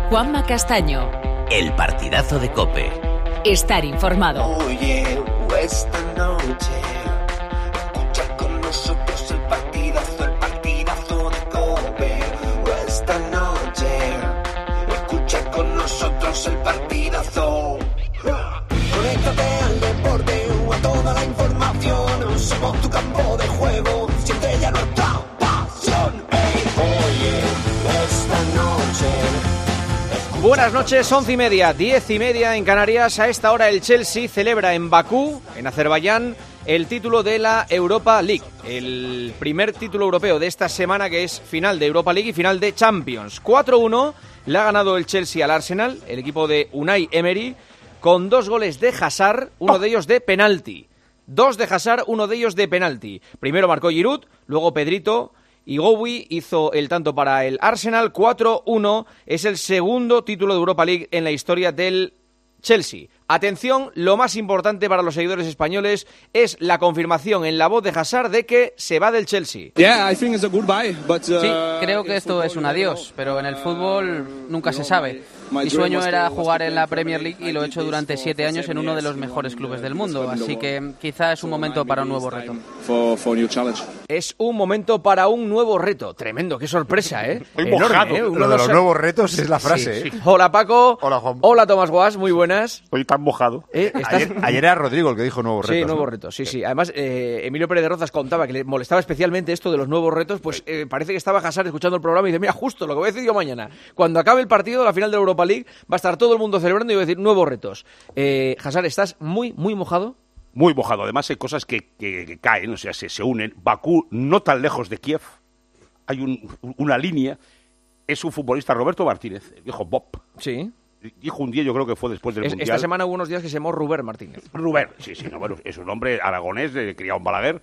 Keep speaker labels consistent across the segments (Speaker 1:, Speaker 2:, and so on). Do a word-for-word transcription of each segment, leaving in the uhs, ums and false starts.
Speaker 1: Juanma Castaño.
Speaker 2: El partidazo de COPE.
Speaker 1: Estar informado.
Speaker 3: Oye, esta noche escucha con nosotros el partidazo, el partidazo de COPE. Esta noche escucha con nosotros el partidazo. Conéctate al deporte o a toda la información. Somos tu campo de juego. Siente ya nuestra pasión. Hey, oye, esta noche.
Speaker 4: Buenas noches, once y media, diez y media en Canarias. A esta hora el Chelsea celebra en Bakú, en Azerbaiyán, el título de la Europa League. El primer título europeo de esta semana, que es final de Europa League y final de Champions. cuatro uno le ha ganado el Chelsea al Arsenal, el equipo de Unai Emery, con dos goles de Hazard, uno de ellos de penalti. Dos de Hazard, uno de ellos de penalti. Primero marcó Giroud, luego Pedrito. Y Gowi hizo el tanto para el Arsenal. Cuatro uno, es el segundo título de Europa League en la historia del Chelsea. Atención, lo más importante para los seguidores españoles es la confirmación en la voz de Hazard de que se va del Chelsea.
Speaker 5: Yeah, I think it's a goodbye, but, uh,
Speaker 6: sí, creo que esto es un adiós, pero en el fútbol nunca se sabe. Mi sueño era jugar en la Premier League y lo he hecho durante siete años en uno de los mejores clubes del mundo, así que quizá es un momento para un nuevo reto.
Speaker 4: Es un momento para un nuevo reto. Tremendo, qué sorpresa, ¿eh?
Speaker 7: Estoy mojado.
Speaker 4: ¿eh?
Speaker 7: Uno Lo de los se... nuevos retos es la frase,
Speaker 4: sí, sí.
Speaker 7: ¿eh?
Speaker 4: Hola, Paco.
Speaker 7: Hola, Juan.
Speaker 4: Hola, Tomás Guas, muy buenas.
Speaker 7: Estoy tan mojado.
Speaker 4: ¿Eh? ¿Estás...
Speaker 7: ayer, ayer era Rodrigo el que dijo nuevos retos.
Speaker 4: Sí, nuevos
Speaker 7: ¿no?
Speaker 4: retos, sí, sí. Además, eh, Emilio Pérez de Rozas contaba que le molestaba especialmente esto de los nuevos retos, pues eh, parece que estaba Hazard escuchando el programa y dice, mira, justo lo que voy a decir yo mañana. Cuando acabe el partido, la final de la Europa League, va a estar todo el mundo celebrando y va a decir nuevos retos. Eh, Hazard, ¿estás muy, muy mojado?
Speaker 8: Muy mojado. Además hay cosas que, que, que caen, o sea, se, se unen. Bakú, no tan lejos de Kiev, hay un, una línea. Es un futbolista, Roberto Martínez, el viejo Bob.
Speaker 4: Sí.
Speaker 8: Dijo un día, yo creo que fue después del
Speaker 4: es,
Speaker 8: Mundial.
Speaker 4: Esta semana hubo unos días que se llamó Ruber Martínez.
Speaker 8: Ruber, sí, sí, no, bueno, es un hombre aragonés, de, criado en Balaguer.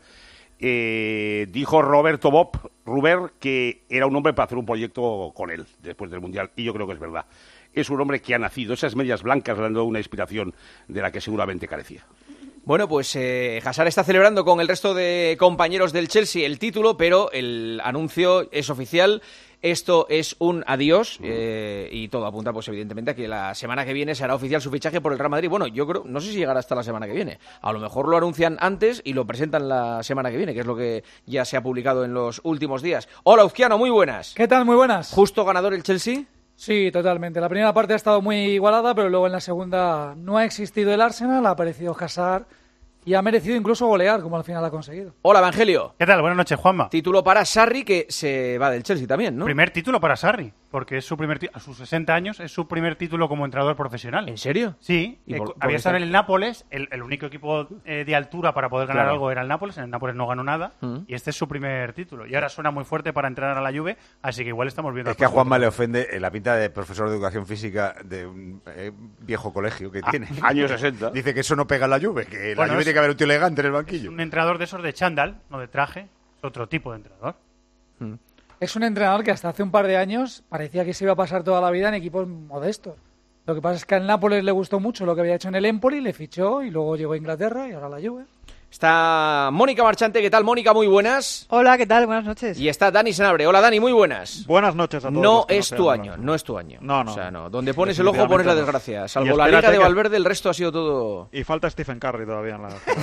Speaker 8: Eh, dijo Roberto Bob, Ruber, que era un hombre para hacer un proyecto con él después del Mundial, y yo creo que es verdad. Es un hombre que ha nacido, esas medias blancas le han dado una inspiración de la que seguramente carecía.
Speaker 4: Bueno, pues eh, Hazard está celebrando con el resto de compañeros del Chelsea el título, pero el anuncio es oficial. Esto es un adiós eh, y todo apunta, pues evidentemente, a que la semana que viene se hará oficial su fichaje por el Real Madrid. Bueno, yo creo, no sé si llegará hasta la semana que viene. A lo mejor lo anuncian antes y lo presentan la semana que viene, que es lo que ya se ha publicado en los últimos días. Hola, Uzquiano, muy buenas.
Speaker 9: ¿Qué tal? Muy buenas.
Speaker 4: ¿Justo ganador el Chelsea?
Speaker 9: Sí, totalmente. La primera parte ha estado muy igualada, pero luego en la segunda no ha existido el Arsenal, ha aparecido Hazard y ha merecido incluso golear, como al final ha conseguido.
Speaker 4: Hola, Evangelio.
Speaker 10: ¿Qué tal? Buenas noches, Juanma.
Speaker 4: Título para Sarri, que se va del Chelsea también, ¿no?
Speaker 10: Primer título para Sarri, porque es su primer ti- a sus sesenta años es su primer título como entrenador profesional.
Speaker 4: ¿En serio?
Speaker 10: Sí.
Speaker 4: ¿Y
Speaker 10: eh,
Speaker 4: por,
Speaker 10: había
Speaker 4: por
Speaker 10: estado en el Nápoles, el, el único equipo eh, de altura para poder ganar
Speaker 4: claro.
Speaker 10: algo era el Nápoles, en el Nápoles no ganó nada, uh-huh. y este es su primer título. Y ahora suena muy fuerte para entrenar a la Juve, así que igual estamos viendo...
Speaker 7: Es que a Juanma le ofende la pinta de profesor de educación física de un eh, viejo colegio que tiene.
Speaker 8: Ah, años sesenta.
Speaker 7: Dice que eso no pega en la Juve, que
Speaker 10: bueno,
Speaker 7: la Juve
Speaker 10: es,
Speaker 7: tiene que haber un tío elegante en el banquillo.
Speaker 10: Un entrenador de esos de chándal, no de traje, es otro tipo de entrenador.
Speaker 9: Hmm. Es un entrenador que hasta hace un par de años parecía que se iba a pasar toda la vida en equipos modestos. Lo que pasa es que al Nápoles le gustó mucho lo que había hecho en el Empoli, le fichó y luego llegó a Inglaterra y ahora la Juve.
Speaker 4: Está Mónica Marchante. ¿Qué tal, Mónica? Muy buenas.
Speaker 11: Hola, ¿qué tal? Buenas noches.
Speaker 4: Y está Dani Senabre. Hola, Dani, muy buenas.
Speaker 12: Buenas noches a todos.
Speaker 4: No es tu año, no es tu año.
Speaker 12: No, no.
Speaker 4: O sea, no. Donde pones el ojo, pones la desgracia. Salvo la Liga de Valverde, el resto ha sido todo...
Speaker 12: Y falta Stephen Curry todavía en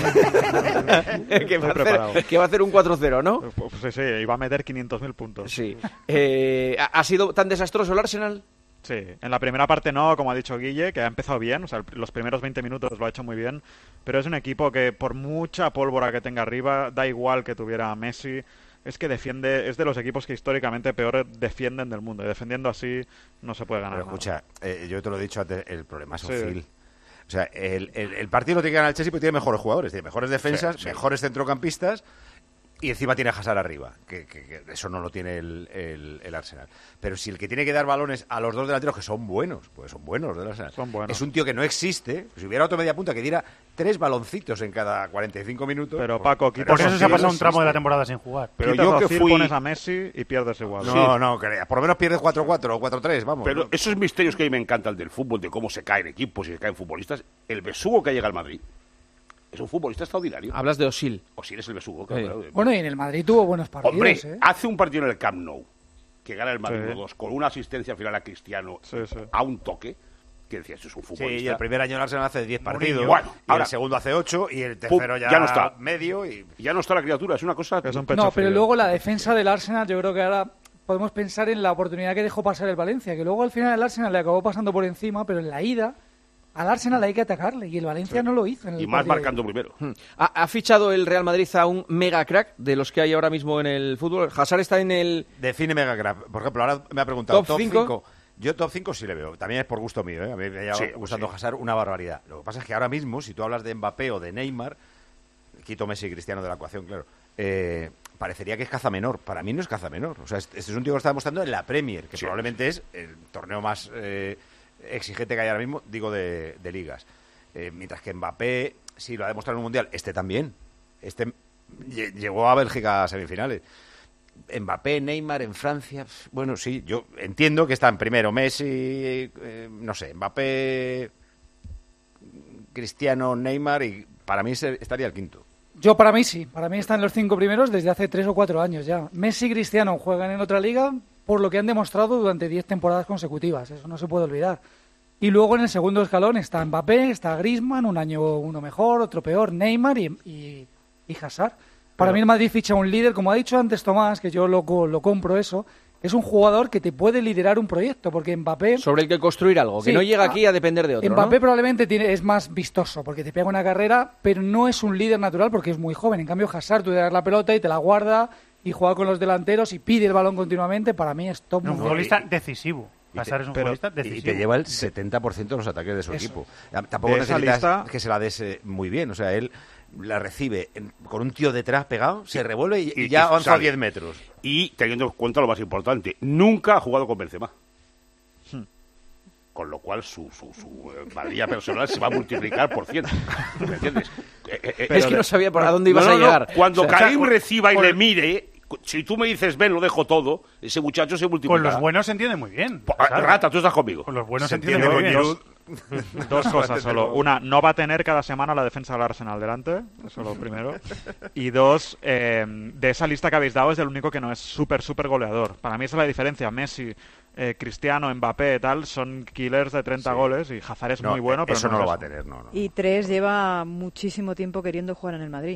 Speaker 12: la...
Speaker 4: que, va a hacer, que va a hacer un cuatro cero, ¿no?
Speaker 12: Pues sí, sí, y va a meter quinientos mil puntos.
Speaker 4: Sí. Eh, ¿Ha sido tan desastroso el Arsenal?
Speaker 12: Sí, en la primera parte no, como ha dicho Guille, que ha empezado bien, o sea, los primeros veinte minutos lo ha hecho muy bien, pero es un equipo que por mucha pólvora que tenga arriba, da igual que tuviera a Messi, es que defiende, es de los equipos que históricamente peor defienden del mundo, y defendiendo así no se puede ganar.
Speaker 7: Pero escucha, eh, yo te lo he dicho antes, el problema es
Speaker 12: Sí.
Speaker 7: Ozil. O sea, el, el, el partido lo tiene que ganar el Chelsea porque tiene mejores jugadores, tiene mejores defensas,
Speaker 8: Sí, sí.
Speaker 7: mejores centrocampistas. Y encima tiene a Hazard arriba, que, que, que eso no lo tiene el, el, el Arsenal. Pero si el que tiene que dar balones a los dos delanteros, que son buenos, pues son buenos los del Arsenal,
Speaker 12: Son buenos.
Speaker 7: es un tío que no existe. Si hubiera otro media punta que diera tres baloncitos en cada cuarenta y cinco minutos...
Speaker 12: Pero
Speaker 7: pues,
Speaker 12: Paco,
Speaker 7: pero
Speaker 10: Por eso
Speaker 12: Ozil
Speaker 10: se ha pasado
Speaker 12: no
Speaker 10: un tramo de la
Speaker 12: existe.
Speaker 10: temporada sin jugar.
Speaker 8: Pero
Speaker 12: Quitas
Speaker 8: yo
Speaker 12: a
Speaker 8: que
Speaker 12: Ozil,
Speaker 8: fui...
Speaker 12: pones a Messi y pierdes igual.
Speaker 7: No, no, que por lo menos pierdes cuatro cuatro o cuatro tres, vamos.
Speaker 8: Pero
Speaker 7: ¿no?
Speaker 8: esos misterios que a mí me encantan del fútbol, de cómo se caen equipos y se caen futbolistas, el besugo que llega al Madrid es un futbolista extraordinario.
Speaker 4: Hablas de Osil.
Speaker 8: Osil es el besugo, claro.
Speaker 4: Sí.
Speaker 8: claro.
Speaker 9: Bueno, y en el Madrid tuvo buenos partidos,
Speaker 8: Hombre,
Speaker 9: ¿eh?
Speaker 8: hace un partido en el Camp Nou que gana el Madrid
Speaker 12: Sí.
Speaker 8: uno dos con una asistencia final a Cristiano
Speaker 12: Sí, sí.
Speaker 8: a un toque, que decía, esto es un futbolista.
Speaker 7: Sí, y el primer año el Arsenal hace diez partidos,
Speaker 8: Bueno,
Speaker 7: y
Speaker 8: ahora-
Speaker 7: el segundo hace ocho, y el
Speaker 8: Pum,
Speaker 7: tercero ya,
Speaker 8: ya no está.
Speaker 7: medio. Y...
Speaker 8: Ya no está la criatura, es una cosa...
Speaker 12: Es un pecho
Speaker 9: No, pero
Speaker 12: frío.
Speaker 9: luego la defensa del Arsenal, yo creo que ahora podemos pensar en la oportunidad que dejó pasar el Valencia, que luego al final el Arsenal le acabó pasando por encima, pero en la ida al Arsenal hay que atacarle y el Valencia no lo hizo. En el
Speaker 8: Y más
Speaker 9: partido de ida.
Speaker 8: marcando primero.
Speaker 4: Hmm. Ha, ha fichado el Real Madrid a un mega crack de los que hay ahora mismo en el fútbol. Hazard está en el...
Speaker 7: Define mega crack. Por ejemplo, ahora me ha preguntado
Speaker 4: Top
Speaker 7: top
Speaker 4: cinco.
Speaker 7: cinco. Yo top cinco sí le veo. También es por gusto mío, ¿eh? A mí me ha llevado
Speaker 8: Sí,
Speaker 7: gustando
Speaker 8: sí.
Speaker 7: Hazard una barbaridad. Lo que pasa es que ahora mismo, si tú hablas de Mbappé o de Neymar, quito Messi y Cristiano de la ecuación, claro, eh, parecería que es caza menor. Para mí no es caza menor. O sea, este este es un tío que lo está demostrando en la Premier, que
Speaker 8: Sí.
Speaker 7: probablemente es el torneo más eh, exigente que hay ahora mismo, digo, de, de ligas. Eh, mientras que Mbappé, sí, lo ha demostrado en un Mundial. Este también. Este lle- llegó a Bélgica a semifinales. Mbappé, Neymar en Francia, pf, bueno, sí, yo entiendo que están primero Messi, eh, no sé, Mbappé, Cristiano, Neymar, y para mí se- estaría el quinto.
Speaker 9: Yo para mí sí, para mí están los cinco primeros desde hace tres o cuatro años ya. Messi y Cristiano juegan en otra liga por lo que han demostrado durante diez temporadas consecutivas, eso no se puede olvidar. Y luego en el segundo escalón está Mbappé, está Griezmann, un año uno mejor, otro peor, Neymar y, y, y Hazard. Para
Speaker 7: Pero-
Speaker 9: mí el Madrid ficha un líder, como ha dicho antes Tomás, que yo lo, co- lo compro eso, es un jugador que te puede liderar un proyecto, porque Mbappé...
Speaker 4: Sobre el que construir algo, que
Speaker 9: Sí,
Speaker 4: no llega
Speaker 9: ah,
Speaker 4: aquí a depender de otro,
Speaker 9: Mbappé
Speaker 4: ¿no?
Speaker 9: probablemente tiene, es más vistoso porque te pega una carrera, pero no es un líder natural porque es muy joven. En cambio, Hazard, tú le das la pelota y te la guarda y juega con los delanteros y pide el balón continuamente. Para mí es top
Speaker 10: Es un
Speaker 9: mundial.
Speaker 10: futbolista decisivo.
Speaker 7: Y te-
Speaker 10: Hazard es un
Speaker 12: pero-
Speaker 10: futbolista
Speaker 7: Y
Speaker 10: decisivo.
Speaker 7: te lleva el setenta por ciento de los ataques de su
Speaker 9: Eso.
Speaker 7: equipo. Tampoco
Speaker 12: De esa
Speaker 7: necesitas
Speaker 12: lista-
Speaker 7: que se la des eh, muy bien. O sea, él la recibe en- con un tío detrás pegado, se revuelve y, y
Speaker 8: y-
Speaker 7: ya
Speaker 8: y
Speaker 7: avanza
Speaker 8: sale.
Speaker 7: diez metros.
Speaker 8: Y teniendo en cuenta lo más importante, nunca ha jugado con Benzema. Con lo cual su, su, su eh, valía personal se va a multiplicar por cien. ¿Me entiendes? Eh, eh, eh,
Speaker 4: Es que no sabía por a dónde ibas
Speaker 8: no, no,
Speaker 4: a
Speaker 8: no.
Speaker 4: llegar.
Speaker 8: Cuando
Speaker 4: O sea,
Speaker 8: Karim
Speaker 4: con-
Speaker 8: reciba y
Speaker 10: con-
Speaker 8: le mire, si tú me dices, ven, lo dejo todo, ese muchacho se multiplica.
Speaker 10: Con los buenos se entiende muy bien.
Speaker 8: Po- ah,
Speaker 10: Hazard.
Speaker 8: Rata, tú estás conmigo.
Speaker 10: Con los buenos
Speaker 7: Se
Speaker 10: se entiende muy
Speaker 7: entiende
Speaker 10: bien.
Speaker 7: con
Speaker 12: Dos cosas solo. Una, no va a tener cada semana la defensa del Arsenal delante, eso es lo primero. Y dos, eh, de esa lista que habéis dado es el único que no es súper, súper goleador. Para mí esa es la diferencia. Messi, eh, Cristiano, Mbappé, tal, son killers de treinta
Speaker 7: Sí.
Speaker 12: goles y Hazard es
Speaker 7: No,
Speaker 12: muy bueno, pero
Speaker 7: eso no,
Speaker 12: es
Speaker 7: lo va a
Speaker 12: eso.
Speaker 7: tener, no, no.
Speaker 11: Y tres lleva muchísimo tiempo queriendo jugar en el Madrid.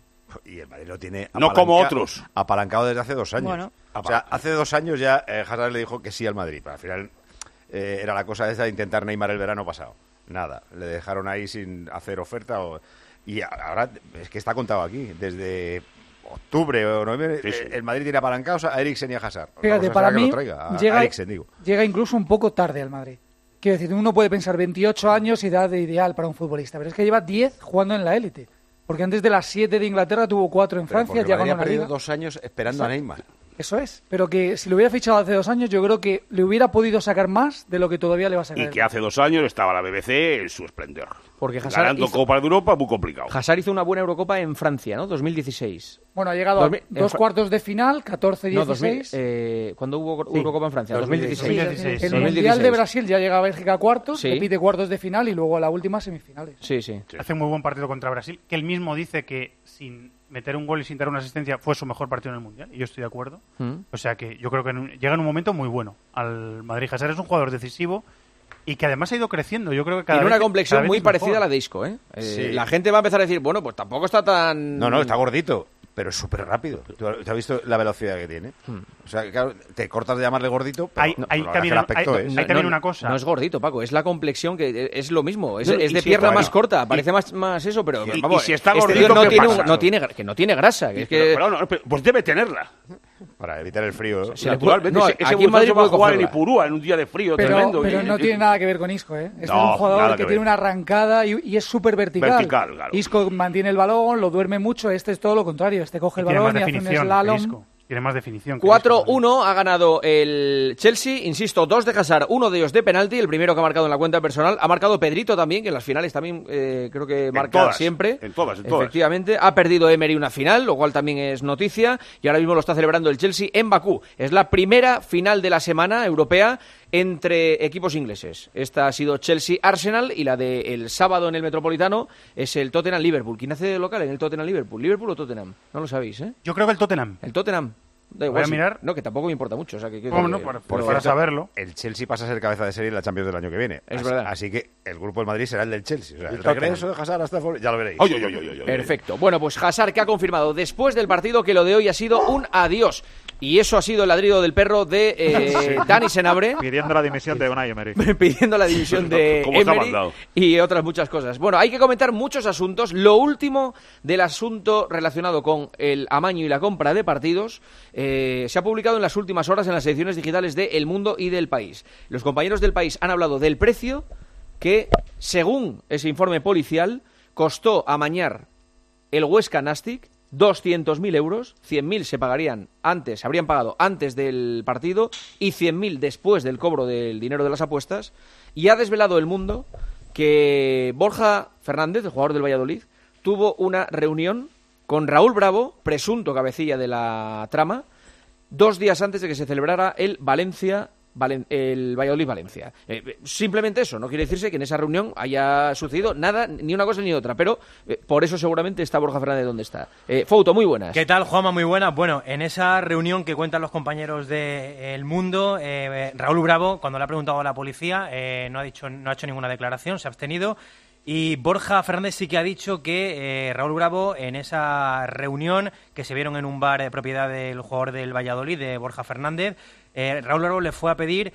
Speaker 7: Y el Madrid lo tiene
Speaker 8: No
Speaker 7: apalanca-
Speaker 8: como otros.
Speaker 7: apalancado desde hace dos años.
Speaker 11: Bueno.
Speaker 7: O sea, hace dos años ya eh, Hazard le dijo que sí al Madrid, pero al final eh, era la cosa esa de intentar Neymar el verano pasado. Nada, le dejaron ahí sin hacer oferta. O... Y ahora es que está contado aquí, desde octubre o noviembre,
Speaker 8: Sí, sí.
Speaker 7: eh, el Madrid tiene apalancados a Eriksen y a Hazard. Otra
Speaker 9: Fíjate,
Speaker 7: cosa
Speaker 9: para
Speaker 7: será que
Speaker 9: mí
Speaker 7: lo traiga, a- a
Speaker 9: llega,
Speaker 7: Eriksen, digo.
Speaker 9: llega incluso un poco tarde al Madrid. Quiero decir, uno puede pensar veintiocho años, edad ideal para un futbolista, pero es que lleva diez jugando en la élite. Porque antes de las siete de Inglaterra tuvo cuatro en
Speaker 7: Pero
Speaker 9: Francia,
Speaker 7: porque
Speaker 9: ya
Speaker 7: el Madrid
Speaker 9: ganó
Speaker 7: ha
Speaker 9: una
Speaker 7: perdido
Speaker 9: liga.
Speaker 7: dos años esperando a
Speaker 9: Exacto.
Speaker 7: Neymar.
Speaker 9: Eso es, pero que si lo hubiera fichado hace dos años, yo creo que le hubiera podido sacar más de lo que todavía le va a sacar.
Speaker 8: Y
Speaker 9: el
Speaker 8: que hace dos años estaba la B B C en su esplendor.
Speaker 4: Porque Hazard
Speaker 8: Ganando
Speaker 4: hizo-
Speaker 8: Copa de Europa, muy complicado.
Speaker 4: Hazard hizo una buena Eurocopa en Francia, ¿no? dos mil dieciséis.
Speaker 9: Bueno, ha llegado
Speaker 4: dos mil-
Speaker 9: a dos
Speaker 4: en Fra-
Speaker 9: cuartos de final, catorce
Speaker 4: No, dos mil,
Speaker 9: dieciséis.
Speaker 4: eh, ¿cuándo hubo
Speaker 9: Sí.
Speaker 4: Eurocopa en Francia? dos mil dieciséis.
Speaker 10: dos mil dieciséis.
Speaker 9: el
Speaker 4: dos mil
Speaker 9: Mundial de
Speaker 4: dieciséis.
Speaker 9: Brasil ya llega a Bélgica a cuartos,
Speaker 4: Sí.
Speaker 9: repite cuartos de final y luego a la última semifinales.
Speaker 4: Sí, sí.
Speaker 10: Hace un muy buen partido contra Brasil, que él mismo dice que sin meter un gol y sin dar una asistencia fue su mejor partido en el Mundial, y yo estoy de acuerdo.
Speaker 4: Mm.
Speaker 10: O sea que yo creo que en un- llega en un momento muy bueno al Madrid. Hazard es un jugador decisivo y que además ha ido creciendo. Yo creo que cada
Speaker 4: Tiene
Speaker 10: vez,
Speaker 4: una complexión
Speaker 10: cada vez
Speaker 4: muy
Speaker 10: es mejor.
Speaker 4: parecida a la de Isco, ¿eh? Eh,
Speaker 7: Sí.
Speaker 4: La gente va a empezar a decir, bueno, pues tampoco está tan...
Speaker 7: No, no, está gordito, pero es súper rápido. ¿Tú has tú has visto la velocidad que tiene? O sea, claro, te cortas de llamarle gordito, pero,
Speaker 10: Hay-
Speaker 7: no,
Speaker 10: hay
Speaker 7: pero la
Speaker 10: también-
Speaker 7: verdad es que el aspecto
Speaker 10: hay-
Speaker 7: es...
Speaker 10: hay también una cosa.
Speaker 4: No es gordito, Paco, es la complexión que es lo mismo. Es,
Speaker 8: No,
Speaker 4: es
Speaker 8: y
Speaker 4: de
Speaker 8: si
Speaker 4: pierna
Speaker 8: está-
Speaker 4: más
Speaker 8: y-
Speaker 4: corta, parece más, más eso, pero
Speaker 8: y-
Speaker 4: vamos,
Speaker 8: y si está
Speaker 4: este
Speaker 8: gordito,
Speaker 4: tío no
Speaker 8: ¿qué
Speaker 4: tiene, un-
Speaker 8: pasa?
Speaker 4: no tiene, que no tiene grasa. que es que...
Speaker 8: Pero, pero no, pero- pues debe tenerla.
Speaker 7: Para evitar el frío. ¿eh?
Speaker 4: Se le
Speaker 8: Naturalmente,
Speaker 4: puede- no,
Speaker 8: ese, ese
Speaker 4: aquí en Madrid
Speaker 8: muchacho va a
Speaker 4: puede
Speaker 8: jugar en
Speaker 4: cogerla.
Speaker 8: Ipurúa en un día de frío
Speaker 9: Pero,
Speaker 8: tremendo.
Speaker 9: pero
Speaker 8: y-
Speaker 9: no
Speaker 8: y-
Speaker 9: tiene nada que ver con Isco, ¿eh? Este
Speaker 8: No,
Speaker 9: es un jugador
Speaker 8: nada
Speaker 9: que
Speaker 8: que
Speaker 9: tiene
Speaker 8: ver.
Speaker 9: una arrancada y, y es súper vertical.
Speaker 8: Vertical, claro.
Speaker 9: Isco mantiene el balón, lo duerme mucho, este es todo lo contrario. Este coge el
Speaker 10: Y tiene más
Speaker 9: balón y hace un
Speaker 10: definición que
Speaker 9: slalom.
Speaker 10: Isco. Tiene más definición. que
Speaker 4: cuatro
Speaker 10: Isco.
Speaker 4: uno ha ganado el Chelsea, insisto, dos de Hazard, uno de ellos de penalti, el primero que ha marcado en la cuenta personal, ha marcado Pedrito también, que en las finales también eh, creo que marca
Speaker 8: todas,
Speaker 4: siempre.
Speaker 8: en todas, en todas.
Speaker 4: Efectivamente, ha perdido Emery una final, lo cual también es noticia, y ahora mismo lo está celebrando el Chelsea en Bakú. Es la primera final de la semana europea entre equipos ingleses. Esta ha sido Chelsea-Arsenal y la del sábado en el Metropolitano es el Tottenham-Liverpool. ¿Quién hace de local en el Tottenham-Liverpool? ¿Liverpool o Tottenham? No lo sabéis, ¿eh?
Speaker 10: Yo creo que el Tottenham.
Speaker 4: El Tottenham. Da igual.
Speaker 10: Voy a
Speaker 4: si-
Speaker 10: mirar.
Speaker 4: No, que tampoco me importa mucho. O sea, que, que-
Speaker 10: Bueno,
Speaker 4: que-
Speaker 10: para-
Speaker 7: Por
Speaker 10: para
Speaker 7: cierto,
Speaker 10: saberlo.
Speaker 7: El Chelsea pasa a ser cabeza de serie en la Champions del año que viene.
Speaker 4: Es
Speaker 7: así,
Speaker 4: verdad.
Speaker 7: Así que el grupo del Madrid será el del Chelsea. O sea, el
Speaker 8: Tottenham.
Speaker 7: regreso de Hazard hasta ya lo veréis.
Speaker 8: Oy, oy, oy, oy, oy, oy.
Speaker 4: Perfecto. Bueno, pues Hazard que ha confirmado después del partido que lo de hoy ha sido un adiós. Y eso ha sido el ladrido del perro de eh, Dani Senabre.
Speaker 12: Pidiendo la dimisión de Unai Emery.
Speaker 4: Pidiendo la división de
Speaker 8: ¿Cómo está
Speaker 4: Emery
Speaker 8: mandado?
Speaker 4: y otras muchas cosas. Bueno, hay que comentar muchos asuntos. Lo último del asunto relacionado con el amaño y la compra de partidos eh, se ha publicado en las últimas horas en las ediciones digitales de El Mundo y del País. Los compañeros del País han hablado del precio que, según ese informe policial, costó amañar el Huesca Nastic doscientos mil euros, cien mil se pagarían antes, se habrían pagado antes del partido y cien mil después del cobro del dinero de las apuestas, y ha desvelado El Mundo que Borja Fernández, el jugador del Valladolid, tuvo una reunión con Raúl Bravo, presunto cabecilla de la trama, dos días antes de que se celebrara el Valencia Valen- el Valladolid-Valencia. Eh, simplemente eso, no quiere decirse que en esa reunión haya sucedido nada, ni una cosa ni otra, pero eh, por eso seguramente está Borja Fernández donde está. Eh, Fouto, muy buenas.
Speaker 13: ¿Qué tal, Juanma? Muy buenas. Bueno, en esa reunión que cuentan los compañeros de El Mundo, eh, Raúl Bravo, cuando le ha preguntado a la policía, eh, no ha dicho, no ha hecho ninguna declaración, se ha abstenido. Y Borja Fernández sí que ha dicho que eh, Raúl Bravo, en esa reunión que se vieron en un bar de propiedad del jugador del Valladolid, de Borja Fernández, eh, Raúl Bravo le fue a pedir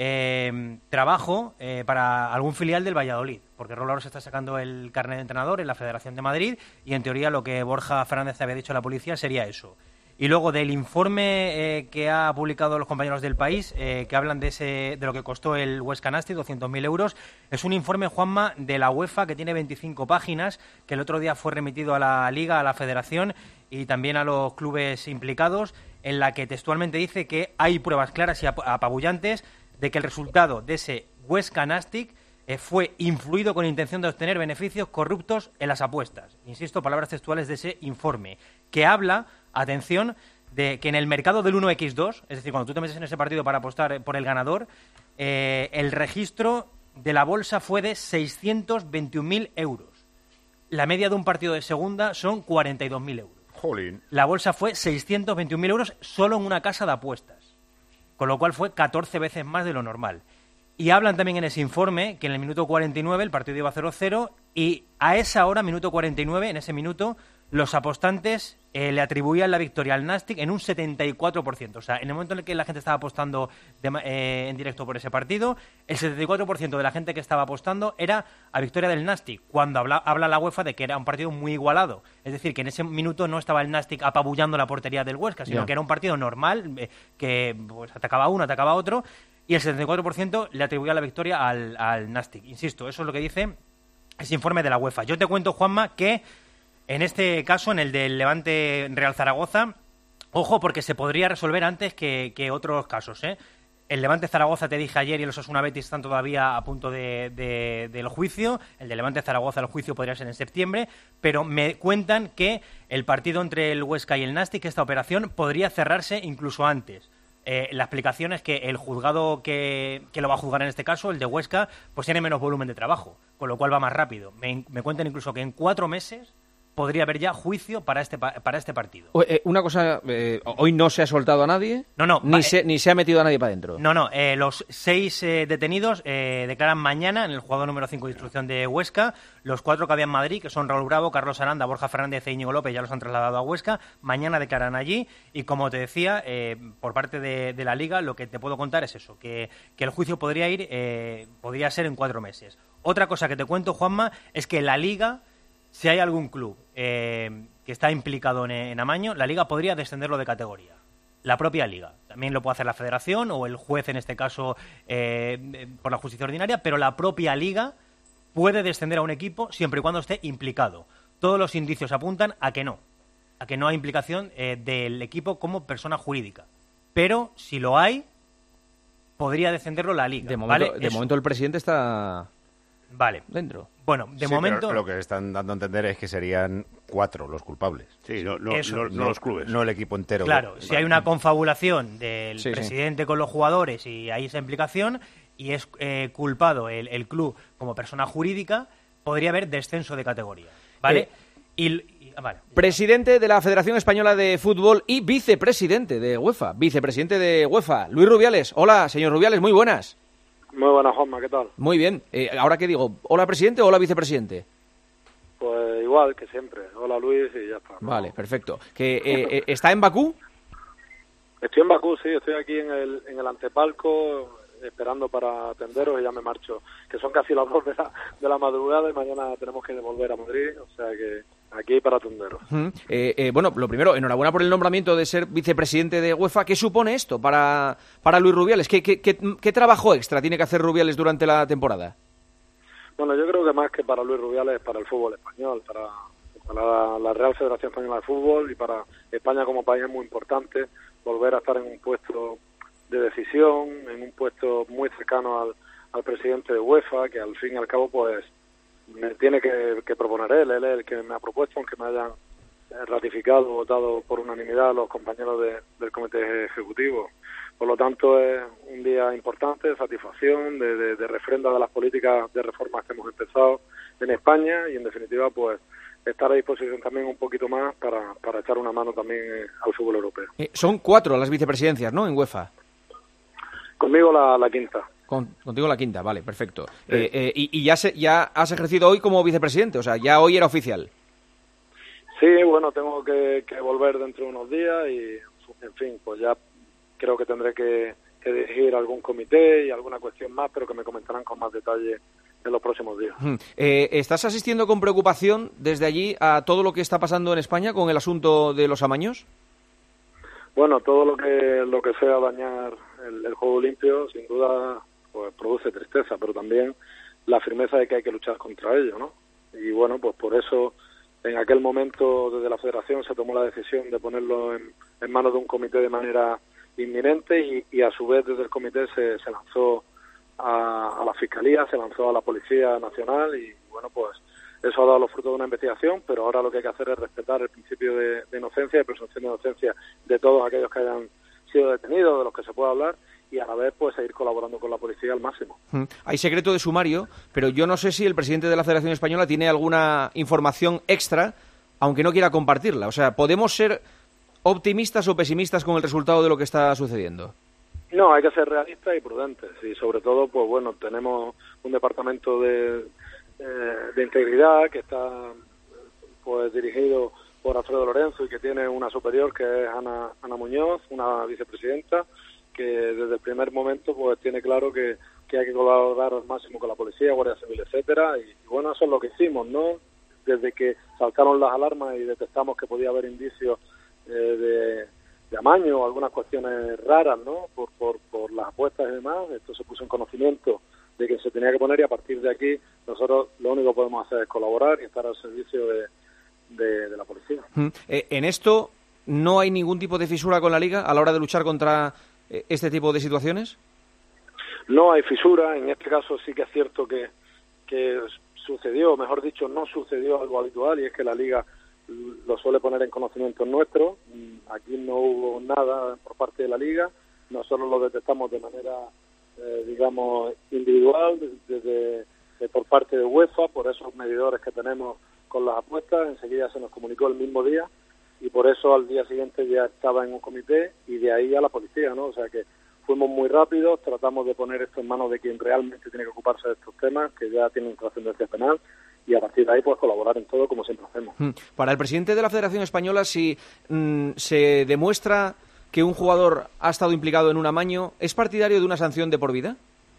Speaker 13: eh, trabajo eh, para algún filial del Valladolid, porque Raúl Bravo se está sacando el carnet de entrenador en la Federación de Madrid y en teoría lo que Borja Fernández había dicho a la policía sería eso. Y luego del informe eh, que ha publicado los compañeros del País, eh, que hablan de ese de lo que costó el Huesca Nastic, doscientos mil euros, es un informe, Juanma, de la UEFA que tiene veinticinco páginas, que el otro día fue remitido a la Liga, a la Federación y también a los clubes implicados, en la que textualmente dice que hay pruebas claras y ap- apabullantes de que el resultado de ese Huesca Nastic eh, fue influido con intención de obtener beneficios corruptos en las apuestas. Insisto, palabras textuales de ese informe, que habla, atención, de que en el mercado del uno equis dos, es decir, cuando tú te metes en ese partido para apostar por el ganador, eh, el registro de la bolsa fue de seiscientos veintiún mil euros. La media de un partido de segunda son cuarenta y dos mil euros.
Speaker 7: Jolín.
Speaker 13: La bolsa fue seiscientos veintiún mil euros solo en una casa de apuestas, con lo cual fue catorce veces más de lo normal. Y hablan también en ese informe que en el minuto cuarenta y nueve el partido iba cero cero y a esa hora, minuto cuarenta y nueve, en ese minuto, los apostantes eh, le atribuían la victoria al Nastic en un setenta y cuatro por ciento. O sea, en el momento en el que la gente estaba apostando de ma- eh, en directo por ese partido, el setenta y cuatro por ciento de la gente que estaba apostando era a victoria del Nastic, cuando habla, habla la UEFA de que era un partido muy igualado. Es decir, que en ese minuto no estaba el Nastic apabullando la portería del Huesca, sino
Speaker 4: Ya.
Speaker 13: que era un partido normal, eh, que pues, atacaba uno, atacaba otro, y el setenta y cuatro por ciento le atribuía la victoria al, al Nastic. Insisto, eso es lo que dice ese informe de la UEFA. Yo te cuento, Juanma, que en este caso, en el del Levante Real Zaragoza, ojo, porque se podría resolver antes que, que otros casos, ¿eh? El Levante Zaragoza, te dije ayer, y el Osasuna Betis están todavía a punto de, de- del juicio. El de Levante Zaragoza, el juicio podría ser en septiembre, pero me cuentan que el partido entre el Huesca y el Nastic, esta operación, podría cerrarse incluso antes. Eh, la explicación es que el juzgado que, que lo va a juzgar en este caso, el de Huesca, pues tiene menos volumen de trabajo, con lo cual va más rápido. Me, me cuentan incluso que en cuatro meses podría haber ya juicio para este pa- para este partido.
Speaker 4: O- eh, una cosa, eh, hoy no se ha soltado a nadie,
Speaker 13: No, no,
Speaker 4: ni,
Speaker 13: va-
Speaker 4: se, ni se ha metido a nadie para adentro.
Speaker 13: No, no, eh, los seis eh, detenidos eh, declaran mañana en el jugador número cinco de instrucción de Huesca. Los cuatro que había en Madrid, que son Raúl Bravo, Carlos Aranda, Borja Fernández e Íñigo López, ya los han trasladado a Huesca. Mañana declaran allí y, como te decía, eh, por parte de, de la Liga, lo que te puedo contar es eso, que, que el juicio podría ir, eh, podría ser en cuatro meses. Otra cosa que te cuento, Juanma, es que la Liga, si hay algún club eh, que está implicado en, en amaño, la Liga podría descenderlo de categoría. La propia Liga. También lo puede hacer la Federación o el juez, en este caso, eh, por la justicia ordinaria, pero la propia Liga puede descender a un equipo siempre y cuando esté implicado. Todos los indicios apuntan a que no, a que no hay implicación eh, del equipo como persona jurídica. Pero si lo hay, podría descenderlo la Liga.
Speaker 4: De momento,
Speaker 13: ¿vale?
Speaker 4: de
Speaker 13: Eso.
Speaker 4: momento el presidente está
Speaker 13: Vale.
Speaker 4: dentro.
Speaker 13: Bueno, de
Speaker 7: Sí,
Speaker 13: momento...
Speaker 7: pero lo que están dando a entender es que serían cuatro los culpables.
Speaker 8: Sí, no, no,
Speaker 13: Eso.
Speaker 8: no- no los clubes.
Speaker 7: No el equipo entero.
Speaker 13: Claro, si hay una confabulación del
Speaker 4: Sí, sí.
Speaker 13: presidente con los jugadores y hay esa implicación y es eh, culpado el, el club como persona jurídica, podría haber descenso de categoría, ¿vale?
Speaker 4: Eh.
Speaker 13: Y, y- ah, vale.
Speaker 4: Presidente de la Federación Española de Fútbol y vicepresidente de UEFA. Vicepresidente de UEFA, Luis Rubiales. Hola, señor Rubiales, muy buenas.
Speaker 14: Muy buenas, Juanma, ¿qué tal?
Speaker 4: Muy bien. Eh, ¿Ahora qué digo? ¿Hola, presidente o hola, vicepresidente?
Speaker 14: Pues igual que siempre. Hola, Luis, y ya está.
Speaker 4: Vale, perfecto. Que, eh, eh, ¿Está en Bakú?
Speaker 14: Estoy en Bakú, sí, estoy aquí en el, en el antepalco esperando para atenderos y ya me marcho. Que son casi las dos de la, de la madrugada y mañana tenemos que volver a Madrid, o sea que aquí para atenderos.
Speaker 4: Uh-huh. eh, eh, bueno, lo primero, enhorabuena por el nombramiento de ser vicepresidente de UEFA. ¿Qué supone esto para, para Luis Rubiales? ¿Qué, qué, qué, ¿Qué trabajo extra tiene que hacer Rubiales durante la temporada?
Speaker 14: Bueno, yo creo que más que para Luis Rubiales, para el fútbol español, para, para la, la Real Federación Española de Fútbol y para España como país es muy importante volver a estar en un puesto de decisión, en un puesto muy cercano al, al presidente de UEFA, que al fin y al cabo pues me tiene que, que proponer él, él es el que me ha propuesto, aunque me hayan ratificado, votado por unanimidad los compañeros de, del comité ejecutivo. Por lo tanto, es un día importante de satisfacción, de, de, de refrenda de las políticas de reformas que hemos empezado en España y, en definitiva, pues estar a disposición también un poquito más para, para echar una mano también eh, al fútbol europeo.
Speaker 4: Eh, son cuatro las vicepresidencias, ¿no?, en UEFA.
Speaker 14: Conmigo la, la quinta.
Speaker 4: Con, contigo la quinta, vale, perfecto. Sí. Eh, eh, y y ya, se, ya has ejercido hoy como vicepresidente, o sea, ya hoy era oficial.
Speaker 14: Sí, bueno, tengo que, que volver dentro de unos días y, en fin, pues ya creo que tendré que, que dirigir algún comité y alguna cuestión más, pero que me comentarán con más detalle en los próximos días.
Speaker 4: Eh, ¿Estás asistiendo con preocupación desde allí a todo lo que está pasando en España con el asunto de los amaños?
Speaker 14: Bueno, todo lo que lo que sea dañar el, el juego limpio, sin duda, pues produce tristeza, pero también la firmeza de que hay que luchar contra ello, ¿no? Y bueno, pues por eso en aquel momento desde la Federación se tomó la decisión de ponerlo en, en manos de un comité de manera inminente y, y a su vez desde el comité se, se lanzó a, a la Fiscalía, se lanzó a la Policía Nacional y bueno, pues eso ha dado los frutos de una investigación, pero ahora lo que hay que hacer es respetar el principio de, de inocencia, de presunción de inocencia de todos aquellos que hayan sido detenidos, de los que se pueda hablar, y a la vez pues seguir colaborando con la policía al máximo.
Speaker 4: Hay secreto de sumario, pero yo no sé si el presidente de la Federación Española tiene alguna información extra, aunque no quiera compartirla. O sea, ¿podemos ser optimistas o pesimistas con el resultado de lo que está sucediendo?
Speaker 14: No, hay que ser realistas y prudentes, y sobre todo, pues bueno, tenemos un departamento de, eh, de integridad que está pues dirigido por Alfredo Lorenzo y que tiene una superior que es Ana, Ana Muñoz, una vicepresidenta, que desde el primer momento pues tiene claro que, que hay que colaborar al máximo con la policía, Guardia Civil, etcétera, y, y bueno, eso es lo que hicimos, ¿no? Desde que saltaron las alarmas y detectamos que podía haber indicios eh, de, de amaño o algunas cuestiones raras, ¿no? Por, por, por las apuestas y demás, esto se puso en conocimiento de que se tenía que poner y a partir de aquí nosotros lo único que podemos hacer es colaborar y estar al servicio de, de, de la policía.
Speaker 4: Eh, en esto no hay ningún tipo de fisura con la Liga a la hora de luchar contra este tipo de situaciones.
Speaker 14: No hay fisura, en este caso sí que es cierto que, que sucedió, mejor dicho, no sucedió algo habitual y es que la Liga lo suele poner en conocimiento nuestro. Aquí no hubo nada por parte de la Liga, nosotros lo detectamos de manera, eh, digamos, individual, desde, desde por parte de UEFA, por esos medidores que tenemos con las apuestas, enseguida se nos comunicó el mismo día y por eso al día siguiente ya estaba en un comité y de ahí a la policía, ¿no? O sea que fuimos muy rápidos, tratamos de poner esto en manos de quien realmente tiene que ocuparse de estos temas, que ya tienen trascendencia penal, y a partir de ahí pues colaborar en todo como siempre hacemos.
Speaker 4: Para el presidente de la Federación Española, si mm, se demuestra que un jugador ha estado implicado en un amaño, ¿es partidario de una sanción de por vida?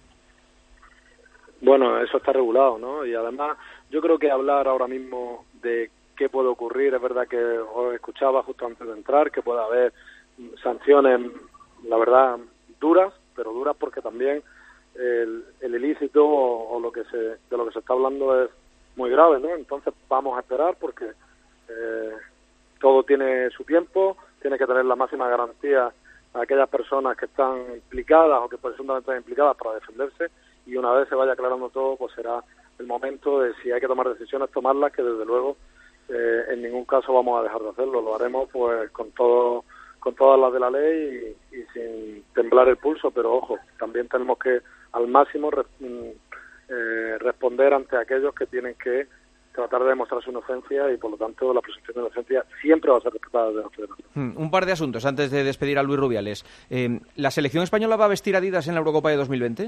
Speaker 14: Bueno, eso está regulado, ¿no? Y además yo creo que hablar ahora mismo de qué puede ocurrir, es verdad que os escuchaba justo antes de entrar, que puede haber sanciones, la verdad, duras, pero duras porque también el, el ilícito o, o lo que se de lo que se está hablando es muy grave, ¿no? Entonces vamos a esperar porque eh, todo tiene su tiempo, tiene que tener la máxima garantía a aquellas personas que están implicadas o que presuntamente están implicadas para defenderse y una vez se vaya aclarando todo, pues será el momento de si hay que tomar decisiones, tomarlas, que desde luego eh, en ningún caso vamos a dejar de hacerlo, lo haremos pues con todo con todas las de la ley y, y sin temblar el pulso, pero ojo, también tenemos que al máximo re, eh, responder ante aquellos que tienen que tratar de demostrar su inocencia y por lo tanto la presunción de inocencia siempre va a ser respetada de la federación.
Speaker 4: Hmm, un par de asuntos antes de despedir a Luis Rubiales. Eh, ¿La selección española va a vestir Adidas en la Eurocopa de dos mil veinte?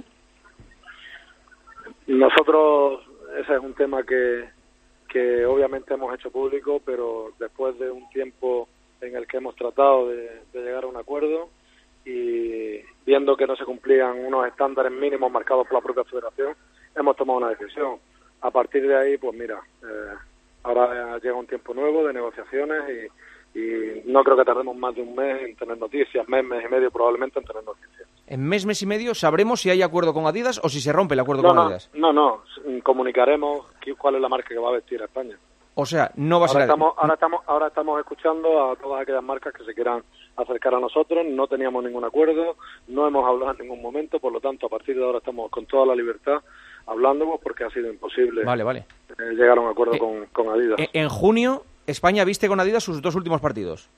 Speaker 14: Nosotros, ese es un tema que, que obviamente hemos hecho público, pero después de un tiempo en el que hemos tratado de, de llegar a un acuerdo y viendo que no se cumplían unos estándares mínimos marcados por la propia federación, hemos tomado una decisión. A partir de ahí, pues mira, eh, ahora llega un tiempo nuevo de negociaciones y, y no creo que tardemos más de un mes en tener noticias, mes, mes y medio probablemente en tener noticias.
Speaker 4: En mes, mes y medio sabremos si hay acuerdo con Adidas o si se rompe el acuerdo
Speaker 14: No,
Speaker 4: con
Speaker 14: no,
Speaker 4: Adidas.
Speaker 14: no, no, comunicaremos qué- cuál es la marca que va a vestir a España.
Speaker 4: O sea, no va a ser
Speaker 14: Ahora
Speaker 4: Adidas.
Speaker 14: estamos, ahora estamos, ahora estamos escuchando a todas aquellas marcas que se quieran acercar a nosotros. No teníamos ningún acuerdo, no hemos hablado en ningún momento, por lo tanto, a partir de ahora estamos con toda la libertad hablando, pues, porque ha sido imposible
Speaker 4: Vale, vale.
Speaker 14: eh, llegar a un acuerdo
Speaker 4: Eh,
Speaker 14: con, con Adidas.
Speaker 4: Eh, En junio, España viste con Adidas sus dos últimos partidos.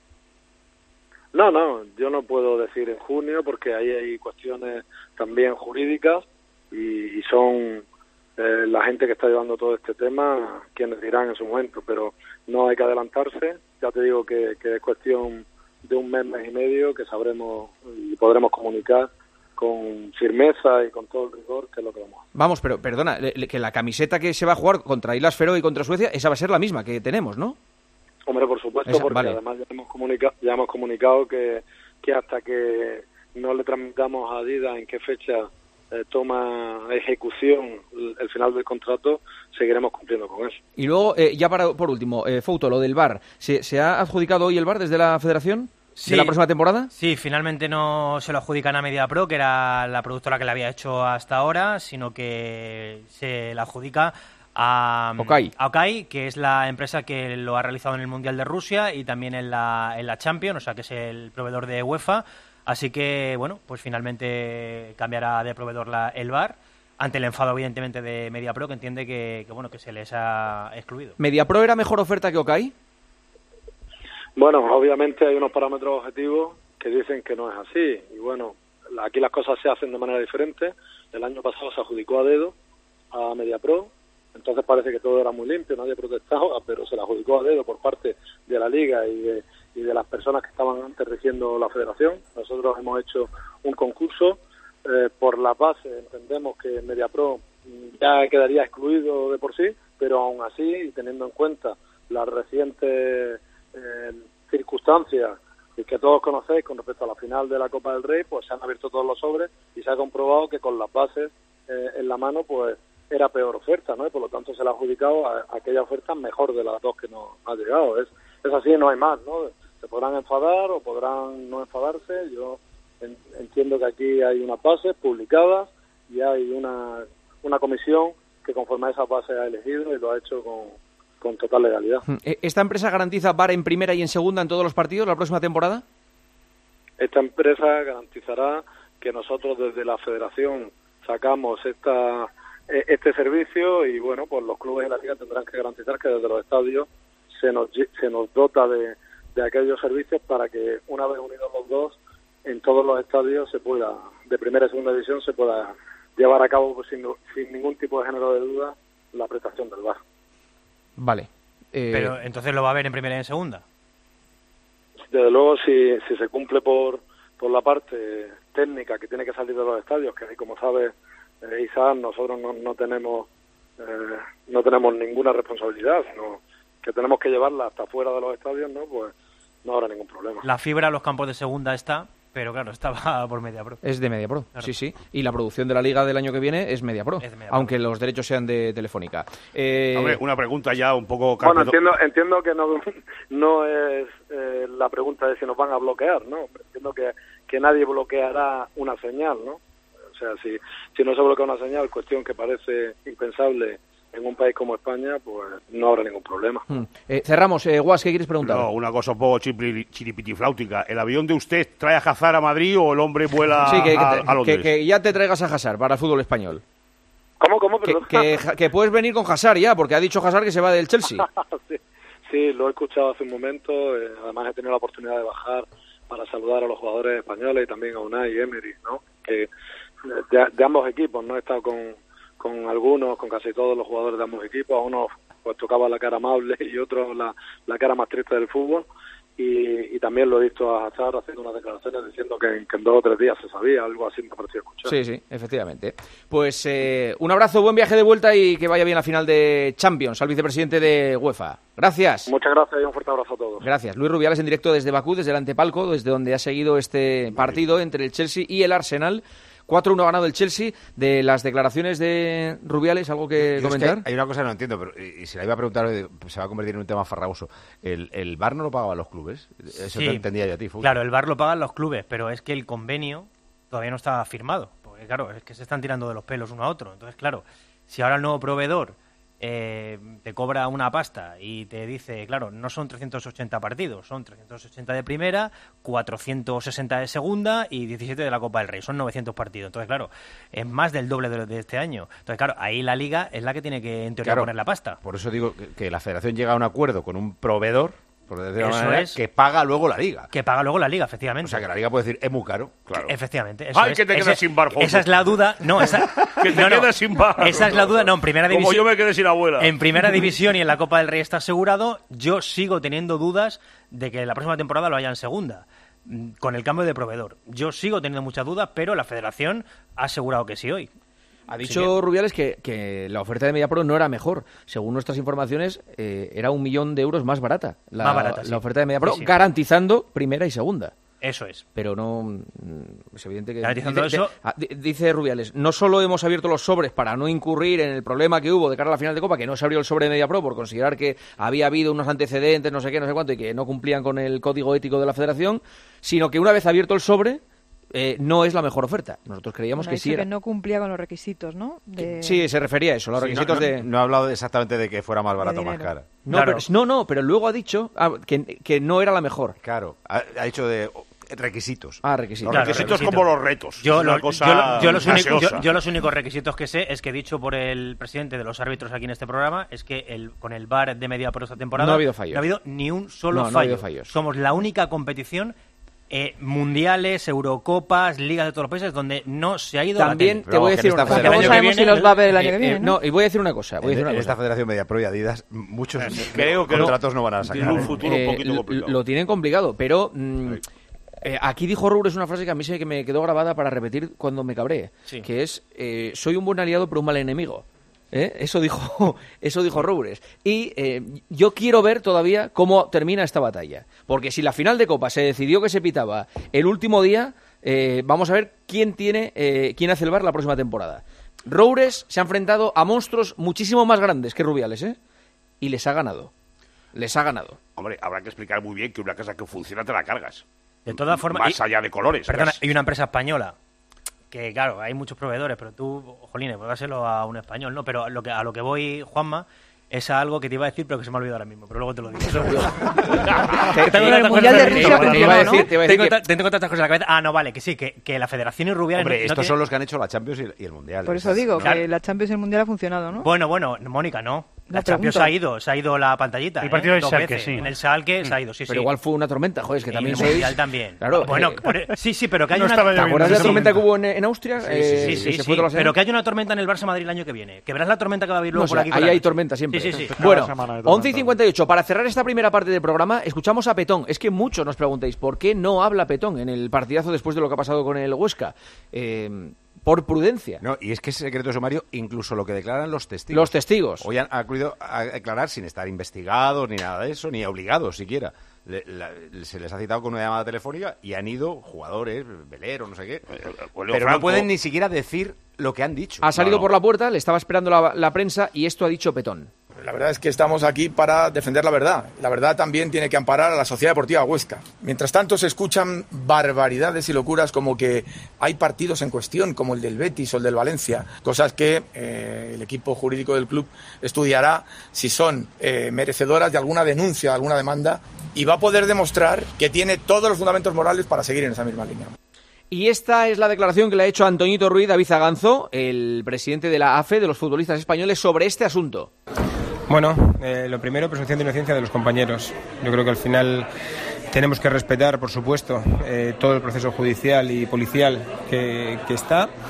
Speaker 14: No, no, yo no puedo decir en junio porque ahí hay cuestiones también jurídicas y, y son eh, la gente que está llevando todo este tema quienes dirán en su momento, pero no hay que adelantarse. Ya te digo que, que es cuestión de un mes, mes y medio que sabremos y podremos comunicar con firmeza y con todo el rigor que es lo que vamos a hacer.
Speaker 4: Vamos, pero perdona, le- le- que la camiseta que se va a jugar contra Islas Feroe y contra Suecia, esa va a ser la misma que tenemos, ¿no?
Speaker 14: Hombre, por supuesto,
Speaker 4: Esa,
Speaker 14: porque
Speaker 4: vale.
Speaker 14: además ya hemos, comunica ya hemos comunicado que, que hasta que no le transmitamos a Adidas en qué fecha eh, toma ejecución el, el final del contrato, seguiremos cumpliendo con eso.
Speaker 4: Y luego, eh, ya para, por último, eh, Fouto, lo del V A R. ¿Se, ¿Se ha adjudicado hoy el V A R desde la federación?
Speaker 13: Sí.
Speaker 4: ¿De la próxima temporada?
Speaker 13: Sí, finalmente no se lo adjudican a MediaPro, que era la productora que le había hecho hasta ahora, sino que se la adjudica a
Speaker 4: Okai.
Speaker 13: a Okai, que es la empresa que lo ha realizado en el Mundial de Rusia y también en la, en la Champions, o sea que es el proveedor de UEFA. Así que, bueno, pues finalmente cambiará de proveedor la, el V A R, ante el enfado, evidentemente, de MediaPro, que entiende que, que, bueno, que se les ha excluido.
Speaker 4: ¿MediaPro era mejor oferta que Okai?
Speaker 14: Bueno, obviamente hay unos parámetros objetivos que dicen que no es así. Y bueno, la- aquí las cosas se hacen de manera diferente. El año pasado se adjudicó a dedo a MediaPro, entonces parece que todo era muy limpio, nadie protestaba, pero se la adjudicó a dedo por parte de la Liga y de, y de las personas que estaban antes rigiendo la federación. Nosotros hemos hecho un concurso eh, por la base, entendemos que MediaPro mm, ya quedaría excluido de por sí, pero aún así, y teniendo en cuenta las recientes eh, circunstancias que todos conocéis con respecto a la final de la Copa del Rey, pues se han abierto todos los sobres y se ha comprobado que con las bases eh, en la mano, pues era peor oferta, ¿no? Y por lo tanto se le ha adjudicado a, a aquella oferta mejor de las dos que nos ha llegado. Es, es así, no hay más, ¿no? Se podrán enfadar o podrán no enfadarse. Yo en, entiendo que aquí hay unas bases publicadas y hay una, una comisión que conforme a esas bases ha elegido y lo ha hecho con, con total legalidad.
Speaker 4: ¿Esta empresa garantiza V A R en primera y en segunda en todos los partidos la próxima temporada?
Speaker 14: Esta empresa garantizará que nosotros desde la federación sacamos esta este servicio y bueno, pues los clubes de la liga tendrán que garantizar que desde los estadios se nos se nos dota de, de aquellos servicios para que una vez unidos los dos en todos los estadios se pueda, de primera y segunda división, se pueda llevar a cabo pues, sin, sin ningún tipo de género de duda la prestación del V A R.
Speaker 4: Vale. Eh...
Speaker 13: Pero entonces lo va a ver en primera y en segunda.
Speaker 14: Desde luego, si, si se cumple por, por la parte técnica que tiene que salir de los estadios, que ahí, como sabes, eh, Isaac, nosotros no, no tenemos eh, no tenemos ninguna responsabilidad, sino que tenemos que llevarla hasta fuera de los estadios, ¿no? Pues no habrá ningún problema.
Speaker 13: La fibra a los campos de segunda está, pero claro, estaba por MediaPro.
Speaker 4: Es de MediaPro,
Speaker 13: Claro.
Speaker 4: sí, sí. Y la producción de la Liga del año que viene es MediaPro,
Speaker 13: Es de MediaPro.
Speaker 4: aunque los derechos sean de Telefónica. Eh...
Speaker 8: Hombre, una pregunta ya un poco...
Speaker 14: Bueno,
Speaker 8: carpeto-
Speaker 14: entiendo, entiendo que no, no es eh, la pregunta de si nos van a bloquear, ¿no? Entiendo que, que nadie bloqueará una señal, ¿no? O sea, si, si no se bloquea una señal, cuestión que parece impensable en un país como España, pues no habrá ningún problema.
Speaker 4: Hmm. Eh, cerramos. Eh, Guas, ¿qué quieres preguntar?
Speaker 8: No, una cosa un poco chipli- chiripitifláutica. ¿El avión de usted trae a Hazard a Madrid o el hombre vuela
Speaker 4: Sí, que, que,
Speaker 8: a,
Speaker 4: te-
Speaker 8: a Londres?
Speaker 4: que- que ya te traigas a Hazard para el fútbol español.
Speaker 14: ¿Cómo, cómo?
Speaker 4: Que,
Speaker 14: Perdón.
Speaker 4: que, que puedes venir con Hazard ya, porque ha dicho Hazard que se va del Chelsea.
Speaker 14: sí, sí, lo he escuchado hace un momento. Eh, además he tenido la oportunidad de bajar para saludar a los jugadores españoles y también a Unai y Emery, ¿no? Que de, de ambos equipos, ¿no? He estado con, con algunos, con casi todos los jugadores de ambos equipos. A unos pues tocaba la cara amable y otros la, la cara más triste del fútbol. Y, y también lo he visto a Hazard haciendo unas declaraciones diciendo que, que en dos o tres días se sabía, algo así me pareció escuchar.
Speaker 4: Sí, sí, efectivamente. Pues eh, un abrazo, buen viaje de vuelta y que vaya bien la final de Champions al vicepresidente de UEFA. Gracias.
Speaker 14: Muchas gracias y un fuerte abrazo a todos.
Speaker 4: Gracias. Luis Rubiales en directo desde Bakú, desde el antepalco, desde donde ha seguido este partido entre el Chelsea y el Arsenal. cuatro uno ha ganado el Chelsea. De las declaraciones de Rubiales, ¿algo que
Speaker 7: Yo
Speaker 4: comentar?
Speaker 7: Es que hay una cosa que no entiendo, pero y, y si la iba a preguntar, se va a convertir en un tema farragoso. ¿El, el V A R no lo pagaban los clubes? Eso
Speaker 13: Sí,
Speaker 7: te entendía yo a ti, Fus.
Speaker 13: Claro, el V A R lo pagan los clubes, pero es que el convenio todavía no está firmado. Porque, claro, es que se están tirando de los pelos uno a otro. Entonces, claro, si ahora el nuevo proveedor eh, te cobra una pasta y te dice, claro, no son trescientos ochenta partidos, son trescientos ochenta de primera, cuatrocientos sesenta de segunda y diecisiete de la Copa del Rey, son novecientos partidos. Entonces, claro, es más del doble de, de este año. Entonces, claro, ahí la Liga es la que tiene que, en teoría,
Speaker 7: Claro,
Speaker 13: poner la pasta.
Speaker 7: Por eso digo que, que la Federación llega a un acuerdo con un proveedor, por decirlo de
Speaker 13: Eso
Speaker 7: alguna manera,
Speaker 13: es.
Speaker 7: que paga luego la Liga.
Speaker 13: Que paga luego la Liga, efectivamente.
Speaker 7: O sea, que la Liga puede decir, es muy caro. Claro.
Speaker 13: Efectivamente. Eso
Speaker 8: ¡Ay,
Speaker 13: es.
Speaker 8: que te quedas
Speaker 13: Ese-
Speaker 8: sin bar, Fonso!
Speaker 13: Esa es la duda. No, esa,
Speaker 8: Que te
Speaker 13: no, no.
Speaker 8: quedas sin bar.
Speaker 13: Esa es la duda. No, en primera
Speaker 8: Como
Speaker 13: división.
Speaker 8: yo me quedé sin abuela.
Speaker 13: En primera división y en la Copa del Rey está asegurado. Yo sigo teniendo dudas de que la próxima temporada lo haya en segunda, mm, con el cambio de proveedor. Yo sigo teniendo muchas dudas, pero la Federación ha asegurado que sí hoy.
Speaker 4: Ha dicho Rubiales que, que la oferta de MediaPro no era mejor. Según nuestras informaciones, eh, era un millón de euros más barata la,
Speaker 13: Más barata, sí.
Speaker 4: la oferta de MediaPro,
Speaker 13: Sí, sí.
Speaker 4: garantizando primera y segunda.
Speaker 13: Eso es.
Speaker 4: Pero no, mm, es evidente que...
Speaker 13: Garantizando
Speaker 4: dice,
Speaker 13: eso-
Speaker 4: de- ah, di- dice Rubiales, no solo hemos abierto los sobres para no incurrir en el problema que hubo de cara a la final de Copa, que no se abrió el sobre de MediaPro por considerar que había habido unos antecedentes, no sé qué, no sé cuánto, y que no cumplían con el código ético de la Federación, sino que una vez abierto el sobre, eh, no es la mejor oferta. Nosotros creíamos
Speaker 11: Bueno,
Speaker 4: que
Speaker 11: ha
Speaker 4: sí
Speaker 11: dicho
Speaker 4: era.
Speaker 11: que no cumplía con los requisitos, ¿no? De...
Speaker 4: Sí, se refería a eso, los
Speaker 7: Sí,
Speaker 4: requisitos
Speaker 7: no, no,
Speaker 4: de...
Speaker 7: No ha hablado exactamente de que fuera más barato o más
Speaker 11: dinero.
Speaker 7: cara.
Speaker 4: No,
Speaker 13: Claro.
Speaker 4: pero, no, no, pero luego ha dicho ah, que, que no era la mejor.
Speaker 7: Claro, ha, ha dicho de oh, requisitos.
Speaker 4: Ah, requisitos.
Speaker 8: Los
Speaker 13: Claro,
Speaker 8: requisitos
Speaker 13: requisitos.
Speaker 8: como los retos.
Speaker 13: Yo,
Speaker 8: Es una
Speaker 13: lo-
Speaker 8: cosa
Speaker 13: yo lo- yo los únicos,
Speaker 8: gaseosa.
Speaker 13: yo- yo los únicos requisitos que sé es que, dicho por el presidente de los árbitros aquí en este programa, es que el, con el V A R de MediaPro esta temporada
Speaker 4: No ha habido fallos.
Speaker 13: no ha habido ni un solo
Speaker 4: No, no ha
Speaker 13: fallo.
Speaker 4: habido fallos.
Speaker 13: Somos la única competición, eh, mundiales, Eurocopas, ligas de todos los países, donde no se ha ido
Speaker 4: También
Speaker 13: la tele.
Speaker 4: te voy a
Speaker 7: que
Speaker 4: decir
Speaker 7: en
Speaker 4: una
Speaker 7: esta
Speaker 4: cosa.
Speaker 11: Tampoco
Speaker 7: federación
Speaker 11: sabemos si los va a ver el año
Speaker 4: Eh,
Speaker 11: que
Speaker 4: eh,
Speaker 11: viene, ¿no?
Speaker 4: no, y voy a decir una cosa. Voy a
Speaker 7: En,
Speaker 4: decir una
Speaker 7: en esta
Speaker 4: cosa.
Speaker 7: Federación Mediapro y Adidas, muchos
Speaker 8: Creo que
Speaker 7: contratos no van a sacar.
Speaker 8: tiene un futuro
Speaker 4: Eh,
Speaker 8: un poquito
Speaker 4: lo-
Speaker 8: complicado.
Speaker 4: lo tienen complicado, pero mm,
Speaker 7: Sí.
Speaker 4: eh, aquí dijo Roures una frase que a mí se que me quedó grabada para repetir cuando me cabré,
Speaker 13: Sí.
Speaker 4: que es eh, soy un buen aliado pero un mal enemigo. ¿Eh? Eso dijo, eso dijo Roures. Y eh, yo quiero ver todavía cómo termina esta batalla, porque si la final de Copa se decidió que se pitaba el último día, eh, vamos a ver quién tiene, eh, quién hace el V A R la próxima temporada. Roures se ha enfrentado a monstruos muchísimo más grandes que Rubiales, ¿eh? Y les ha ganado. Les ha ganado.
Speaker 8: Hombre, habrá que explicar muy bien que una casa que funciona te la cargas.
Speaker 13: De todas formas,
Speaker 8: Más
Speaker 13: y-
Speaker 8: allá de colores.
Speaker 13: Perdona,
Speaker 8: Las-
Speaker 13: hay una empresa española que, claro, hay muchos proveedores, pero tú, jolines, pues dárselo a un español, ¿no? Pero a lo que, a lo que voy, Juanma, es a algo que te iba a decir, pero que se me ha olvidado ahora mismo. Pero luego te lo digo.
Speaker 4: Te-
Speaker 13: Tengo
Speaker 11: el
Speaker 13: tantas
Speaker 11: Mundial
Speaker 13: cosas
Speaker 11: de
Speaker 13: en
Speaker 11: Rusia
Speaker 13: la cabeza.
Speaker 11: funcionó,
Speaker 4: te iba a
Speaker 11: ¿no?
Speaker 4: decir, te iba a decir
Speaker 13: Tengo,
Speaker 4: que-
Speaker 13: ta- tengo tantas cosas en la cabeza. Ah, no, vale, que sí, que, que la Federación y Rubiales...
Speaker 7: Hombre,
Speaker 13: no- no
Speaker 7: estos
Speaker 13: tiene-
Speaker 7: son los que han hecho la Champions y, y el Mundial.
Speaker 11: Por eso digo
Speaker 13: Claro.
Speaker 11: que la Champions y el Mundial ha funcionado, ¿no?
Speaker 13: Bueno, bueno, Mónica, no. La
Speaker 11: No,
Speaker 13: Champions
Speaker 11: pregunto.
Speaker 13: ha ido, se ha ido la pantallita.
Speaker 10: El
Speaker 13: ¿eh?
Speaker 10: partido del
Speaker 13: Dos
Speaker 10: Schalke,
Speaker 13: veces.
Speaker 10: sí.
Speaker 13: En el Schalke se ha ido, sí,
Speaker 4: Pero
Speaker 13: sí.
Speaker 4: igual fue una tormenta, joder, es que
Speaker 13: Y
Speaker 4: también
Speaker 13: en el Mundial
Speaker 4: sois...
Speaker 13: también.
Speaker 4: Claro,
Speaker 13: bueno,
Speaker 4: eh,
Speaker 13: por- sí, sí, pero que hay
Speaker 10: no
Speaker 13: una...
Speaker 10: estaba
Speaker 4: ¿Te
Speaker 10: lloviendo.
Speaker 4: acuerdas de la
Speaker 10: Sí.
Speaker 4: tormenta que hubo en, en Austria?
Speaker 13: Sí,
Speaker 4: Eh,
Speaker 13: sí,
Speaker 4: que
Speaker 13: sí,
Speaker 4: se
Speaker 13: sí,
Speaker 4: fue toda la semana.
Speaker 13: pero que hay una tormenta en el Barça Madrid el año que viene. Que verás la tormenta que va a haber
Speaker 4: No,
Speaker 13: luego
Speaker 4: o
Speaker 13: por
Speaker 4: sea,
Speaker 13: aquí. por
Speaker 4: ahí
Speaker 13: la
Speaker 4: hay
Speaker 13: noche.
Speaker 4: tormenta siempre.
Speaker 13: Sí, sí, sí.
Speaker 4: Bueno,
Speaker 12: semana hay
Speaker 4: once y
Speaker 12: tormenta.
Speaker 4: cincuenta y ocho. Para cerrar esta primera parte del programa, escuchamos a Petón. Es que muchos nos preguntáis, ¿por qué no habla Petón en el partidazo después de lo que ha pasado con el Huesca? Eh, por prudencia.
Speaker 7: No, y es que es secreto de sumario, incluso lo que declaran los testigos.
Speaker 4: Los testigos.
Speaker 7: Hoy han acudido a declarar sin estar investigados ni nada de eso, ni obligados siquiera. Le- la- se les ha citado con una llamada telefónica y han ido jugadores, veleros, no sé qué.
Speaker 8: Eh,
Speaker 7: Pero
Speaker 8: Leo
Speaker 7: no
Speaker 8: Franco-
Speaker 7: pueden ni siquiera decir lo que han dicho.
Speaker 4: Ha salido
Speaker 8: No, no.
Speaker 4: por la puerta, le estaba esperando la, la prensa y esto ha dicho Petón.
Speaker 15: La verdad es que estamos aquí para defender la verdad. La verdad también tiene que amparar a la Sociedad Deportiva Huesca. Mientras tanto se escuchan barbaridades y locuras como que hay partidos en cuestión, como el del Betis o el del Valencia, cosas que eh, el equipo jurídico del club estudiará si son eh, merecedoras de alguna denuncia, de alguna demanda, y va a poder demostrar que tiene todos los fundamentos morales para seguir en esa misma línea.
Speaker 4: Y esta es la declaración que le ha hecho Antoñito Ruiz David Zaganzo, el presidente de la A F E, de los futbolistas españoles, sobre este asunto.
Speaker 16: Bueno, eh, lo primero, presunción de inocencia de los compañeros. Yo creo que al final tenemos que respetar, por supuesto, eh, todo el proceso judicial y policial que, que está.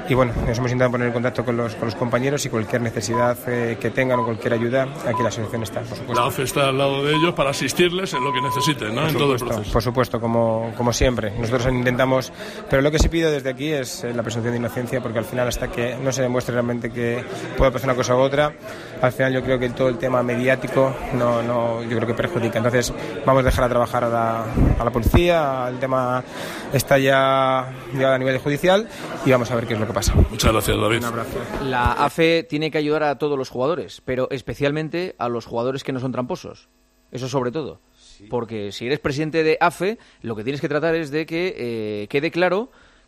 Speaker 16: y bueno, nos hemos intentado poner en contacto con los, con los compañeros y cualquier necesidad eh, que tengan o cualquier ayuda, aquí la asociación está, por supuesto.
Speaker 17: La A F E está al lado de ellos para asistirles en lo que necesiten, ¿no?
Speaker 16: Por
Speaker 17: en
Speaker 16: supuesto,
Speaker 17: todo el proceso.
Speaker 16: Por supuesto, como, como siempre. Nosotros intentamos, pero lo que sí pido desde aquí es la presunción de inocencia, porque al final, hasta que no se demuestre realmente que puede pasar una cosa u otra, al final yo creo que todo el tema mediático no, no, yo creo que perjudica. Entonces vamos a dejar a trabajar a la, a la policía, el tema está ya llevado a nivel judicial y vamos a ver qué es lo que pasa.
Speaker 17: Muchas gracias, David.
Speaker 16: Un abrazo.
Speaker 4: La A F E tiene que ayudar a todos los jugadores, pero especialmente a los jugadores que no son tramposos. Eso sobre todo. Sí. Porque si eres presidente de A F E, lo que tienes que tratar es de que eh, quede claro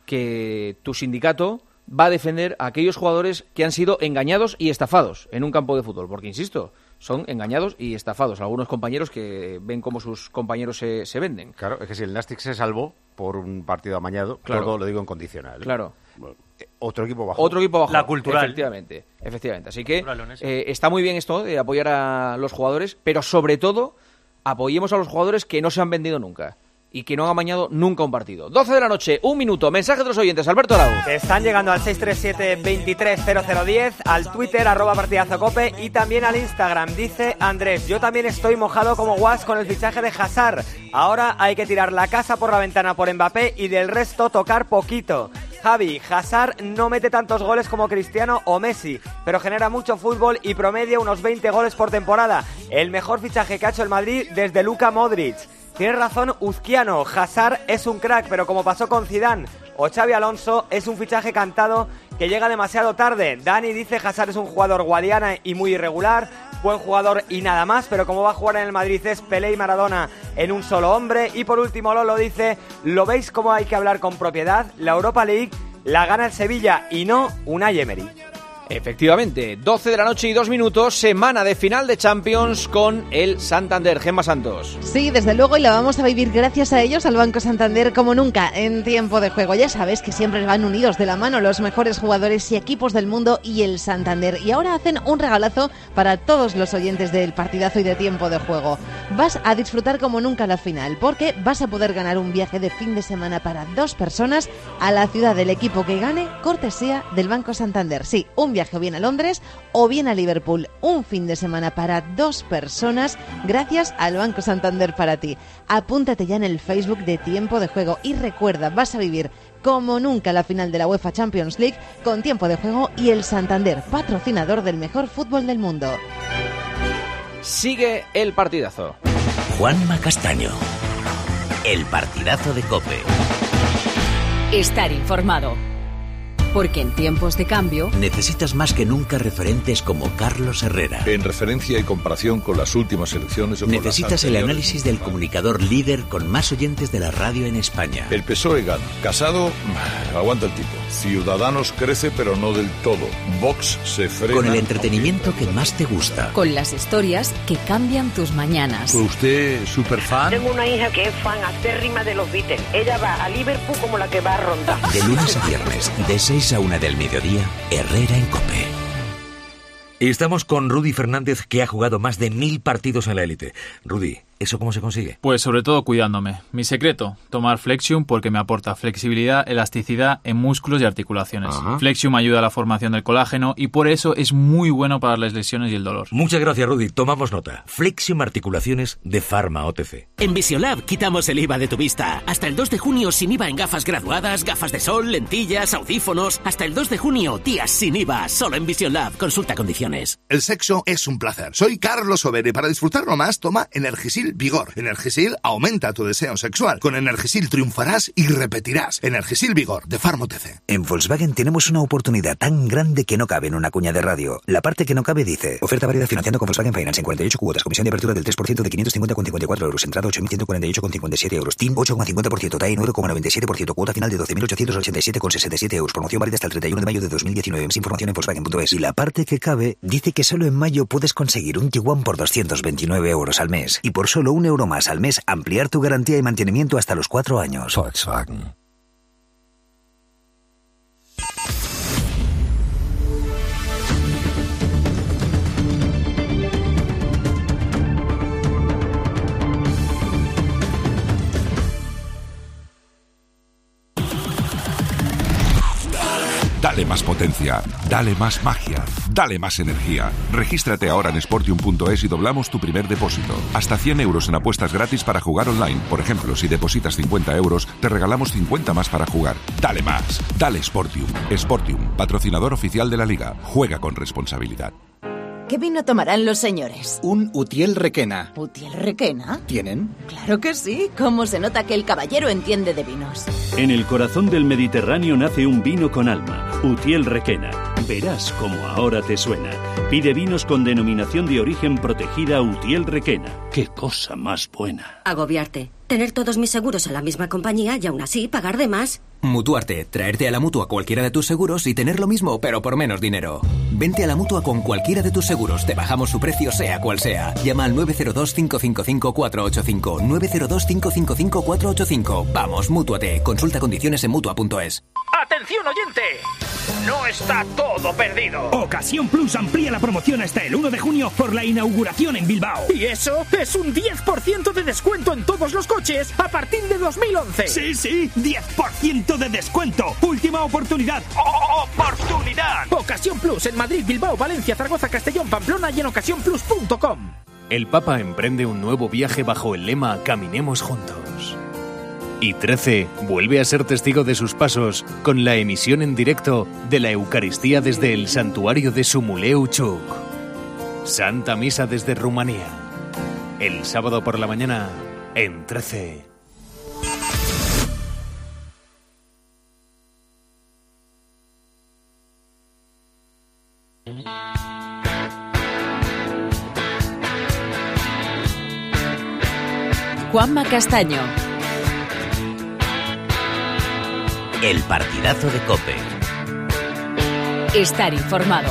Speaker 4: que tu sindicato va a defender a aquellos jugadores que han sido engañados y estafados en un campo de fútbol. Porque, insisto, son engañados y estafados. Algunos compañeros que ven cómo sus compañeros se, se venden.
Speaker 7: Claro, es que si el Nastic se salvó por un partido amañado, claro. Todo lo digo en condicional.
Speaker 4: Claro.
Speaker 7: Bueno, otro equipo bajó.
Speaker 4: Otro equipo bajó.
Speaker 13: La cultural.
Speaker 4: Efectivamente. efectivamente. Así que eh, está muy bien esto de apoyar a los jugadores, pero sobre todo apoyemos a los jugadores que no se han vendido nunca y que no han amañado nunca un partido. doce de la noche, un minuto, mensaje de los oyentes. Alberto Arau.
Speaker 18: Están llegando al seis tres siete, veintitrés cero cero diez, al Twitter, arroba partidazo cope, y también al Instagram. Dice Andrés: yo también estoy mojado como Guas con el fichaje de Hazard. Ahora hay que tirar la casa por la ventana por Mbappé y del resto tocar poquito. Javi, Hazard no mete tantos goles como Cristiano o Messi, pero genera mucho fútbol y promedia unos veinte goles por temporada. El mejor fichaje que ha hecho el Madrid desde Luka Modric. Tiene razón Uzquiano, Hazard es un crack, pero como pasó con Zidane o Xavi Alonso, es un fichaje cantado que llega demasiado tarde. Dani dice: Hazard es un jugador guadiana y muy irregular, buen jugador y nada más, pero como va a jugar en el Madrid es Pelé y Maradona en un solo hombre. Y por último Lolo dice: ¿lo veis cómo hay que hablar con propiedad? La Europa League la gana el Sevilla y no Unai Emery.
Speaker 4: Efectivamente, doce de la noche y dos minutos, semana de final de Champions con el Santander. Gemma Santos.
Speaker 19: Sí, desde luego, y la vamos a vivir gracias a ellos, al Banco Santander, como nunca en tiempo de juego. Ya sabes que siempre van unidos de la mano los mejores jugadores y equipos del mundo y el Santander. Y ahora hacen un regalazo para todos los oyentes del partidazo y de tiempo de juego. Vas a disfrutar como nunca la final, porque vas a poder ganar un viaje de fin de semana para dos personas a la ciudad del equipo que gane, cortesía del Banco Santander. Sí, un viaje o bien a Londres o bien a Liverpool. Un fin de semana para dos personas gracias al Banco Santander para ti. Apúntate ya en el Facebook de Tiempo de Juego y recuerda, vas a vivir como nunca la final de la UEFA Champions League con Tiempo de Juego y el Santander, patrocinador del mejor fútbol del mundo.
Speaker 4: Sigue el partidazo.
Speaker 2: Juanma Castaño. El partidazo de COPE.
Speaker 1: Estar informado. Porque en tiempos de cambio
Speaker 2: necesitas más que nunca referentes como Carlos Herrera.
Speaker 20: En referencia y comparación con las últimas elecciones o con
Speaker 2: necesitas el análisis del comunicador líder con más oyentes de la radio en España.
Speaker 20: El P S O E gana. Casado, aguanta el tipo. Ciudadanos crece pero no del todo. Vox se frena.
Speaker 2: Con el entretenimiento que más te gusta.
Speaker 1: Con las historias que cambian tus mañanas.
Speaker 20: ¿Fue usted súper fan?
Speaker 21: Tengo una hija que es fan acérrima de los Beatles. Ella va a Liverpool como la que va a Ronda.
Speaker 2: De lunes a viernes, de seis a una del mediodía, Herrera en COPE. Estamos con Rudy Fernández, que ha jugado más de mil partidos en la élite. Rudy, ¿eso cómo se consigue?
Speaker 22: Pues sobre todo cuidándome. Mi secreto, tomar Flexium porque me aporta flexibilidad, elasticidad en músculos y articulaciones. Ajá. Flexium ayuda a la formación del colágeno y por eso es muy bueno para las lesiones y el dolor.
Speaker 2: Muchas gracias, Rudy. Tomamos nota. Flexium Articulaciones de Pharma O T C.
Speaker 23: En Visiolab quitamos el I V A de tu vista. Hasta el dos de junio sin I V A en gafas graduadas, gafas de sol, lentillas, audífonos. Hasta el dos de junio, días sin I V A. Solo en Visiolab. Consulta condiciones.
Speaker 24: El sexo es un placer. Soy Carlos Overo y para disfrutarlo más, toma Energisil Vigor. Energisil aumenta tu deseo sexual. Con Energisil triunfarás y repetirás. Energisil Vigor, de Pharma O T C.
Speaker 25: En Volkswagen tenemos una oportunidad tan grande que no cabe en una cuña de radio. La parte que no cabe dice: oferta válida financiando con Volkswagen Finance en cuarenta y ocho cuotas. Comisión de apertura del tres por ciento de quinientos cincuenta con cincuenta y cuatro euros. Entrada ocho mil ciento cuarenta y ocho con cincuenta y siete euros. T I N ocho coma cincuenta por ciento. T A E nueve coma noventa y siete por ciento. Cuota final de doce mil ochocientos ochenta y siete con sesenta y siete euros. Promoción válida hasta el treinta y uno de mayo de dos mil diecinueve. Más información en Volkswagen punto es. Y la parte que cabe dice que solo en mayo puedes conseguir un Tiguan por doscientos veintinueve euros al mes. Y por solo un euro más al mes, ampliar tu garantía y mantenimiento hasta los cuatro años. Volkswagen.
Speaker 3: Dale más potencia, dale más magia, dale más energía. Regístrate ahora en sportium punto es y doblamos tu primer depósito. Hasta cien euros en apuestas gratis para jugar online. Por ejemplo, si depositas cincuenta euros, te regalamos cincuenta más para jugar. Dale más, dale Sportium. Sportium, patrocinador oficial de la Liga. Juega con responsabilidad.
Speaker 5: ¿Qué vino tomarán los señores?
Speaker 6: Un Utiel Requena.
Speaker 5: ¿Utiel Requena?
Speaker 6: ¿Tienen?
Speaker 5: Claro que sí. ¿Cómo se nota que el caballero entiende de vinos?
Speaker 9: En el corazón del Mediterráneo nace un vino con alma, Utiel Requena. Verás cómo ahora te suena. Pide vinos con denominación de origen protegida Utiel Requena. ¡Qué cosa más buena!
Speaker 14: Agobiarte. Tener todos mis seguros en la misma compañía y aún así pagar de más.
Speaker 26: Mutuarte. Traerte a la Mutua cualquiera de tus seguros y tener lo mismo, pero por menos dinero. Vente a la Mutua con cualquiera de tus seguros. Te bajamos su precio sea cual sea. Llama al nueve cero dos, cinco cinco cinco, cuatro ocho cinco. nueve cero dos, cinco cinco cinco, cuatro ocho cinco. Vamos, Mútuate. Consulta condiciones en Mutua punto es.
Speaker 27: ¡Atención, oyente! ¡No está todo perdido!
Speaker 28: Ocasión Plus amplía la promoción hasta el uno de junio por la inauguración en Bilbao.
Speaker 27: ¿Y eso? ¡Es un diez por ciento de descuento en todos los coches a partir de dos mil once!
Speaker 28: ¡Sí, sí! ¡diez por ciento de descuento! ¡Última oportunidad!
Speaker 27: ¡Oh, oportunidad! Ocasión Plus en Madrid, Bilbao, Valencia, Zaragoza, Castellón, Pamplona y en ocasión plus punto com.
Speaker 29: El Papa emprende un nuevo viaje bajo el lema Caminemos juntos. Y trece vuelve a ser testigo de sus pasos con la emisión en directo de la Eucaristía desde el santuario de Sumuleu Chuk. Santa Misa desde Rumanía. El sábado por la mañana en trece.
Speaker 1: Juanma Castaño.
Speaker 30: El partidazo de COPE.
Speaker 1: Estar informado.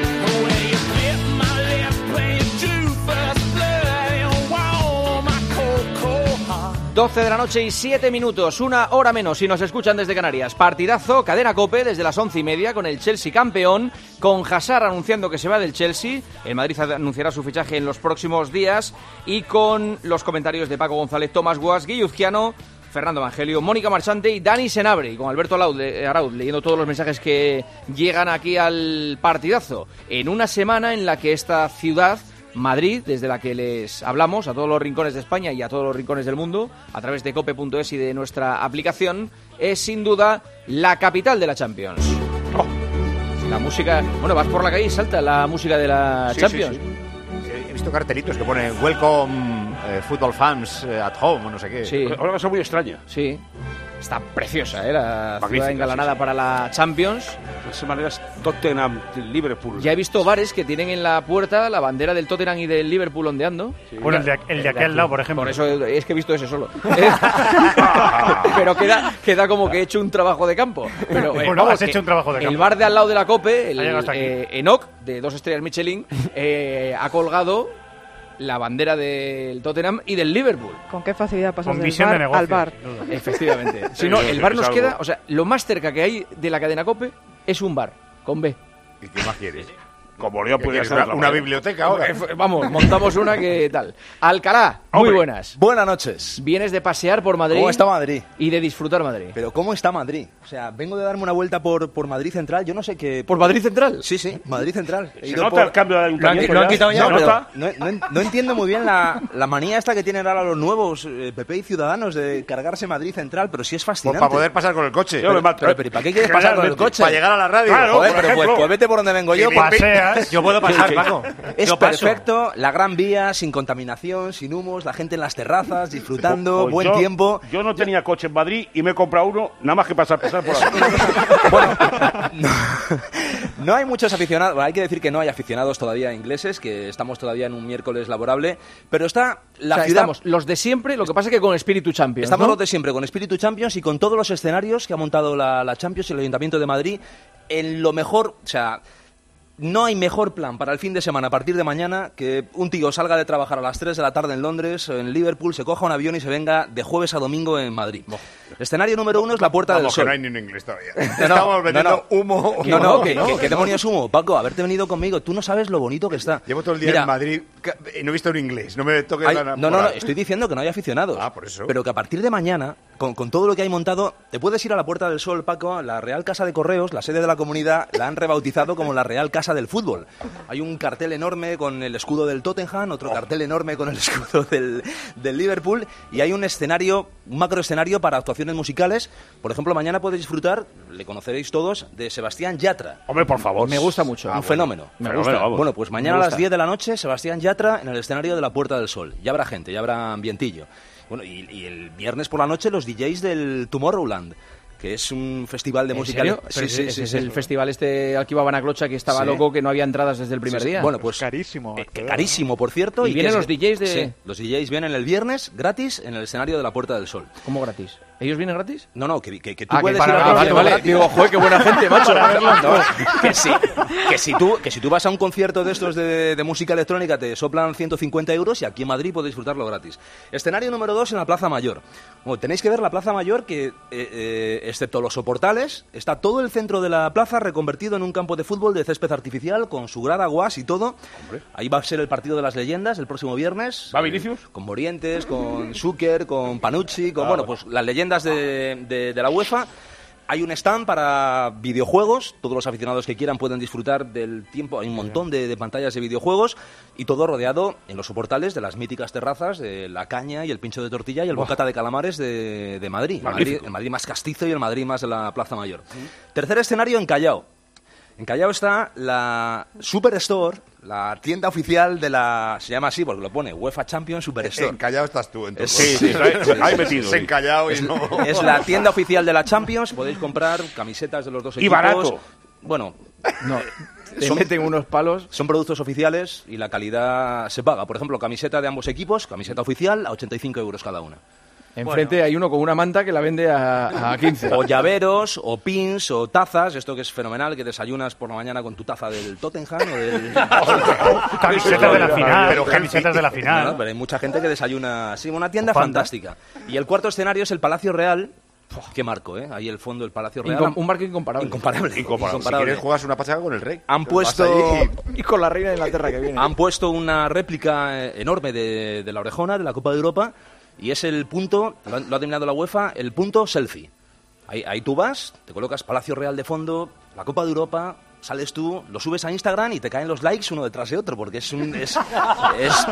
Speaker 4: doce de la noche y siete minutos, una hora menos si nos escuchan desde Canarias. Partidazo, cadena COPE desde las once y media con el Chelsea campeón, con Hazard anunciando que se va del Chelsea, el Madrid anunciará su fichaje en los próximos días y con los comentarios de Paco González, Tomás Guas, Guilluzquiano, Fernando Evangelio, Mónica Marchante y Dani Senabre, y con Alberto Araud, Araud leyendo todos los mensajes que llegan aquí al partidazo, en una semana en la que esta ciudad, Madrid, desde la que les hablamos a todos los rincones de España y a todos los rincones del mundo, a través de cope punto es y de nuestra aplicación, es sin duda la capital de la Champions. Oh, la música... Bueno, vas por la calle y salta la música de la
Speaker 7: sí,
Speaker 4: Champions.
Speaker 7: Sí, sí. He visto cartelitos que ponen Welcome eh, Football Fans eh, at Home o no sé qué.
Speaker 4: Sí.
Speaker 8: Una cosa muy extraña.
Speaker 4: Sí. Está preciosa, ¿eh? La
Speaker 8: Magnífica,
Speaker 4: ciudad engalanada
Speaker 8: sí, sí.
Speaker 4: para la Champions.
Speaker 8: De esa manera es Tottenham, Liverpool.
Speaker 4: Ya he visto bares que tienen en la puerta la bandera del Tottenham y del Liverpool ondeando.
Speaker 10: Sí. Bueno, el de, el de aquí al lado, por ejemplo.
Speaker 4: Por eso es que he visto ese solo. Pero queda, queda como que he hecho un trabajo de campo. Pero, eh,
Speaker 10: bueno,
Speaker 4: vamos,
Speaker 10: has hecho un trabajo de campo.
Speaker 4: El bar de al lado de la COPE, el
Speaker 10: eh,
Speaker 4: eh, Enoch, de dos estrellas Michelin, eh, ha colgado la bandera del Tottenham y del Liverpool.
Speaker 11: ¿Con qué facilidad pasas
Speaker 10: Con
Speaker 11: del
Speaker 10: visión
Speaker 11: bar
Speaker 10: de negocio.
Speaker 11: al bar?
Speaker 4: Efectivamente. Si no, el bar nos queda... O sea, lo más cerca que hay de la cadena COPE es un bar, con B.
Speaker 7: ¿Y qué más quieres?
Speaker 8: Como yo puede ser
Speaker 7: una, una biblioteca ahora.
Speaker 4: Vamos, montamos una que tal. Alcalá, muy
Speaker 31: Hombre,
Speaker 4: buenas.
Speaker 31: Buenas noches.
Speaker 4: Vienes de pasear por Madrid.
Speaker 31: ¿Cómo está Madrid?
Speaker 4: Y de disfrutar Madrid.
Speaker 31: Pero ¿cómo está Madrid? O sea, vengo de darme una vuelta por, por Madrid Central. Yo no sé qué...
Speaker 4: ¿Por Madrid Central?
Speaker 31: Sí, sí, Madrid Central.
Speaker 8: He ido nota por... el cambio de ayuntamiento.
Speaker 31: ¿Lo han quitado ya?
Speaker 8: No,
Speaker 31: no, no, no, no entiendo muy bien la, la manía esta que tienen ahora los nuevos eh, P P y Ciudadanos de cargarse Madrid Central, pero sí es fascinante.
Speaker 7: Pues para poder pasar con el coche.
Speaker 31: Pero, pero, pero, pero ¿y para qué quieres pasar con el coche?
Speaker 7: Para llegar a la radio.
Speaker 31: Claro, Joder, pero pues, pues vete por donde vengo yo.
Speaker 10: Paseas.
Speaker 31: Yo puedo pasar,
Speaker 10: Sí, sí.
Speaker 31: Paco. Es
Speaker 10: Yo paso.
Speaker 31: perfecto, la gran vía, sin contaminación, sin humos, la gente en las terrazas, disfrutando,
Speaker 8: Pues
Speaker 31: buen
Speaker 8: yo,
Speaker 31: tiempo.
Speaker 8: Yo no tenía coche en Madrid y me he comprado uno, nada más que pasar, pasar por ahí.
Speaker 31: Bueno, no, no hay muchos aficionados, bueno, hay que decir que no hay aficionados todavía ingleses, que estamos todavía en un miércoles laborable, pero está la
Speaker 4: o sea,
Speaker 31: ciudad...
Speaker 4: Estamos los de siempre, lo que pasa es que con espíritu Champions,
Speaker 31: Estamos
Speaker 4: ¿no?
Speaker 31: los de siempre, con espíritu Champions y con todos los escenarios que ha montado la, la Champions y el Ayuntamiento de Madrid, en lo mejor, o sea... No hay mejor plan para el fin de semana a partir de mañana que un tío salga de trabajar a las tres de la tarde en Londres, en Liverpool, se coja un avión y se venga de jueves a domingo en Madrid. Oh. Escenario número uno es la Puerta
Speaker 7: Vamos,
Speaker 31: del Sol.
Speaker 7: Que no hay ni un inglés todavía.
Speaker 31: No, no,
Speaker 7: Estamos vendiendo
Speaker 31: no, no.
Speaker 7: humo.
Speaker 31: No, no, que,
Speaker 7: no,
Speaker 31: que, que demonios humo. Paco, haberte venido conmigo, tú no sabes lo bonito que está.
Speaker 7: Llevo todo el día
Speaker 31: Mira,
Speaker 7: en Madrid y no he visto un inglés. No me toques
Speaker 31: hay,
Speaker 7: la...
Speaker 31: No, no, no, estoy diciendo que no hay aficionados.
Speaker 7: Ah, por eso.
Speaker 31: Pero que a partir de mañana con, con todo lo que hay montado, te puedes ir a la Puerta del Sol, Paco. La Real Casa de Correos, la sede de la comunidad, la han rebautizado como la Real Casa del Fútbol. Hay un cartel enorme con el escudo del Tottenham, otro oh. cartel enorme con el escudo del, del Liverpool, y hay un escenario, un macro escenario para actuaciones musicales. Por ejemplo, mañana podéis disfrutar, le conoceréis todos, de Sebastián Yatra.
Speaker 8: Hombre, por favor.
Speaker 31: Me gusta mucho. Un ah, fenómeno.
Speaker 8: Me gusta. Vamos.
Speaker 31: Bueno, pues mañana a las diez de la noche, Sebastián Yatra en el escenario de la Puerta del Sol. Ya habrá gente, ya habrá ambientillo. Bueno, y, y el viernes por la noche los D Js del Tomorrowland, que es un festival de música.
Speaker 4: ¿En serio? Sí, sí, sí, es sí, el sí. festival este al que iba Banaclocha, que estaba sí. loco, que no había entradas desde el primer sí, sí. día.
Speaker 31: Bueno, pues
Speaker 6: carísimo.
Speaker 31: Eh, carísimo, por cierto.
Speaker 4: Y, y vienen los D Js de...
Speaker 31: Sí, los D Js vienen el viernes gratis en el escenario de la Puerta del Sol.
Speaker 4: ¿Cómo gratis? ¿Ellos vienen gratis?
Speaker 31: No, no, que, que, que tú
Speaker 4: ah,
Speaker 31: puedes
Speaker 4: que para,
Speaker 31: ir a
Speaker 4: vale, vale.
Speaker 31: gratis.
Speaker 4: Digo, joder, qué buena gente, macho.
Speaker 31: no, que, sí, que, si tú, que si tú vas a un concierto de estos de, de música electrónica te soplan ciento cincuenta euros y aquí en Madrid podéis disfrutarlo gratis. Escenario número dos en la Plaza Mayor. Bueno, tenéis que ver la Plaza Mayor que, eh, eh, excepto los soportales, está todo el centro de la plaza reconvertido en un campo de fútbol de césped artificial con su grada guas y todo. Hombre. Ahí va a ser el partido de las leyendas el próximo viernes.
Speaker 8: ¿Va Vinicius?
Speaker 31: Eh, con Morientes, con Zucker, con Panucci, con, ah, bueno, pues las leyendas de... De, de la UEFA. Hay un stand para videojuegos, todos los aficionados que quieran pueden disfrutar del tiempo, hay un montón de, de pantallas de videojuegos y todo rodeado en los soportales de las míticas terrazas de la caña y el pincho de tortilla y el oh. bocata de calamares de, de Madrid. Madrid, el Madrid más castizo y el Madrid más de la Plaza Mayor. ¿Mm? Tercer escenario en Callao. En Callao está la Superstore, la tienda oficial de la... Se llama así porque lo pone UEFA Champions Superstore.
Speaker 7: En Callao estás tú, entonces.
Speaker 31: Sí, sí,
Speaker 7: sí, ahí metido. En Callao y
Speaker 31: es,
Speaker 7: no...
Speaker 31: Es la tienda oficial de la Champions, podéis comprar camisetas de los dos equipos.
Speaker 8: Y barato.
Speaker 31: Bueno,
Speaker 4: no... Te son, meten unos palos.
Speaker 31: Son productos oficiales y la calidad se paga. Por ejemplo, camiseta de ambos equipos, camiseta oficial, a ochenta y cinco euros cada una.
Speaker 4: Enfrente bueno. hay uno con una manta que la vende a, a quince.
Speaker 31: O llaveros, o pins, o tazas. Esto que es fenomenal, que desayunas por la mañana con tu taza del Tottenham o del...
Speaker 10: Camisetas de la final. Pero camisetas de la final.
Speaker 31: No, pero hay mucha gente que desayuna... Sí, una tienda fantástica. Y el cuarto escenario es el Palacio Real. Qué marco, ¿eh? Ahí el fondo del Palacio Real.
Speaker 4: Incom un marco incomparable.
Speaker 31: Incomparable.
Speaker 7: Incomparable. Si quieres juegas una pachanga con el rey.
Speaker 31: Han puesto...
Speaker 4: Y... y con la reina de Inglaterra que viene.
Speaker 31: Han puesto una réplica enorme de, de la Orejona, de la Copa de Europa... Y es el punto, lo ha, lo ha terminado la UEFA, el punto selfie. Ahí, ahí tú vas, te colocas Palacio Real de fondo, la Copa de Europa, sales tú, lo subes a Instagram y te caen los likes uno detrás de otro, porque es un... Es, es,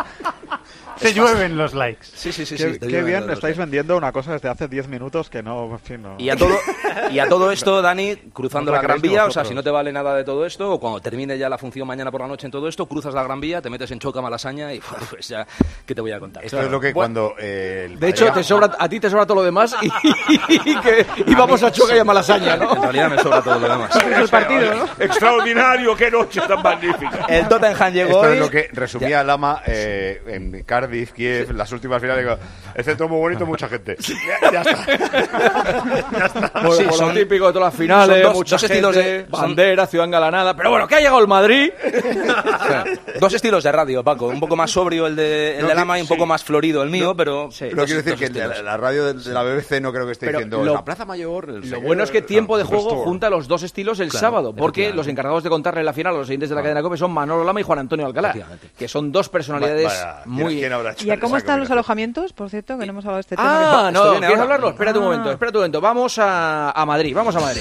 Speaker 10: te llueven los likes.
Speaker 31: Sí, sí, sí.
Speaker 6: Qué,
Speaker 31: sí
Speaker 6: qué bien, estáis vendiendo una cosa desde hace diez minutos que no... En fin, no...
Speaker 31: Y, a todo, y a todo esto, Dani, cruzando no la Gran Vía, o sea, si no te vale nada de todo esto, o cuando termine ya la función mañana por la noche en todo esto, cruzas la Gran Vía, te metes en Choca Malasaña y pues ya, ¿qué te voy a contar?
Speaker 7: Esto claro. es lo que bueno, cuando... Eh, el
Speaker 4: de hecho, te sobra, a ti te sobra todo lo demás y, y, que, y vamos a, a Choca y a Malasaña, ¿no?
Speaker 31: En realidad me sobra todo lo demás.
Speaker 4: Es el partido, ¿no?
Speaker 8: Extraordinario, qué noche tan magnífica.
Speaker 31: El Tottenham llegó
Speaker 7: Esto
Speaker 31: hoy...
Speaker 7: es lo que resumía Lama eh, en Cardiff, Kiev, las últimas finales. Digo, este es todo muy bonito, mucha gente. Ya, ya está.
Speaker 4: ya está. Por, sí, por son, lo típico de todas las finales, dos, mucha dos gente, estilos de bandera, ciudad engalanada. Pero bueno, que ha llegado el Madrid.
Speaker 31: O sea, dos estilos de radio, Paco. Un poco más sobrio el de, el no, de Lama y un sí. poco más florido el mío, no, pero...
Speaker 7: Sí, pero dos, quiero decir que la, la radio de, de la B B C no creo que esté pero diciendo
Speaker 4: lo,
Speaker 7: la Plaza Mayor... El
Speaker 4: lo
Speaker 7: señor,
Speaker 4: bueno es que Tiempo de Juego
Speaker 7: Store.
Speaker 4: junta los dos estilos el
Speaker 31: claro,
Speaker 4: sábado, porque los encargados de contarle la final a los siguientes de la cadena COPE son Manolo Lama y Juan Antonio Alcalá, que son dos personalidades
Speaker 7: vaya,
Speaker 4: muy...
Speaker 11: ¿Y a cómo están los alojamientos, por cierto? Que no hemos hablado de este tema.
Speaker 4: Ah, no, ¿quieres ahora? hablarlo? Espérate un momento, espérate un momento. Vamos a, a Madrid, vamos a Madrid.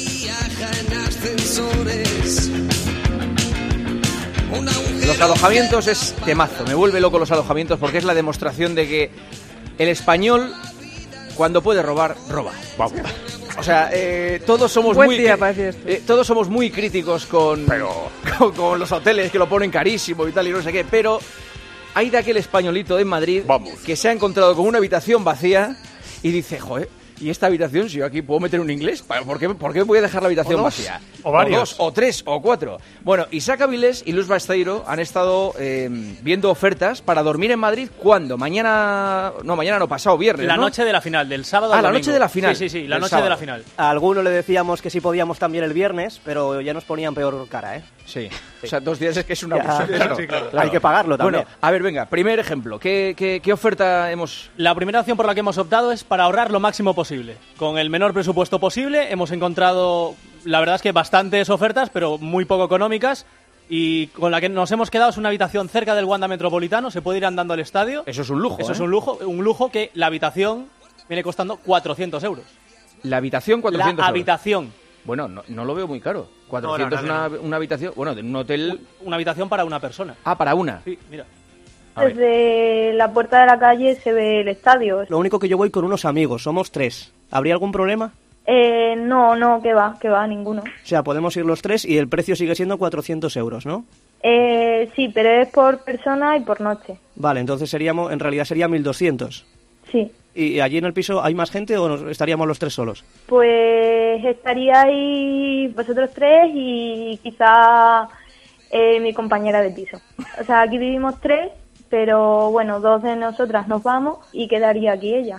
Speaker 4: Los alojamientos es temazo, me vuelve loco los alojamientos porque es la demostración de que el español, cuando puede robar, roba.
Speaker 8: Vamos.
Speaker 4: O sea, eh, todos somos
Speaker 11: Buen
Speaker 4: muy
Speaker 11: día, eh,
Speaker 4: todos somos muy críticos con,
Speaker 8: pero...
Speaker 4: con, con los hoteles que lo ponen carísimo y tal y no sé qué, pero hay de aquel españolito en Madrid
Speaker 8: Vamos.
Speaker 4: que se ha encontrado con una habitación vacía y dice, joder, ¿y esta habitación, si yo aquí puedo meter un inglés? ¿Por qué, por qué voy a dejar la habitación
Speaker 10: o
Speaker 4: vacía?
Speaker 10: O varios.
Speaker 4: O dos, o tres, o cuatro. Bueno, Isaac Avilés y Luis Basteiro han estado eh, viendo ofertas para dormir en Madrid. ¿Cuándo? Mañana... No, mañana no, pasado viernes,
Speaker 12: La
Speaker 4: ¿no?
Speaker 12: noche de la final, del sábado
Speaker 4: Ah,
Speaker 12: al
Speaker 4: la
Speaker 12: domingo.
Speaker 4: noche de la final.
Speaker 12: Sí, sí, sí, la
Speaker 4: Del
Speaker 12: noche
Speaker 4: sábado.
Speaker 12: de la final.
Speaker 13: A algunos le decíamos que sí podíamos también el viernes, pero ya nos ponían peor cara, ¿eh?
Speaker 4: Sí. sí. O sea, dos días es que es una...
Speaker 13: Ya,
Speaker 4: claro,
Speaker 13: sí, claro, claro. Hay que pagarlo también.
Speaker 4: Bueno, a ver, venga, primer ejemplo. ¿Qué, qué, qué oferta hemos...?
Speaker 12: La primera opción por la que hemos optado es para ahorrar lo máximo posible. Con el menor presupuesto posible hemos encontrado, la verdad es que bastantes ofertas, pero muy poco económicas. Y con la que nos hemos quedado es una habitación cerca del Wanda Metropolitano, se puede ir andando al estadio.
Speaker 4: Eso es un lujo,
Speaker 12: Eso
Speaker 4: ¿eh?
Speaker 12: es un lujo, un lujo que la habitación viene costando cuatrocientos euros.
Speaker 4: La habitación, cuatrocientos
Speaker 12: La
Speaker 4: euros.
Speaker 12: habitación.
Speaker 4: Bueno, no, no lo veo muy caro. cuatrocientos
Speaker 12: No, no, no,
Speaker 4: una, una habitación, bueno, de un hotel...
Speaker 12: Una habitación para una persona.
Speaker 4: Ah, para una.
Speaker 12: Sí, mira.
Speaker 2: Desde la puerta de la calle se ve el estadio.
Speaker 13: Lo único que yo voy con unos amigos, somos tres. ¿Habría algún problema?
Speaker 2: Eh, no, no, que va, que va, ninguno.
Speaker 13: O sea, podemos ir los tres y el precio sigue siendo cuatrocientos euros, ¿no?
Speaker 2: Eh, sí, pero es por persona y por noche.
Speaker 13: Vale, entonces seríamos, en realidad sería mil doscientos.
Speaker 2: Sí.
Speaker 13: ¿Y allí en el piso hay más gente o nos- estaríamos los tres solos?
Speaker 2: Pues estaríais vosotros tres y quizá eh, mi compañera de piso. O sea, aquí vivimos tres, pero bueno, dos de nosotras nos vamos y quedaría aquí ella.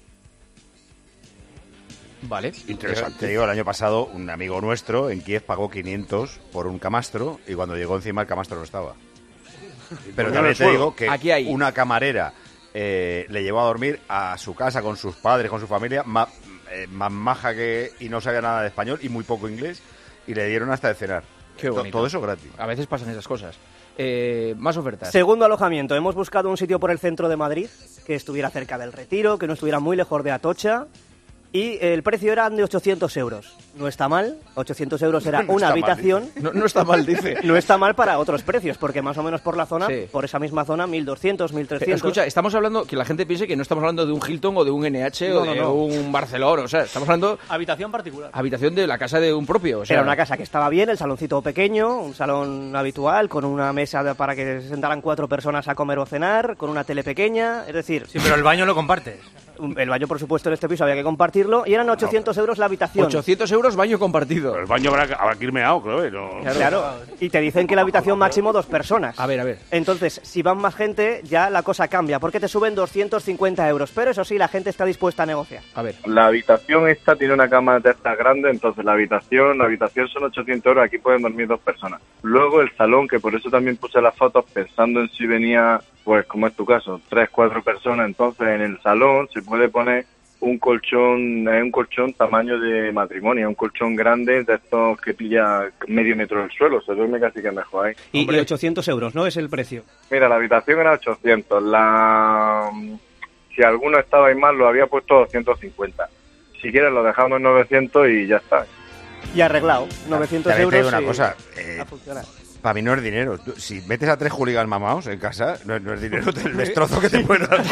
Speaker 4: Vale.
Speaker 7: Interesante. Te digo, el año pasado un amigo nuestro en Kiev pagó quinientos por un camastro y cuando llegó encima el camastro no estaba. Pero
Speaker 4: Porque
Speaker 7: también
Speaker 4: no
Speaker 7: te
Speaker 4: es fuego.
Speaker 7: digo que
Speaker 4: Aquí hay-
Speaker 7: una camarera eh, le llevó a dormir a su casa con sus padres, con su familia, más, eh, más maja que y no sabía nada de español y muy poco inglés y le dieron hasta de cenar.
Speaker 4: Qué
Speaker 7: To-
Speaker 4: bonito.
Speaker 7: Todo eso gratis.
Speaker 4: A veces pasan esas cosas. Eh, más ofertas.
Speaker 13: Segundo alojamiento, hemos buscado un sitio por el centro de Madrid que estuviera cerca del Retiro, que no estuviera muy lejos de Atocha. Y el precio era de ochocientos euros. No está mal, ochocientos euros era
Speaker 4: No
Speaker 13: una
Speaker 4: está mal,
Speaker 13: habitación.
Speaker 4: dice. No- no está mal, dice.
Speaker 13: No está mal para otros precios, porque más o menos por la zona,
Speaker 4: Sí.
Speaker 13: por esa misma zona, mil doscientos, mil
Speaker 4: Pero
Speaker 13: trescientos.
Speaker 4: escucha, estamos hablando, que la gente piense que no estamos hablando de un Hilton o de un N H
Speaker 13: No,
Speaker 4: o
Speaker 13: no,
Speaker 4: de
Speaker 13: no.
Speaker 4: un Barcelona, o sea, estamos hablando
Speaker 12: Habitación particular.
Speaker 4: habitación de la casa de un propio, o sea,
Speaker 13: Era una casa que estaba bien, el saloncito pequeño, un salón habitual, con una mesa de- para que se sentaran cuatro personas a comer o cenar, con una tele pequeña, es decir...
Speaker 15: Sí, pero el baño lo compartes.
Speaker 13: El baño, por supuesto, en este piso había que compartirlo, y eran ochocientos euros la habitación.
Speaker 4: ochocientos euros baño compartido.
Speaker 8: El baño habrá, que- habrá que ir meado, creo. ¿eh? No-
Speaker 13: Claro. Y te dicen que la habitación máximo dos personas.
Speaker 4: A ver, a ver.
Speaker 13: Entonces, si van más gente, ya la cosa cambia, porque te suben doscientos cincuenta euros. Pero eso sí, la gente está dispuesta a negociar.
Speaker 4: A ver.
Speaker 16: La habitación esta tiene una cama de estas grandes, entonces la habitación, la habitación son ochocientos euros, aquí pueden dormir dos personas. Luego el salón, que por eso también puse las fotos pensando en si venía, pues como es tu caso, tres, cuatro personas, entonces en el salón se puede poner un colchón, es un colchón tamaño de matrimonio, un colchón grande de estos que pilla medio metro del suelo, se duerme casi que mejor ahí.
Speaker 13: Y, y ochocientos euros, ¿no? Es el precio.
Speaker 16: Mira, la habitación era ochocientos, la... si alguno estaba ahí mal lo había puesto doscientos cincuenta. Si quieres lo dejamos en novecientos y ya está.
Speaker 13: Y arreglado, novecientos
Speaker 7: También te
Speaker 13: euros.
Speaker 7: digo una
Speaker 13: y-
Speaker 7: cosa, eh,
Speaker 13: a funcionar.
Speaker 7: para mí no es dinero. Tú- Si metes a tres hooligans mamados en casa, no, es- no es dinero el destrozo que te pueden dar.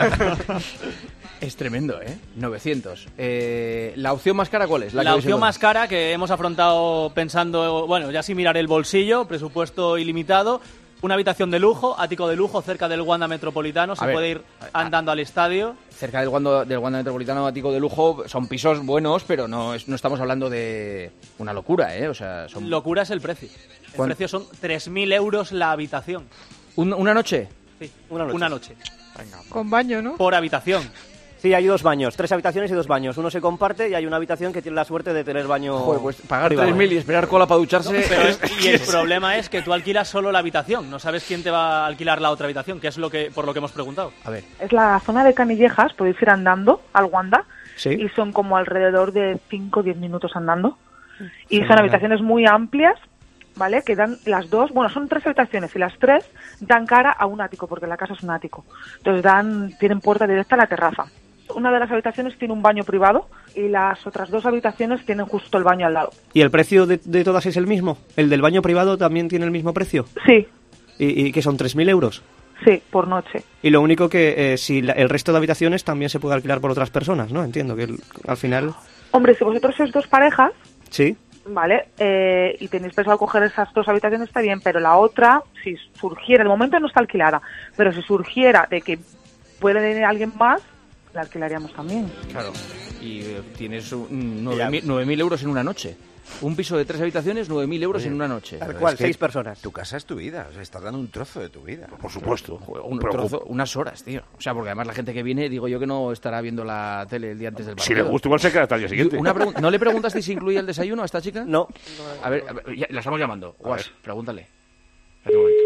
Speaker 4: Es tremendo, ¿eh? novecientos. Eh, ¿La opción más cara cuál es?
Speaker 12: La,
Speaker 4: que habéis
Speaker 12: opción
Speaker 4: encontrado.
Speaker 12: más cara que hemos afrontado pensando, bueno, ya sin mirar el bolsillo, presupuesto ilimitado, una habitación de lujo, ático de lujo cerca del Wanda Metropolitano, se
Speaker 4: ver,
Speaker 12: puede ir andando al estadio.
Speaker 4: Cerca del Wanda, del Wanda Metropolitano ático de lujo, son pisos buenos, pero no, es- no estamos hablando de una locura, ¿eh? O sea, son...
Speaker 12: Locura es el precio. El
Speaker 4: ¿Cuán-
Speaker 12: precio son tres mil euros la habitación.
Speaker 4: ¿Un- ¿Una noche?
Speaker 12: Sí,
Speaker 13: una noche.
Speaker 12: Una noche.
Speaker 11: Con baño, ¿no?
Speaker 12: Por habitación.
Speaker 13: Sí, hay dos baños, tres habitaciones y dos baños. Uno se comparte y hay una habitación que tiene la suerte de tener baño.
Speaker 4: Joder, pues pagar
Speaker 13: privado.
Speaker 4: tres mil y esperar cola para ducharse...
Speaker 12: Pero es- y el problema es que tú alquilas solo la habitación, no sabes quién te va a alquilar la otra habitación, que es lo que por lo que hemos preguntado.
Speaker 4: A ver.
Speaker 17: Es la zona de Canillejas, podéis ir andando al Wanda
Speaker 13: Sí.
Speaker 17: y son como alrededor de cinco o diez minutos andando. Y son
Speaker 13: Fenomenal.
Speaker 17: habitaciones muy amplias, ¿vale? Que dan las dos, bueno, son tres habitaciones y las tres dan cara a un ático, porque la casa es un ático. Entonces dan, tienen puerta directa a la terraza. Una de las habitaciones tiene un baño privado y las otras dos habitaciones tienen justo el baño al lado.
Speaker 13: ¿Y el precio de, de todas es el mismo? ¿El del baño privado también tiene el mismo precio?
Speaker 17: Sí,
Speaker 13: ¿Y, y que son tres mil euros?
Speaker 17: sí, por noche.
Speaker 13: Y lo único que eh, si la- el resto de habitaciones también se puede alquilar por otras personas, ¿no? Entiendo que el- al final...
Speaker 17: Hombre, si vosotros sois dos parejas,
Speaker 13: Sí.
Speaker 17: ¿vale? Eh, y tenéis pensado coger esas dos habitaciones, está bien, pero la otra, si surgiera, de momento no está alquilada, pero si surgiera de que puede venir alguien más, la alquilaríamos también.
Speaker 4: Claro. Y eh, tienes nueve mil euros en una noche. Un piso de tres habitaciones, nueve mil euros
Speaker 7: Oye,
Speaker 4: en una noche.
Speaker 7: Tal
Speaker 4: Pero
Speaker 7: cual,
Speaker 4: es que
Speaker 7: seis personas. Tu casa es tu vida, o sea, estás dando un trozo de tu vida.
Speaker 8: Por supuesto.
Speaker 4: Un trozo, unas horas, tío. O sea, porque además la gente que viene, digo yo que no estará viendo la tele el día antes del
Speaker 8: Si
Speaker 4: partido.
Speaker 8: le gusta, igual se queda hasta el día siguiente.
Speaker 4: Una pregun- ¿No le preguntaste si incluye el desayuno a esta chica?
Speaker 13: No.
Speaker 4: A ver, a ver, ya, la estamos llamando.
Speaker 8: A
Speaker 4: Guas,
Speaker 8: ver.
Speaker 4: pregúntale. Espérate un momento.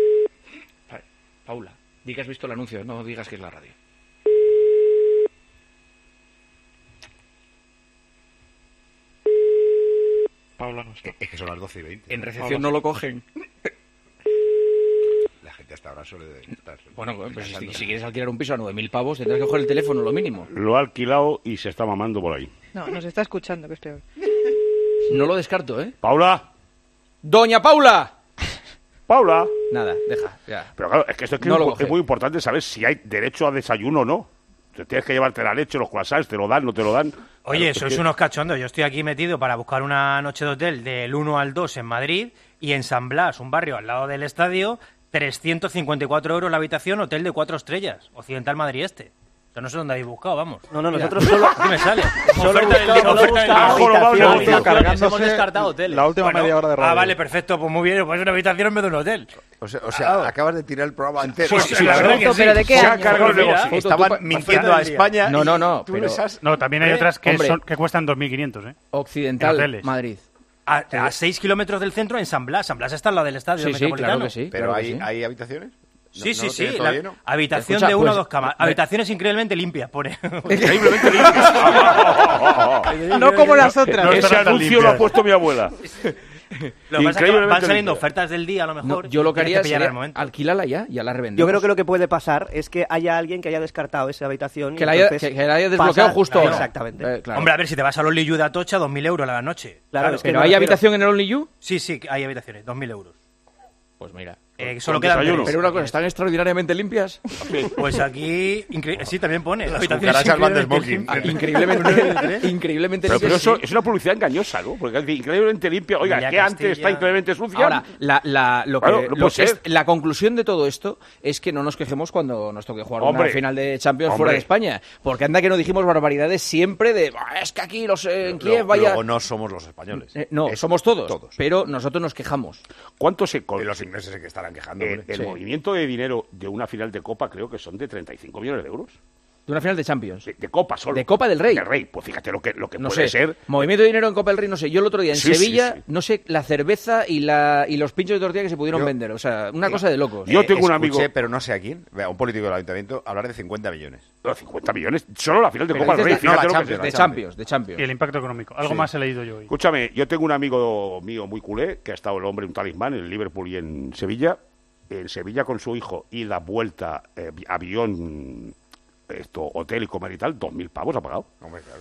Speaker 4: Vale, Paula, di que has visto el anuncio, no digas que es la radio.
Speaker 6: Paula no está.
Speaker 7: Es que son las doce y veinte.
Speaker 4: En recepción no lo cogen.
Speaker 7: La gente hasta ahora no suele estar.
Speaker 3: Bueno, pues si, si quieres alquilar un piso a nueve mil pavos, tendrás que coger el teléfono, lo mínimo.
Speaker 8: Lo ha alquilado y se está mamando por ahí.
Speaker 11: No, nos está escuchando, que es peor.
Speaker 3: No lo descarto, ¿eh?
Speaker 8: ¡Paula!
Speaker 3: ¡Doña Paula!
Speaker 8: ¡Paula!
Speaker 3: Nada, deja, ya.
Speaker 8: Pero claro, es que esto es, que
Speaker 3: No
Speaker 8: es,
Speaker 3: lo
Speaker 8: muy-
Speaker 3: coge.
Speaker 8: es muy importante saber si hay derecho a desayuno o no. Te tienes que llevarte la leche, los croissants, te lo dan, no te lo dan.
Speaker 5: Oye,
Speaker 8: Claro, es
Speaker 5: sois
Speaker 8: que-
Speaker 5: unos cachondos. Yo estoy aquí metido para buscar una noche de hotel del uno al dos en Madrid y en San Blas, un barrio al lado del estadio, trescientos cincuenta y cuatro euros la habitación, hotel de cuatro estrellas, Occidental Madrid Este. Yo no sé dónde habéis buscado, vamos.
Speaker 13: No, no,
Speaker 5: Mira,
Speaker 13: nosotros solo-
Speaker 5: aquí me sale.
Speaker 13: solo
Speaker 5: Oferta del
Speaker 13: buscamos-
Speaker 5: día,
Speaker 13: solo
Speaker 5: oferta del
Speaker 13: buscamos
Speaker 5: día.
Speaker 13: habitaciones.
Speaker 5: Habitaciones,
Speaker 6: cargándose
Speaker 5: hemos descartado hoteles.
Speaker 6: la última media hora de radio.
Speaker 5: Ah, vale, perfecto, pues muy bien, pues una habitación en vez de un hotel.
Speaker 7: O sea, o sea acabas de tirar el programa entero.
Speaker 5: Pues sí, la verdad que sí.
Speaker 11: ¿Pero de qué
Speaker 5: Se ha
Speaker 11: año?
Speaker 5: cargado el negocio.
Speaker 7: Estaban mintiendo a España.
Speaker 3: No,
Speaker 7: y
Speaker 3: no, no,
Speaker 7: tú
Speaker 3: pero-
Speaker 7: les has-
Speaker 10: No, también hay
Speaker 5: ¿Eh?
Speaker 10: otras que,
Speaker 3: Hombre.
Speaker 10: son, que cuestan dos mil quinientos, ¿eh?
Speaker 3: Occidental,
Speaker 10: En hoteles.
Speaker 3: Madrid.
Speaker 5: A, a seis kilómetros del centro en San Blas. San Blas está al lado del estadio
Speaker 3: Sí, sí,
Speaker 5: metropolitano.
Speaker 3: claro que sí.
Speaker 7: Pero
Speaker 3: claro que
Speaker 7: hay,
Speaker 3: sí.
Speaker 7: hay habitaciones.
Speaker 5: Sí,
Speaker 7: No-
Speaker 5: sí,
Speaker 7: no lo
Speaker 5: sí.
Speaker 7: tiene todo
Speaker 5: la-
Speaker 7: lleno.
Speaker 5: habitación
Speaker 3: Escucha,
Speaker 5: de una o
Speaker 3: pues,
Speaker 5: dos camas.
Speaker 3: me-
Speaker 5: Habitaciones increíblemente limpias, pone.
Speaker 8: Increíblemente limpio.
Speaker 11: No como las otras.
Speaker 10: No
Speaker 8: Ese
Speaker 10: estarán tan
Speaker 8: anuncio lo
Speaker 10: limpias.
Speaker 8: ha puesto mi abuela.
Speaker 5: Lo que pasa es que van
Speaker 8: Increíblemente
Speaker 5: saliendo
Speaker 8: limpio.
Speaker 5: ofertas del día, a lo
Speaker 3: No,
Speaker 5: mejor.
Speaker 3: yo lo que
Speaker 5: tienes
Speaker 3: haría
Speaker 5: pillar
Speaker 3: sería
Speaker 5: el momento.
Speaker 3: alquílala ya, ya la revendemos.
Speaker 13: Yo creo que lo que puede pasar es que haya alguien que haya descartado esa habitación. y
Speaker 3: Que la haya-
Speaker 13: entonces
Speaker 3: que- que la haya desbloqueado
Speaker 13: pasar-
Speaker 3: justo ahora.
Speaker 13: Exactamente.
Speaker 3: Eh, claro.
Speaker 5: Hombre, a ver, si te vas a los Liyu de Atocha, dos mil euros a la noche.
Speaker 13: Claro, es que
Speaker 3: ¿Pero
Speaker 13: me
Speaker 3: hay
Speaker 13: refiero-
Speaker 3: habitación en el Only You?
Speaker 5: Sí, sí, hay habitaciones, dos mil euros.
Speaker 3: Pues mira.
Speaker 5: Eh, solo
Speaker 8: con
Speaker 5: quedan
Speaker 8: desayuno.
Speaker 5: tres.
Speaker 3: Pero una cosa, ¿están extraordinariamente limpias?
Speaker 5: Pues aquí, incre- sí, también pone.
Speaker 7: Las
Speaker 5: habitaciones
Speaker 7: cucarachas van de
Speaker 5: increíblemente
Speaker 7: smoking.
Speaker 3: Increíblemente, increíblemente
Speaker 8: Pero, pero
Speaker 3: limpias.
Speaker 8: eso
Speaker 3: sí.
Speaker 8: es una publicidad engañosa, ¿no? Porque es decir, increíblemente limpia. Oiga,
Speaker 5: Villa
Speaker 8: que antes
Speaker 5: Castilla.
Speaker 8: está increíblemente sucia.
Speaker 3: Ahora, la, la, lo que,
Speaker 8: Claro, no
Speaker 3: lo
Speaker 8: puede
Speaker 3: que es-
Speaker 8: ser.
Speaker 3: la conclusión de todo esto es que no nos quejemos cuando nos toque jugar
Speaker 8: Hombre.
Speaker 3: una final de Champions
Speaker 8: Hombre.
Speaker 3: fuera de España. Porque anda que no dijimos barbaridades siempre de "Ah, es que aquí los eh, en Kiev
Speaker 7: Luego-
Speaker 3: vaya...
Speaker 7: Luego no somos los españoles.
Speaker 3: Eh, no,
Speaker 7: Es
Speaker 3: somos todos,
Speaker 7: Todos.
Speaker 3: pero nosotros nos quejamos.
Speaker 8: ¿Cuánto se
Speaker 7: Y los ingleses se que estarán quejando.
Speaker 8: Eh,
Speaker 7: hombre.
Speaker 8: el
Speaker 3: Sí.
Speaker 8: movimiento de dinero de una final de Copa creo que son de treinta y cinco millones de euros.
Speaker 3: De una final de Champions.
Speaker 8: De, de Copa solo.
Speaker 3: De Copa del Rey.
Speaker 8: De Rey. Pues fíjate lo que, lo que
Speaker 3: No
Speaker 8: puede
Speaker 3: sé,
Speaker 8: ser.
Speaker 3: movimiento de dinero en Copa del Rey, no sé. Yo el otro día en
Speaker 8: Sí, sí,
Speaker 3: Sevilla,
Speaker 8: sí.
Speaker 3: no sé, la cerveza y la y los pinchos de tortilla que se pudieron
Speaker 7: Yo-
Speaker 3: vender. O sea, una cosa de locos.
Speaker 8: Yo
Speaker 7: Eh,
Speaker 8: tengo un
Speaker 7: escuché,
Speaker 8: amigo-
Speaker 7: pero no sé a quién, a un político del ayuntamiento, hablar de cincuenta millones.
Speaker 8: Los cincuenta millones. Solo la final de
Speaker 3: Pero
Speaker 8: Copa del
Speaker 3: dices
Speaker 8: Rey.
Speaker 3: de- no,
Speaker 8: Fíjate
Speaker 7: la
Speaker 8: lo que
Speaker 7: Champions,
Speaker 8: es.
Speaker 3: de
Speaker 7: la
Speaker 3: Champions, de Champions.
Speaker 10: Y el impacto económico. Algo
Speaker 7: Sí.
Speaker 10: más he leído yo hoy.
Speaker 8: Escúchame, yo tengo un amigo mío muy culé, que ha estado el hombre un talismán en Liverpool y en Sevilla. En Sevilla con su hijo, ida, vuelta, eh, vi- avión, esto, hotel y comer y tal, dos mil pavos ha pagado.
Speaker 7: Hombre, claro.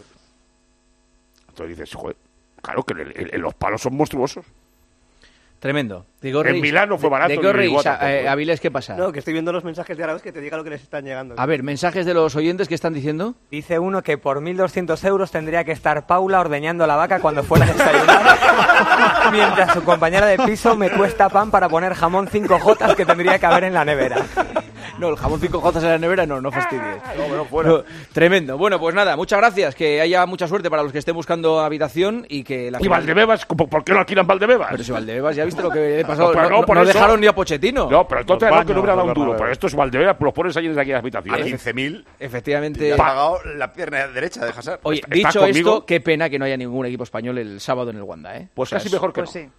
Speaker 8: Entonces dices, joder, claro que el- el- los palos son monstruosos.
Speaker 3: Tremendo. Digo,
Speaker 8: En
Speaker 3: reís.
Speaker 8: Milán no fue
Speaker 3: ¿De-
Speaker 8: barato
Speaker 3: ¿De qué
Speaker 8: ni
Speaker 3: os reís,
Speaker 8: igual
Speaker 3: a-
Speaker 8: tampoco,
Speaker 3: eh,
Speaker 8: ¿eh?
Speaker 3: Avilés, qué pasa?
Speaker 13: No, que estoy viendo los mensajes de árabes que te diga lo que les están llegando.
Speaker 3: A ver, mensajes de los oyentes que están diciendo.
Speaker 15: Dice uno que por mil doscientos euros tendría que estar Paula ordeñando la vaca cuando fuera a desayunar, mientras su compañera de piso me cuesta pan para poner jamón cinco jotas que tendría que haber en la nevera.
Speaker 3: No, el jamón cinco jotas en la nevera, no, no fastidies.
Speaker 8: No, bueno, fuera.
Speaker 3: No, tremendo. Bueno, pues nada, muchas gracias. Que haya mucha suerte para los que estén buscando habitación y que la
Speaker 8: ¿Y Valdebebas? ¿Por por qué no alquilan Valdebebas?
Speaker 3: Pero si Valdebebas, ya viste lo que le pasó.
Speaker 8: No, pero
Speaker 3: No,
Speaker 8: no, por
Speaker 3: no
Speaker 8: eso-
Speaker 3: dejaron ni a Pochettino.
Speaker 8: No, pero el
Speaker 6: Los
Speaker 8: Tottenham no que no
Speaker 6: baños
Speaker 8: hubiera dado un
Speaker 6: del
Speaker 8: duro.
Speaker 6: Bernabéu.
Speaker 8: Pero estos Valdebebas los pones allí en aquellas
Speaker 7: A
Speaker 8: habitaciones.
Speaker 7: quince mil
Speaker 3: Efectivamente.
Speaker 7: te ha pagado la pierna derecha de Hazard.
Speaker 3: Oye,
Speaker 8: ¿Estás
Speaker 3: dicho
Speaker 8: conmigo?
Speaker 3: esto, qué pena que no haya ningún equipo español el sábado en el Wanda, ¿eh?
Speaker 8: Pues
Speaker 3: O sea,
Speaker 8: casi
Speaker 3: es-
Speaker 8: mejor que
Speaker 11: Pues
Speaker 8: no.
Speaker 11: sí.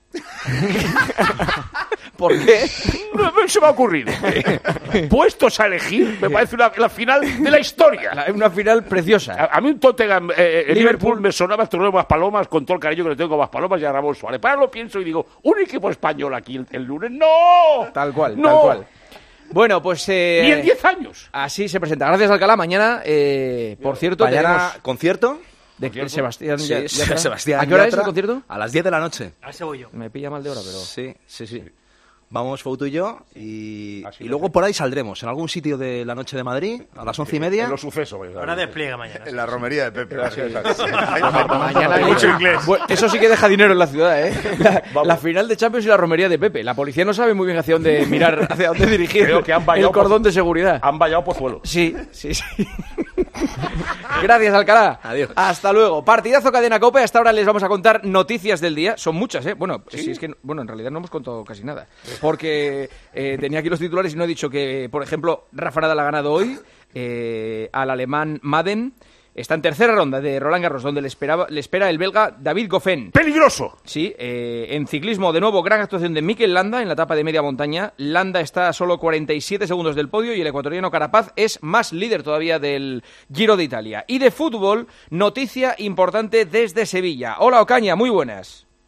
Speaker 3: ¿Por qué?
Speaker 8: No, no se me ha ocurrido. Puestos a elegir, me parece una, la final de la historia.
Speaker 3: La- Una final preciosa.
Speaker 8: A, a mí un Tottenham, eh, eh,
Speaker 3: Liverpool.
Speaker 8: Liverpool me sonaba este nuevo Palomas con todo el cariño que le tengo a Palomas y a Ramón Suárez. Pero ahora lo pienso y digo, ¿un equipo español aquí el, el lunes? ¡No!
Speaker 3: Tal cual,
Speaker 8: ¡No!
Speaker 3: tal cual. Bueno, pues... eh,
Speaker 8: Ni en diez años.
Speaker 3: Así se presenta. Gracias, Alcalá. Mañana, eh, por cierto,
Speaker 31: Mañana,
Speaker 3: tenemos...
Speaker 31: ¿concierto?
Speaker 3: De, de Sebastián
Speaker 31: Sí,
Speaker 3: Ya- Yatra.
Speaker 31: Sebastián
Speaker 3: ¿A qué hora es
Speaker 31: Yatra,
Speaker 3: el concierto?
Speaker 31: A las diez de la noche.
Speaker 5: A ese voy yo.
Speaker 3: Me pilla mal de hora, pero...
Speaker 31: Sí, sí, sí. Vamos, Fouto y yo, y,
Speaker 8: Así
Speaker 31: y
Speaker 8: lo
Speaker 31: luego
Speaker 8: sé.
Speaker 31: por ahí saldremos, en algún sitio de la noche de Madrid, a las once y media.
Speaker 8: En los sucesos. pues,
Speaker 5: Ahora despliega mañana.
Speaker 7: En la romería de Pepe.
Speaker 8: Así es,
Speaker 3: Mañana
Speaker 8: Hay mucho inglés.
Speaker 3: Bueno, eso sí que deja dinero en la ciudad, ¿eh? La, la final de Champions y la romería de Pepe. La policía no sabe muy bien hacia dónde mirar, hacia dónde dirigir
Speaker 8: Creo que han
Speaker 3: el
Speaker 8: vallado
Speaker 3: cordón
Speaker 8: por-
Speaker 3: de seguridad.
Speaker 8: Han vallado Pozuelo.
Speaker 3: Sí, sí, sí. Gracias, Alcalá.
Speaker 31: Adiós.
Speaker 3: Hasta luego. Partidazo Cadena Cope. Hasta ahora les vamos a contar noticias del día. Son muchas, ¿eh? Bueno, si es que, bueno, en realidad no hemos contado casi nada. Porque eh, tenía aquí los titulares y no he dicho que, por ejemplo, Rafa Nadal ha ganado hoy eh, al alemán Madden. Está en tercera ronda de Roland Garros, donde le, esperaba, le espera el belga David Goffin.
Speaker 8: ¡Peligroso!
Speaker 3: Sí, eh, en ciclismo, de nuevo, gran actuación de Mikel Landa en la etapa de media montaña. Landa está a solo cuarenta y siete segundos del podio y el ecuatoriano Carapaz es más líder todavía del Giro de Italia. Y de fútbol, noticia importante desde Sevilla. Hola, Ocaña, muy buenas.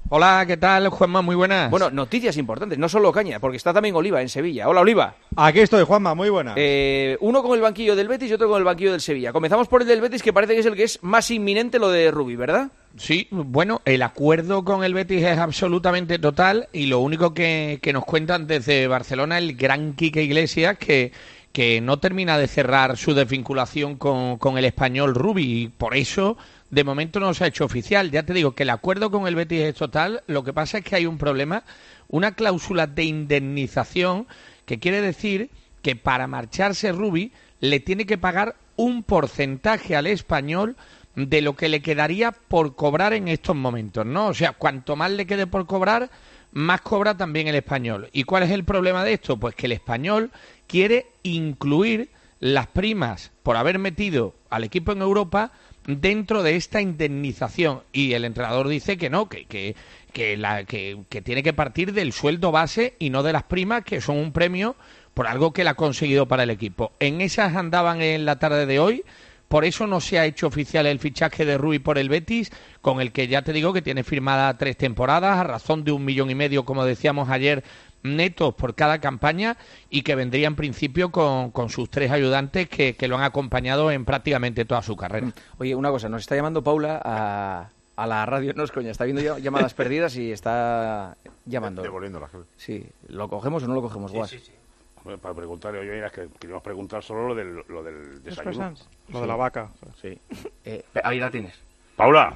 Speaker 9: Hola, ¿qué tal, Juanma? Muy buenas.
Speaker 3: Bueno, noticias importantes, no solo Caña, porque está también Oliva en Sevilla. Hola, Oliva.
Speaker 6: Aquí estoy, Juanma, muy buenas.
Speaker 3: Eh, uno con el banquillo del Betis y otro con el banquillo del Sevilla. Comenzamos por el del Betis, que parece que es el que es más inminente lo de Rubi, ¿verdad?
Speaker 9: Sí, bueno, el acuerdo con el Betis es absolutamente total y lo único que, que nos cuentan desde Barcelona el gran Quique Iglesias que, que no termina de cerrar su desvinculación con, con el español Rubi y por eso de momento no se ha hecho oficial. Ya te digo que el acuerdo con el Betis es total, lo que pasa es que hay un problema, una cláusula de indemnización que quiere decir que para marcharse Rubi le tiene que pagar un porcentaje al español de lo que le quedaría por cobrar en estos momentos, ¿no? O sea, cuanto más le quede por cobrar, más cobra también el español. ¿Y cuál es el problema de esto? Pues que el español quiere incluir las primas por haber metido al equipo en Europa dentro de esta indemnización y el entrenador dice que no, que que que, la, que que tiene que partir del sueldo base y no de las primas, que son un premio por algo que él ha conseguido para el equipo. En esas andaban en la tarde de hoy, por eso no se ha hecho oficial el fichaje de Rubi por el Betis, con el que ya te digo que tiene firmada tres temporadas a razón de un millón y medio, como decíamos ayer, netos por cada campaña y que vendría en principio con, con sus tres ayudantes que, que lo han acompañado en prácticamente toda su carrera.
Speaker 3: Oye, una cosa, nos está llamando Paula a, a la radio, no es coña, está viendo llamadas perdidas y está llamando.
Speaker 7: Devolviendo la
Speaker 3: Sí, ¿lo cogemos o no lo cogemos, Guas?
Speaker 8: Sí, sí, sí. Bueno, para preguntarle, oye, mira, que queríamos preguntar solo lo del, lo del desayuno.
Speaker 6: Lo de la vaca.
Speaker 3: Sí. Eh, ahí la tienes.
Speaker 8: Paula.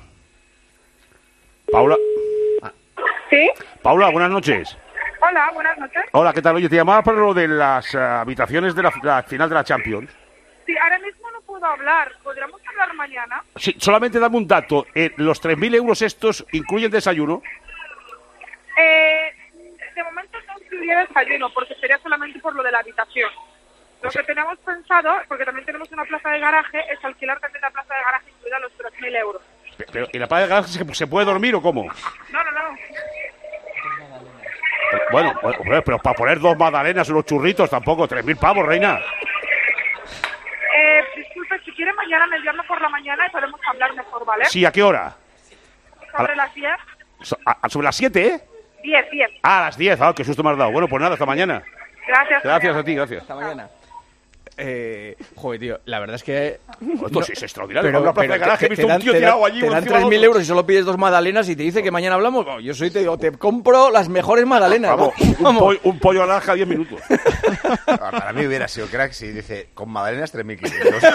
Speaker 8: Paula.
Speaker 17: ¿Sí?
Speaker 8: Paula, buenas noches.
Speaker 17: Hola, buenas noches.
Speaker 8: Hola, ¿qué tal? Oye, te llamaba para lo de las uh, habitaciones de la, la final de la Champions.
Speaker 17: Sí, ahora mismo no puedo hablar. ¿Podríamos hablar mañana?
Speaker 8: Sí, solamente dame un dato. Eh, ¿Los tres mil euros estos incluyen desayuno?
Speaker 17: Eh, de momento no incluiría desayuno, porque sería solamente por lo de la habitación. Lo que tenemos pensado, porque también tenemos una plaza de garaje, es alquilar también la plaza de garaje incluida los tres mil euros.
Speaker 8: Pero, ¿y la plaza de garaje se, se puede dormir o cómo?
Speaker 17: No, no, no.
Speaker 8: Bueno, bueno, pero para poner dos magdalenas y unos churritos tampoco, tres mil pavos, reina.
Speaker 17: Eh, disculpe, si quiere mañana me llama por la mañana y podemos hablar mejor, ¿vale?
Speaker 8: Sí, ¿a qué hora?
Speaker 17: Sobre las diez.
Speaker 8: So, a, a, ¿Sobre las siete, eh?
Speaker 17: diez, diez.
Speaker 8: Ah, a las diez, ah, qué susto me has dado. Bueno, pues nada, hasta mañana.
Speaker 17: Gracias.
Speaker 8: Gracias a ti, gracias.
Speaker 3: Hasta mañana. Eh, joder, tío, la verdad es que...
Speaker 8: Esto no, sí es extraordinario.
Speaker 3: Pero,
Speaker 8: una plaza
Speaker 3: pero
Speaker 8: de garaje, he visto
Speaker 3: dan,
Speaker 8: un tío
Speaker 3: te
Speaker 8: tirado
Speaker 3: dan,
Speaker 8: allí.
Speaker 3: Te dan tres mil euros y solo pides dos magdalenas y te dice que mañana hablamos. No, yo soy, te digo, te compro las mejores magdalenas.
Speaker 8: Vamos,
Speaker 3: ¿no?
Speaker 8: un, pollo, un pollo a naranja, diez minutos.
Speaker 7: Para mí hubiera sido crack si dice, con magdalenas tres mil quinientos.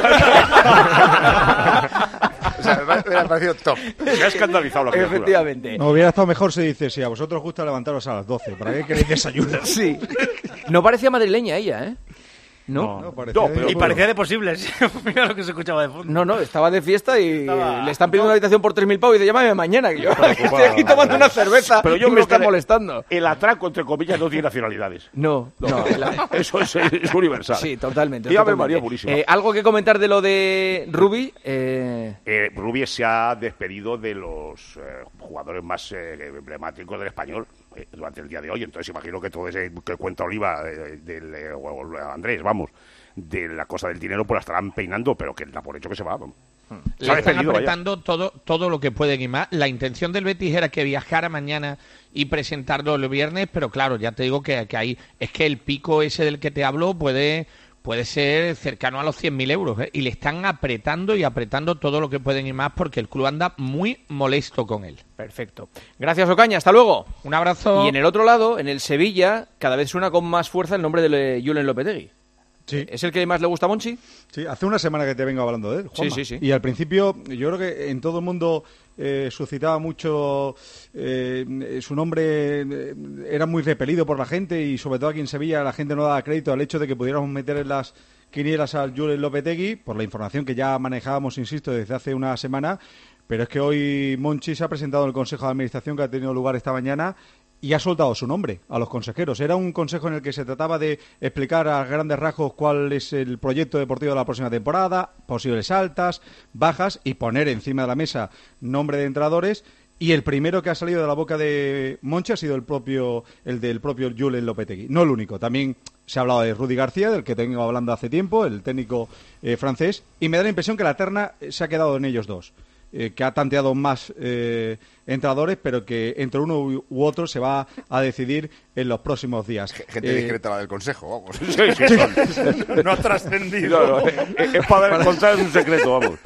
Speaker 7: O sea, me hubiera parecido top.
Speaker 8: Se ha escandalizado la criatura.
Speaker 3: Efectivamente.
Speaker 6: No, hubiera estado mejor si dice, si a vosotros gusta levantaros a las doce. ¿Para qué queréis desayunar?
Speaker 3: Sí. No parecía madrileña ella, ¿eh?
Speaker 6: No,
Speaker 3: No,
Speaker 6: no, parecía
Speaker 3: no
Speaker 6: de-
Speaker 3: pero
Speaker 5: Y parecía de posibles. Mira lo que se escuchaba de fondo.
Speaker 3: No, no, estaba de fiesta y
Speaker 5: Estaba-
Speaker 3: le están pidiendo una habitación por tres mil pavos y dice, llámame mañana, que yo
Speaker 8: Preocupado.
Speaker 3: estoy aquí tomando una cerveza
Speaker 8: Pero yo
Speaker 3: y me
Speaker 8: creo
Speaker 3: están
Speaker 8: que
Speaker 3: molestando.
Speaker 8: El atraco, entre comillas, no tiene nacionalidades.
Speaker 3: No, no. la-
Speaker 8: Eso es, es universal.
Speaker 3: Sí, totalmente.
Speaker 8: Dígame,
Speaker 3: totalmente.
Speaker 8: María Purísima.
Speaker 3: Eh, ¿Algo que comentar de lo de Rubi? Eh...
Speaker 8: Eh, Rubi se ha despedido de los eh, jugadores más eh, emblemáticos del español eh, durante el día de hoy. Entonces imagino que todo ese que cuenta Oliva, eh, del, eh, o- o Andrés, vamos, de la cosa del dinero, pues la estarán peinando, pero que da por hecho que se va. vamos. Se ha
Speaker 9: Le están
Speaker 8: despedido, vaya.
Speaker 9: apretando todo, todo lo que pueden y más. La intención del Betis era que viajara mañana y presentarlo el viernes, pero claro, ya te digo que, que ahí es que el pico ese del que te hablo puede, puede ser cercano a los cien mil euros, ¿eh? Y le están apretando y apretando todo lo que pueden y más porque el club anda muy molesto con él.
Speaker 3: Perfecto. Gracias, Ocaña. Hasta luego.
Speaker 9: Un abrazo.
Speaker 3: Y en el otro lado, en el Sevilla, cada vez suena con más fuerza el nombre de Julen Lopetegui.
Speaker 6: Sí.
Speaker 3: ¿Es el que más le gusta a Monchi?
Speaker 6: Sí, hace una semana que te vengo hablando de él, Juanma.
Speaker 3: Sí, sí, sí.
Speaker 6: Y al principio yo creo que en todo el mundo eh, suscitaba mucho eh, su nombre, eh, era muy repelido por la gente y sobre todo aquí en Sevilla la gente no daba crédito al hecho de que pudiéramos meter en las quinielas al Julen Lopetegui por la información que ya manejábamos, insisto, desde hace una semana. Pero es que hoy Monchi se ha presentado en el Consejo de Administración que ha tenido lugar esta mañana y ha soltado su nombre a los consejeros. Era un consejo en el que se trataba de explicar a grandes rasgos cuál es el proyecto deportivo de la próxima temporada, posibles altas, bajas y poner encima de la mesa nombre de entrenadores. Y el primero que ha salido de la boca de Monchi ha sido el propio, el del propio Julen Lopetegui. No el único, también se ha hablado de Rudi García, del que tengo hablando hace tiempo, el técnico eh, francés, y me da la impresión que la terna se ha quedado en ellos dos. eh, que ha tanteado más eh, entrenadores, pero que entre uno u, u otro se va a decidir en los próximos días.
Speaker 7: Gente
Speaker 6: Eh,
Speaker 7: discreta la del Consejo, vamos.
Speaker 8: Sí, sí, son- no ha trascendido. No, no, es, es para encontrar un secreto, vamos.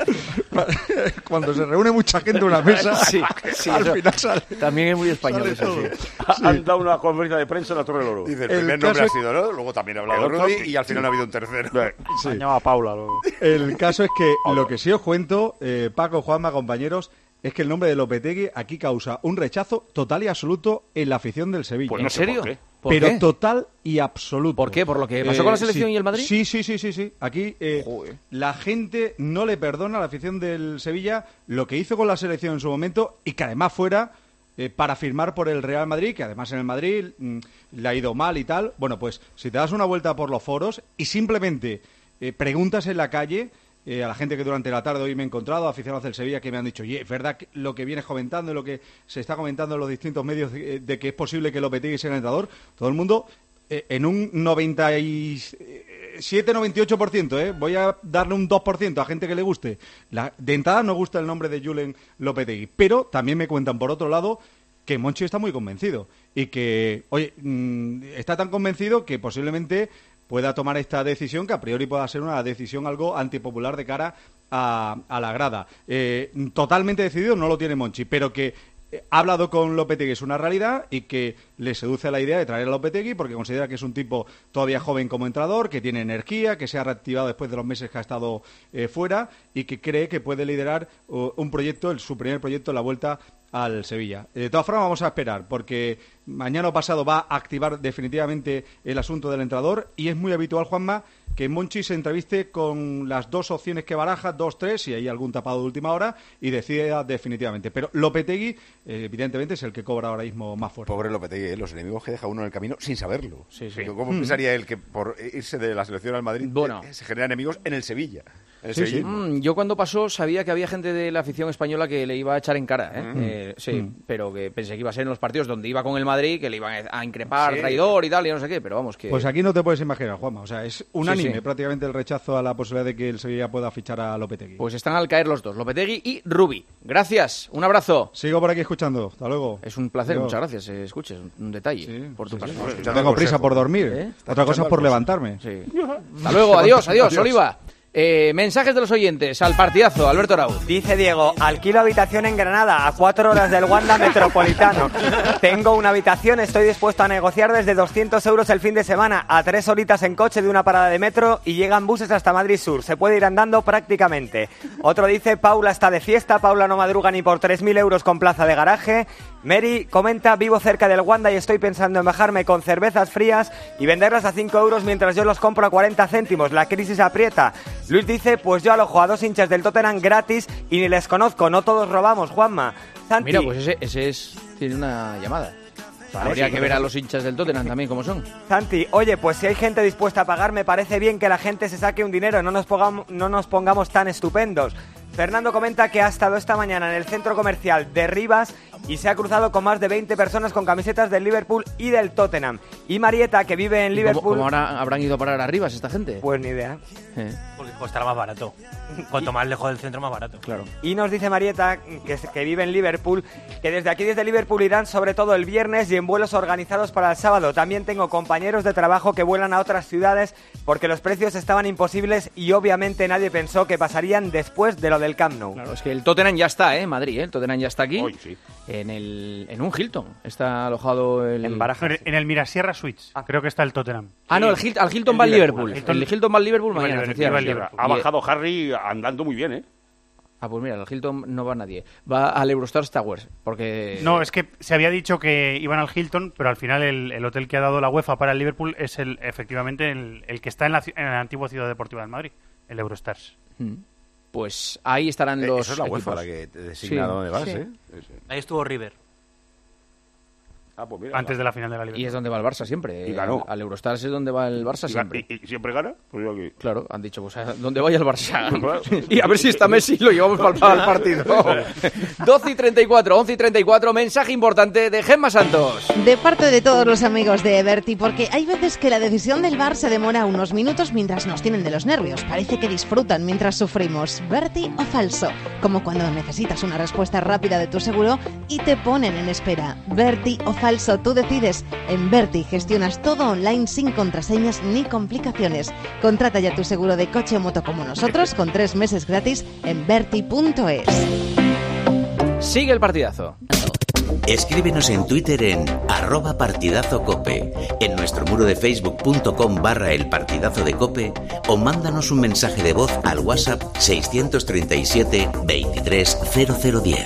Speaker 6: Cuando se reúne mucha gente en una mesa,
Speaker 3: Sí, sí,
Speaker 6: al
Speaker 3: eso
Speaker 6: final sale.
Speaker 3: también es muy español
Speaker 6: sale
Speaker 3: eso,
Speaker 6: todo.
Speaker 3: sí.
Speaker 8: Ha- Han dado una conferencia de prensa en la Torre del Oro.
Speaker 7: Dice, el
Speaker 6: El
Speaker 7: primer
Speaker 6: caso
Speaker 7: nombre ha
Speaker 6: es-
Speaker 7: sido, ¿no? Luego también ha hablado
Speaker 8: El
Speaker 7: de
Speaker 8: otro-
Speaker 7: Rudy y al final no ha habido un tercero.
Speaker 6: Sí.
Speaker 10: Ha llamado a Paula luego.
Speaker 6: El caso es que lo que sí os cuento, eh, Paco, Juanma, compañeros, es que el nombre de Lopetegui aquí causa un rechazo total y absoluto en la afición del Sevilla.
Speaker 8: Pues no
Speaker 3: ¿En
Speaker 8: sé
Speaker 3: serio?
Speaker 8: por qué.
Speaker 3: ¿Por
Speaker 6: Pero
Speaker 3: qué?
Speaker 6: total y absoluto.
Speaker 3: ¿Por qué? ¿Por lo que pasó con la selección
Speaker 6: sí.
Speaker 3: y el Madrid?
Speaker 6: Sí, sí, sí, sí, sí. Aquí eh, la gente no le perdona a la afición del Sevilla lo que hizo con la selección en su momento y que además fuera eh, para firmar por el Real Madrid, que además en el Madrid mm, le ha ido mal y tal. Bueno, pues si te das una vuelta por los foros y simplemente eh, preguntas en la calle eh, a la gente que durante la tarde hoy me he encontrado, aficionados del Sevilla, que me han dicho, oye, es verdad que lo que vienes comentando y lo que se está comentando en los distintos medios de, de que es posible que Lopetegui sea el entrenador, todo el mundo eh, en un noventa y siete noventa y ocho por ciento, ¿eh? Voy a darle un dos por ciento a gente que le guste. La, de entrada no gusta el nombre de Julen Lopetegui, pero también me cuentan por otro lado que Monchi está muy convencido y que, oye, mmm, está tan convencido que posiblemente pueda tomar esta decisión, que a priori pueda ser una decisión algo antipopular de cara a, a la grada. Eh, totalmente decidido no lo tiene Monchi, pero que eh, ha hablado con Lopetegui, es una realidad, y que le seduce la idea de traer a Lopetegui porque considera que es un tipo todavía joven como entrenador, que tiene energía, que se ha reactivado después de los meses que ha estado eh, fuera y que cree que puede liderar uh, un proyecto, el, su primer proyecto, la vuelta al Sevilla. De todas formas, vamos a esperar, porque mañana o pasado va a activar definitivamente el asunto del entrenador y es muy habitual, Juanma, que Monchi se entreviste con las dos opciones que baraja, dos, tres, si hay algún tapado de última hora, y decida definitivamente. Pero Lopetegui, eh, evidentemente, es el que cobra ahora mismo más fuerte.
Speaker 7: Pobre Lopetegui, ¿eh? Los enemigos que deja uno en el camino sin saberlo.
Speaker 3: Sí, sí.
Speaker 7: ¿Cómo
Speaker 6: Mm.
Speaker 7: pensaría él que por irse de la selección al Madrid
Speaker 3: Bueno.
Speaker 7: eh, se generan enemigos en el Sevilla? En el
Speaker 6: Sí, sí.
Speaker 7: sevillismo?
Speaker 3: Mm, yo cuando pasó sabía que había gente de la afición española que le iba a echar en cara, ¿eh?
Speaker 7: Mm.
Speaker 3: Eh, sí,
Speaker 6: Mm.
Speaker 3: pero que pensé que iba a ser en los partidos donde iba con el Madrid, que le iban a increpar,
Speaker 7: Sí.
Speaker 3: traidor y tal, y no sé qué, pero vamos que...
Speaker 6: Pues aquí no te puedes imaginar, Juanma. O sea, es unánime
Speaker 3: Sí, sí.
Speaker 6: prácticamente el rechazo a la posibilidad de que el Sevilla pueda fichar a Lopetegui.
Speaker 3: Pues están al caer los dos, Lopetegui y Rubi. Gracias, un abrazo.
Speaker 6: Sigo por aquí escuchando. Hasta luego.
Speaker 3: Es un placer,
Speaker 6: Adiós.
Speaker 3: muchas gracias. Eh, escuches, un, un detalle por tu parte.
Speaker 7: escuchando
Speaker 6: Tengo
Speaker 7: el
Speaker 6: prisa
Speaker 7: consejo.
Speaker 6: por dormir.
Speaker 3: ¿Eh?
Speaker 6: Otra cosa es por levantarme.
Speaker 3: Sí. Hasta luego, adiós, adiós,
Speaker 6: Adiós.
Speaker 3: Oliva. Eh, mensajes de los oyentes al partidazo, Alberto Arauz.
Speaker 15: Dice Diego, alquilo habitación en Granada, a cuatro horas del Wanda Metropolitano. Tengo una habitación, estoy dispuesto a negociar desde doscientos euros el fin de semana, a tres horitas en coche de una parada de metro y llegan buses hasta Madrid Sur. Se puede ir andando prácticamente. Otro dice, Paula está de fiesta, Paula no madruga ni por tres mil euros con plaza de garaje. Mary comenta, vivo cerca del Wanda y estoy pensando en bajarme con cervezas frías y venderlas a cinco euros mientras yo los compro a cuarenta céntimos. La crisis aprieta. Luis dice, pues yo alojo a dos hinchas del Tottenham gratis y ni les conozco, no todos robamos, Juanma. Santi,
Speaker 3: Mira, pues ese, ese es... tiene una llamada. Habría que ver a los hinchas del Tottenham también cómo son.
Speaker 15: Santi, oye, pues si hay gente dispuesta a pagar, me parece bien que la gente se saque un dinero, no nos pongamos, no nos pongamos tan estupendos. Fernando comenta que ha estado esta mañana en el centro comercial de Rivas y se ha cruzado con más de veinte personas con camisetas del Liverpool y del Tottenham. Y Marieta, que vive en
Speaker 3: ¿Y
Speaker 15: Liverpool...
Speaker 3: ¿Cómo, cómo habrá- habrán ido a parar arriba esta gente?
Speaker 15: Pues ni idea.
Speaker 3: Eh,
Speaker 5: Porque costará más barato. Cuanto más lejos del centro, más barato.
Speaker 3: claro.
Speaker 15: Y nos dice Marieta, que, que vive en Liverpool, que desde aquí, desde Liverpool, irán sobre todo el viernes y en vuelos organizados para el sábado. También tengo compañeros de trabajo que vuelan a otras ciudades porque los precios estaban imposibles y obviamente nadie pensó que pasarían después de lo del Camp Nou.
Speaker 3: Claro, es que el Tottenham ya está, ¿eh? Madrid, ¿eh? El Tottenham ya está aquí.
Speaker 8: Hoy sí.
Speaker 3: En, el, en un Hilton está alojado el...
Speaker 15: En Barajas.
Speaker 10: En en el Mirasierra Suites, creo que está el Tottenham.
Speaker 3: Ah, no, el Hil- al Hilton
Speaker 10: El
Speaker 3: va el
Speaker 10: Liverpool.
Speaker 3: Liverpool.
Speaker 10: Hilton-
Speaker 3: El Hilton va al Liverpool
Speaker 10: Iba al
Speaker 3: mañana,
Speaker 10: Liverpool, iba al
Speaker 3: efectivamente.
Speaker 10: Liverpool.
Speaker 8: Ha
Speaker 3: Y-
Speaker 8: bajado Harry andando muy bien, ¿eh?
Speaker 3: Ah, pues mira, el Hilton no va nadie. Va al Eurostars Towers, porque...
Speaker 10: No, es que se había dicho que iban al Hilton, pero al final el, el hotel que ha dado la UEFA para el Liverpool es el efectivamente el, el que está en la, ci- en la antigua Ciudad Deportiva del Madrid, el Eurostars.
Speaker 3: Mm. Pues ahí estarán
Speaker 7: Eh,
Speaker 3: los
Speaker 7: Eso es la UEFA
Speaker 3: equipos.
Speaker 7: la que te designa
Speaker 3: Sí,
Speaker 7: dónde vas,
Speaker 3: sí.
Speaker 7: ¿eh?
Speaker 5: Ahí estuvo River.
Speaker 8: Ah, pues mira,
Speaker 10: antes
Speaker 8: va.
Speaker 10: de la final de la Liga.
Speaker 3: Y es donde va el Barça siempre.
Speaker 8: Y ganó.
Speaker 3: Al, al Eurostars es donde va el Barça
Speaker 8: ¿Y,
Speaker 3: siempre.
Speaker 8: y, y siempre gana? Pues yo aquí.
Speaker 3: Claro, han dicho, pues a donde vaya el Barça. Y a ver si está Messi lo llevamos para el partido. doce y treinta y cuatro, once y treinta y cuatro, mensaje importante de Gemma Santos.
Speaker 14: De parte de todos los amigos de Berti, porque hay veces que la decisión del bar se demora unos minutos mientras nos tienen de los nervios. Parece que disfrutan mientras sufrimos. ¿Berti o falso? Como cuando necesitas una respuesta rápida de tu seguro y te ponen en espera. ¿Berti o falso? Tú decides. En Berti gestionas todo online sin contraseñas ni complicaciones. Contrata ya tu seguro de coche o moto como nosotros con tres meses gratis en berti punto es.
Speaker 3: Sigue el partidazo.
Speaker 30: Escríbenos en Twitter en arroba partidazocope, en nuestro muro de facebook.com barra el partidazo de Cope o mándanos un mensaje de voz al WhatsApp seiscientos treinta y siete veintitrés cero cero diez.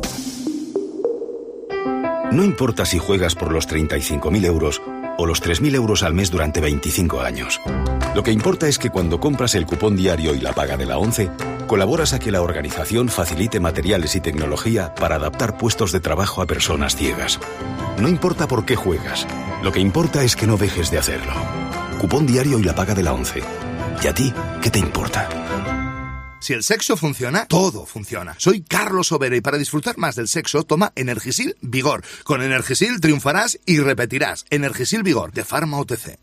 Speaker 18: No importa si juegas por los treinta y cinco mil euros o los tres mil euros al mes durante veinticinco años. Lo que importa es que cuando compras el cupón diario y la paga de la ONCE, colaboras a que la organización facilite materiales y tecnología para adaptar puestos de trabajo a personas ciegas. No importa por qué juegas, lo que importa es que no dejes de hacerlo. Cupón diario y la paga de la ONCE. ¿Y a ti qué te importa?
Speaker 19: Si el sexo funciona, todo funciona. Soy Carlos Overo y para disfrutar más del sexo, toma Energisil Vigor. Con Energisil triunfarás y repetirás. Energisil Vigor, de Pharma O T C.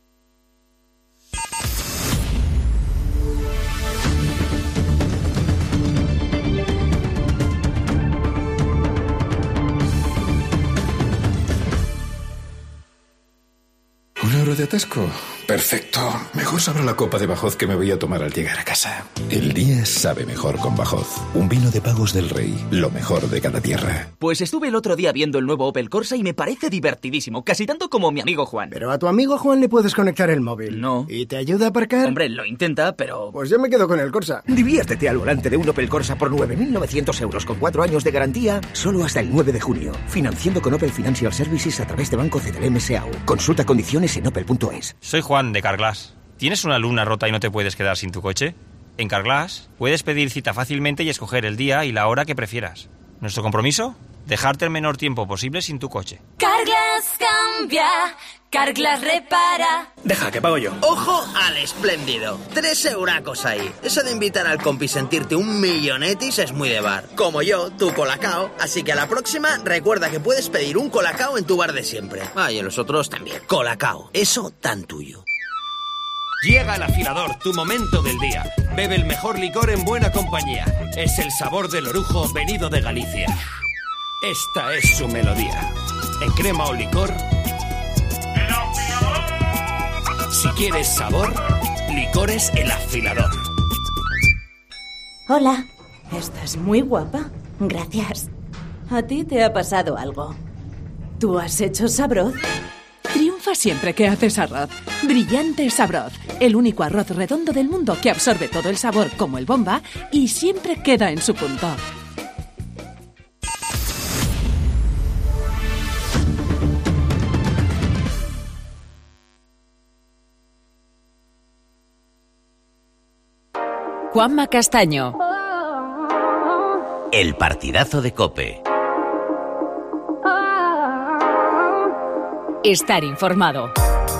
Speaker 20: ¿Un euro de atasco? Perfecto. Mejor sabrá la copa de Bajós que me voy a tomar al llegar a casa. El día sabe mejor con Bajós. Un vino de Pagos del Rey. Lo mejor de cada tierra.
Speaker 21: Pues estuve el otro día viendo el nuevo Opel Corsa y me parece divertidísimo. Casi tanto como mi amigo Juan.
Speaker 22: Pero a tu amigo Juan le puedes conectar el móvil.
Speaker 21: No.
Speaker 22: ¿Y te ayuda a aparcar?
Speaker 21: Hombre, lo intenta, pero...
Speaker 22: Pues yo me quedo con el Corsa.
Speaker 23: Diviértete al volante de un Opel Corsa por nueve mil novecientos euros con cuatro años de garantía, solo hasta el nueve de junio. Financiando con Opel Financial Services a través de Banco C T L M S A U. Consulta condiciones en opel punto es.
Speaker 24: Soy Juan de Carglass. ¿Tienes una luna rota y no te puedes quedar sin tu coche? En Carglass puedes pedir cita fácilmente y escoger el día y la hora que prefieras. ¿Nuestro compromiso? Dejarte el menor tiempo posible sin tu coche.
Speaker 25: Carglass cambia, Carglass repara.
Speaker 23: Deja, que pago yo. ¡Ojo al espléndido! Tres euracos ahí. Eso de invitar al compi y sentirte un millonetis es muy de bar. Como yo, tu Colacao. Así que a la próxima, recuerda que puedes pedir un Colacao en tu bar de siempre. Ah, y en los otros también. Colacao. Eso tan tuyo.
Speaker 26: Llega el afilador, tu momento del día. Bebe el mejor licor en buena compañía. Es el sabor del orujo venido de Galicia. Esta es su melodía. En crema o licor. Si quieres sabor, licores El Afilador.
Speaker 28: Hola, estás muy guapa. Gracias. ¿A ti te ha pasado algo? ¿Tú has hecho Sabroz?
Speaker 32: Triunfa siempre que haces arroz. Brillante Sabroz, el único arroz redondo del mundo que absorbe todo el sabor como el bomba y siempre queda en su punto.
Speaker 1: Juanma Castaño.
Speaker 30: El partidazo de COPE.
Speaker 1: Estar informado.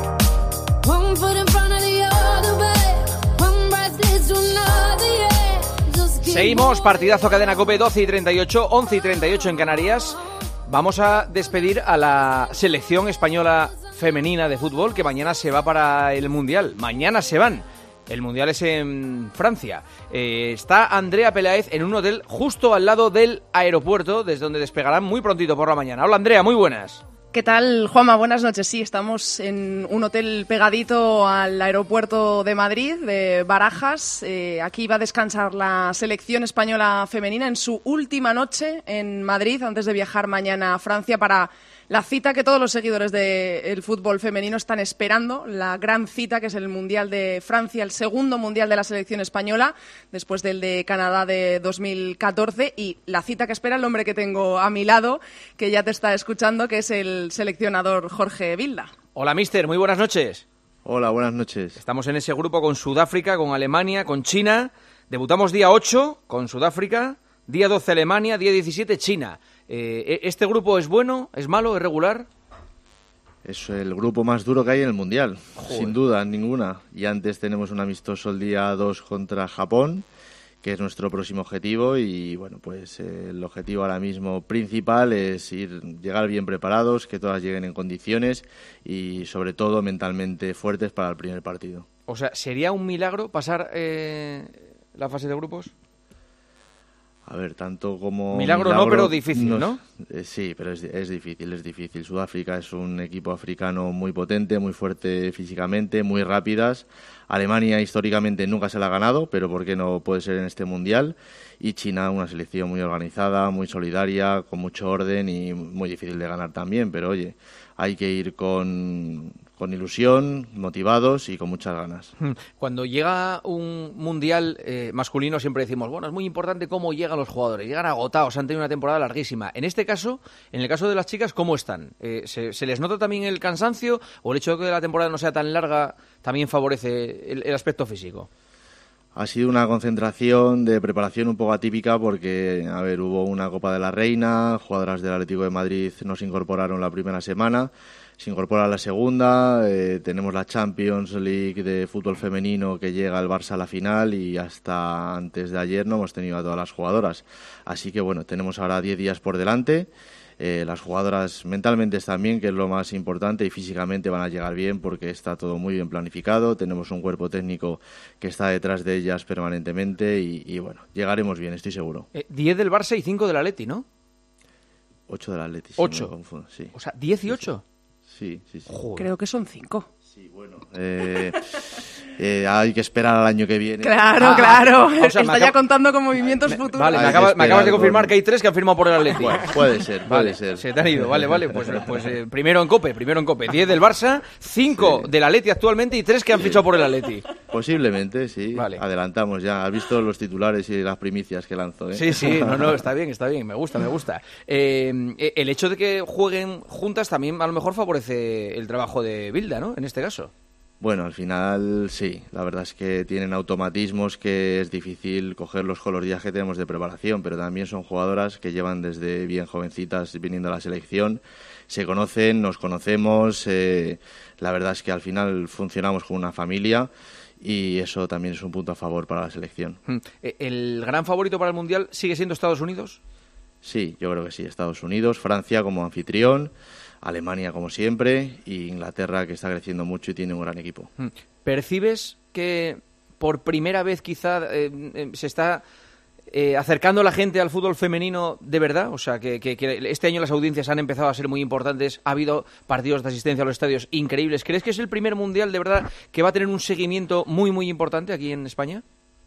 Speaker 3: Seguimos, partidazo Cadena COPE, doce y treinta y ocho, once y treinta y ocho en Canarias. Vamos a despedir a la selección española femenina de fútbol que mañana se va para el Mundial. Mañana se van. El Mundial es en Francia. Eh, está Andrea Peláez en un hotel justo al lado del aeropuerto, desde donde despegarán muy prontito por la mañana. Hola Andrea, muy buenas.
Speaker 33: ¿Qué tal, Juanma? Buenas noches. Sí, estamos en un hotel pegadito al aeropuerto de Madrid, de Barajas. Eh, aquí va a descansar la selección española femenina en su última noche en Madrid, antes de viajar mañana a Francia para la cita que todos los seguidores del fútbol femenino están esperando, la gran cita que es el Mundial de Francia, el segundo Mundial de la selección española, después del de Canadá de dos mil catorce, y la cita que espera el hombre que tengo a mi lado, que ya te está escuchando, que es el seleccionador Jorge Vilda.
Speaker 3: Hola, mister, muy buenas noches.
Speaker 34: Hola, buenas noches.
Speaker 3: Estamos en ese grupo con Sudáfrica, con Alemania, con China. Debutamos día ocho con Sudáfrica. Día doce Alemania, día diecisiete China. Eh, ¿Este grupo es bueno, es malo, es regular?
Speaker 2: Es el grupo más duro que hay en el Mundial,
Speaker 3: Joder.
Speaker 2: sin duda, ninguna. Y antes tenemos un amistoso el día dos contra Japón, que es nuestro próximo objetivo. Y bueno, pues eh, el objetivo ahora mismo principal es ir llegar bien preparados, que todas lleguen en condiciones y sobre todo mentalmente fuertes para el primer partido.
Speaker 3: O sea, ¿sería un milagro pasar eh, la fase de grupos?
Speaker 2: A ver, tanto como...
Speaker 3: Milagro, milagro no, pero difícil, ¿no?
Speaker 2: ¿no? Eh, sí, pero es, es difícil, es difícil. Sudáfrica es un equipo africano muy potente, muy fuerte físicamente, muy rápidas. Alemania históricamente nunca se la ha ganado, pero ¿por qué no puede ser en este Mundial? Y China, una selección muy organizada, muy solidaria, con mucho orden y muy difícil de ganar también. Pero oye, hay que ir con... con ilusión, motivados y con muchas ganas.
Speaker 3: Cuando llega un mundial eh, masculino siempre decimos, bueno, es muy importante cómo llegan los jugadores, llegan agotados, han tenido una temporada larguísima. En este caso, en el caso de las chicas, ¿cómo están? Eh, ¿se, ¿Se les nota también el cansancio o el hecho de que la temporada no sea tan larga también favorece el, el aspecto físico?
Speaker 2: Ha sido una concentración de preparación un poco atípica porque, a ver, hubo una Copa de la Reina, jugadoras del Atlético de Madrid no se incorporaron la primera semana, se incorpora la segunda, eh, tenemos la Champions League de fútbol femenino que llega el Barça a la final y hasta antes de ayer no hemos tenido a todas las jugadoras. Así que bueno, tenemos ahora diez días por delante. Eh, las jugadoras mentalmente están bien, que es lo más importante, y físicamente van a llegar bien porque está todo muy bien planificado. Tenemos un cuerpo técnico que está detrás de ellas permanentemente y, y bueno, llegaremos bien, estoy seguro.
Speaker 3: Eh, diez del Barça y cinco del Atleti, ¿no?
Speaker 2: ocho del Atleti.
Speaker 3: ocho.
Speaker 2: Si no me confundo, sí.
Speaker 3: O sea, diez y ocho.
Speaker 2: Sí, sí, sí.
Speaker 33: Creo que son cinco.
Speaker 2: Sí, bueno. Eh, eh, hay que esperar al año que viene.
Speaker 33: Claro,
Speaker 3: Ah,
Speaker 33: claro.
Speaker 3: o sea,
Speaker 33: Está
Speaker 3: me
Speaker 33: ya
Speaker 3: acaba-
Speaker 33: contando con movimientos futuros.
Speaker 3: Vale, me,
Speaker 2: Hay que
Speaker 3: acaba- me acabas de
Speaker 2: esperar
Speaker 3: confirmar
Speaker 2: con-
Speaker 3: que hay tres que han firmado por el Atleti.
Speaker 2: Bueno, puede ser, puede
Speaker 3: Vale,
Speaker 2: ser.
Speaker 3: se te han ido, vale, vale. Pues, pues eh, primero en Cope, primero en Cope. diez del Barça, cinco del Atleti actualmente y tres que han fichado por el Atleti.
Speaker 2: Posiblemente, sí.
Speaker 3: Vale.
Speaker 2: Adelantamos ya. Has visto los titulares y las primicias que lanzo, ¿eh?
Speaker 3: Sí, sí, no, no, está bien, está bien, me gusta, me gusta. Eh, eh, el hecho de que jueguen juntas también a lo mejor favorece el trabajo de Bilda, ¿no? En este caso.
Speaker 2: Bueno, al final sí, la verdad es que tienen automatismos que es difícil cogerlos con los días que tenemos de preparación, pero también son jugadoras que llevan desde bien jovencitas viniendo a la selección, se conocen, nos conocemos, eh, la verdad es que al final funcionamos como una familia y eso también es un punto a favor para la selección.
Speaker 3: Mm. Eh, ¿El gran favorito para el Mundial sigue siendo Estados Unidos?
Speaker 2: Sí, yo creo que sí, Estados Unidos, Francia como anfitrión, Alemania como siempre y Inglaterra que está creciendo mucho y tiene un gran equipo.
Speaker 3: Mm. ¿Percibes que por primera vez quizá eh, eh, se está eh, acercando la gente al fútbol femenino de verdad? O sea, que, que, que este año las audiencias han empezado a ser muy importantes, ha habido partidos de asistencia a los estadios increíbles. ¿Crees que es el primer Mundial de verdad que va a tener un seguimiento muy, muy importante aquí en España?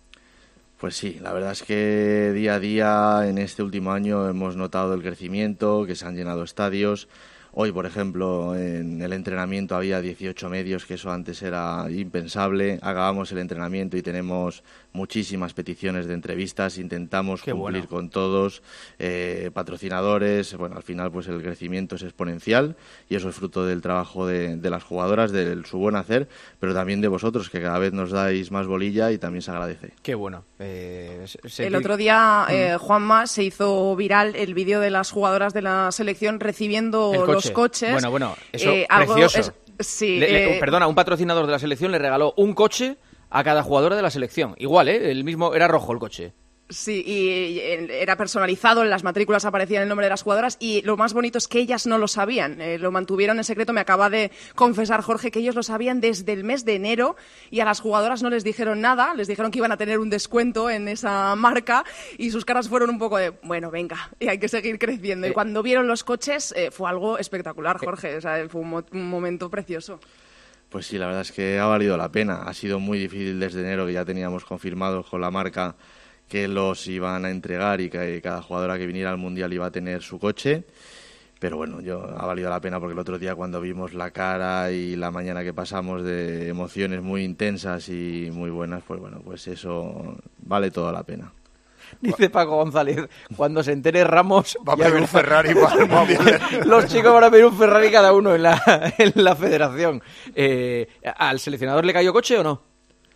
Speaker 2: Pues sí, la verdad es que día a día en este último año hemos notado el crecimiento, que se han llenado estadios. Hoy, por ejemplo, en el entrenamiento había dieciocho medios, que eso antes era impensable. Acabamos el entrenamiento y tenemos muchísimas peticiones de entrevistas. Intentamos
Speaker 3: Qué
Speaker 2: cumplir
Speaker 3: bueno.
Speaker 2: con todos, eh, patrocinadores. Bueno, al final pues el crecimiento es exponencial y eso es fruto del trabajo de, de las jugadoras, de su buen hacer, pero también de vosotros, que cada vez nos dais más bolilla y también se agradece.
Speaker 3: Qué bueno. Eh, se- se-
Speaker 33: El otro día, eh,
Speaker 3: Mm.
Speaker 33: Juanma, se hizo viral el vídeo de las jugadoras de la selección recibiendo
Speaker 3: El coche.
Speaker 33: los coches.
Speaker 3: Bueno, bueno, eso
Speaker 33: Eh, algo
Speaker 3: precioso.
Speaker 33: es- sí,
Speaker 3: Le- le-
Speaker 33: eh,
Speaker 3: perdona, un patrocinador de la selección le regaló un coche a cada jugadora de la selección. Igual, ¿eh? El mismo, era rojo el coche.
Speaker 33: Sí, y eh, era personalizado, en las matrículas aparecía el nombre de las jugadoras y lo más bonito es que ellas no lo sabían, eh, lo mantuvieron en secreto. Me acaba de confesar Jorge que ellos lo sabían desde el mes de enero y a las jugadoras no les dijeron nada, les dijeron que iban a tener un descuento en esa marca y sus caras fueron un poco de, bueno, venga, y hay que seguir creciendo. Y
Speaker 3: Eh.
Speaker 33: cuando vieron los coches eh, fue algo espectacular, Jorge, o sea, fue un, mo- un momento precioso.
Speaker 2: Pues sí, la verdad es que ha valido la pena. Ha sido muy difícil desde enero, que ya teníamos confirmados con la marca que los iban a entregar y que cada jugadora que viniera al Mundial iba a tener su coche. Pero bueno, yo ha valido la pena porque el otro día cuando vimos la cara y la mañana que pasamos de emociones muy intensas y muy buenas, pues bueno, pues eso vale toda la pena.
Speaker 3: Dice Paco González, cuando se entere Ramos...
Speaker 7: Va a
Speaker 3: ya
Speaker 7: pedir un
Speaker 3: verás.
Speaker 7: Ferrari para el Mundial.
Speaker 3: Los chicos van a pedir un Ferrari cada uno en la, en la federación. Eh, ¿Al seleccionador le cayó coche o no?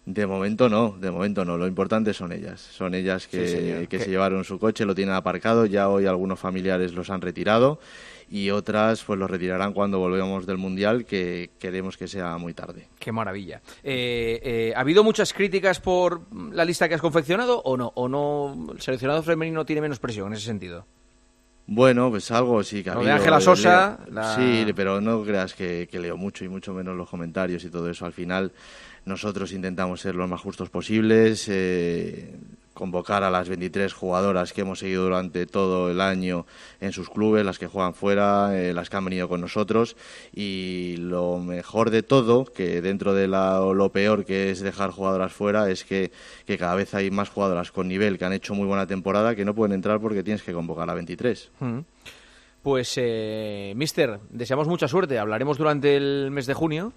Speaker 2: De momento no, de momento no. Lo importante son ellas. Son ellas que,
Speaker 3: Sí,
Speaker 2: que
Speaker 3: ¿Qué?
Speaker 2: se llevaron su coche, lo tienen aparcado. Ya hoy algunos familiares los han retirado y otras pues los retirarán cuando volvamos del Mundial, que queremos que sea muy tarde.
Speaker 3: Qué maravilla. Eh, eh, ¿Ha habido muchas críticas por la lista que has confeccionado o no? ¿O no el seleccionado femenino tiene menos presión en ese sentido?
Speaker 2: Bueno, pues algo sí que ha
Speaker 3: Lo
Speaker 2: habido.
Speaker 3: de Ángela Sosa,
Speaker 2: leo-
Speaker 3: la-
Speaker 2: Sí, pero no creas que, que leo mucho y mucho menos los comentarios y todo eso. Al final nosotros intentamos ser los más justos posibles, eh, convocar a las veintitrés jugadoras que hemos seguido durante todo el año en sus clubes, las que juegan fuera, eh, las que han venido con nosotros, y lo mejor de todo, que dentro de la- lo peor que es dejar jugadoras fuera, es que, que cada vez hay más jugadoras con nivel que han hecho muy buena temporada que no pueden entrar porque tienes que convocar a veintitrés.
Speaker 3: Mm. Pues, eh, mister, deseamos mucha suerte. Hablaremos durante el mes de junio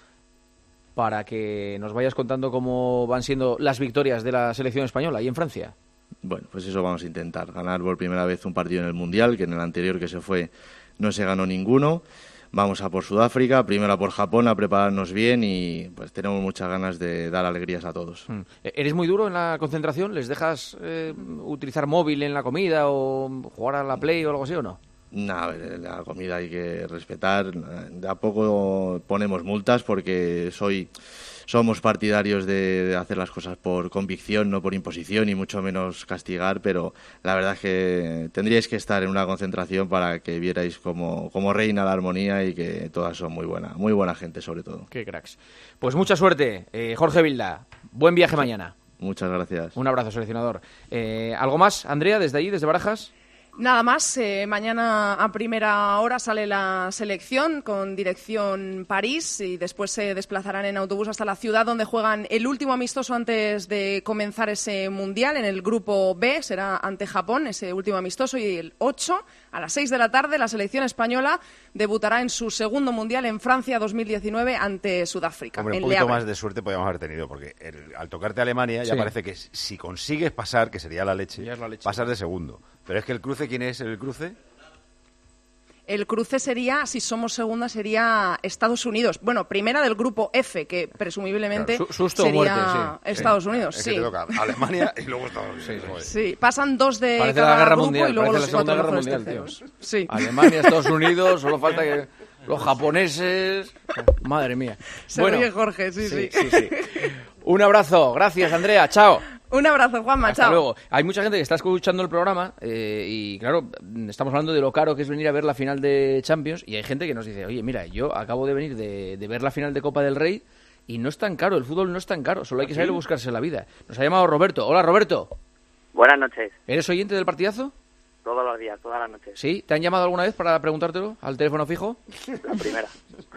Speaker 3: para que nos vayas contando cómo van siendo las victorias de la selección española y en Francia.
Speaker 2: Bueno, pues eso vamos a intentar, ganar por primera vez un partido en el Mundial, que en el anterior que se fue no se ganó ninguno. Vamos a por Sudáfrica, primero a por Japón, a prepararnos bien y pues tenemos muchas ganas de dar alegrías a todos.
Speaker 3: Mm. ¿Eres muy duro en la concentración? ¿Les dejas eh, utilizar móvil en la comida o jugar a la Play o algo así o no?
Speaker 2: No, a ver, la comida hay que respetar. De a poco ponemos multas porque soy, somos partidarios de, de hacer las cosas por convicción, no por imposición y mucho menos castigar, pero la verdad es que tendríais que estar en una concentración para que vierais cómo, cómo reina la armonía y que todas son muy buena, muy buena gente sobre todo.
Speaker 3: Qué cracks. Pues mucha suerte, eh, Jorge Vilda. Buen viaje mañana.
Speaker 2: Muchas gracias.
Speaker 3: Un abrazo, seleccionador. Eh, ¿Algo más, Andrea, desde allí, desde Barajas?
Speaker 33: Nada más, eh, mañana a primera hora sale la selección con dirección París y después se desplazarán en autobús hasta la ciudad donde juegan el último amistoso antes de comenzar ese Mundial. En el grupo B será ante Japón, ese último amistoso, y el ocho a las seis de la tarde la selección española debutará en su segundo Mundial en Francia dos mil diecinueve ante Sudáfrica.
Speaker 7: Hombre, un
Speaker 33: en
Speaker 7: poquito
Speaker 33: Le Havre.
Speaker 7: más de suerte podíamos haber tenido, porque el- al tocarte a Alemania ya
Speaker 33: Sí.
Speaker 7: parece que si consigues pasar, que sería la leche,
Speaker 33: Ya es la leche.
Speaker 7: pasas de segundo. Pero es que el cruce, ¿quién es el cruce?
Speaker 33: El cruce sería, si somos segunda, sería Estados Unidos. Bueno, primera del grupo F, que presumiblemente
Speaker 7: Claro, su- susto o
Speaker 33: sería
Speaker 7: muerte, sí.
Speaker 33: Estados
Speaker 7: Sí.
Speaker 33: Unidos.
Speaker 7: Es
Speaker 33: Sí.
Speaker 7: que te toca Alemania y luego Estados Unidos. Joder.
Speaker 33: Sí, pasan dos de
Speaker 3: Parece
Speaker 33: cada
Speaker 3: la guerra
Speaker 33: grupo
Speaker 3: mundial,
Speaker 33: y luego
Speaker 3: parece
Speaker 33: los
Speaker 3: la Segunda
Speaker 33: cuatro
Speaker 3: Guerra
Speaker 33: mejores
Speaker 3: Mundial, tío.
Speaker 33: terceros. Sí.
Speaker 3: Alemania, Estados Unidos, solo falta que los japoneses... Madre mía.
Speaker 33: Se ríe Jorge, sí, sí.
Speaker 3: sí, sí. Un abrazo, gracias, Andrea, chao.
Speaker 33: Un abrazo, Juanma,
Speaker 3: Hasta
Speaker 33: chao.
Speaker 3: luego. Hay mucha gente que está escuchando el programa eh, y, claro, estamos hablando de lo caro que es venir a ver la final de Champions y hay gente que nos dice, oye, mira, yo acabo de venir de, de ver la final de Copa del Rey y no es tan caro, el fútbol no es tan caro, solo hay que saber buscarse la vida. Nos ha llamado Roberto. Hola, Roberto.
Speaker 4: Buenas noches.
Speaker 3: ¿Eres oyente del partidazo?
Speaker 4: Todos los días, todas las noches.
Speaker 3: ¿Sí? ¿Te han llamado alguna vez para preguntártelo al teléfono fijo?
Speaker 4: La primera.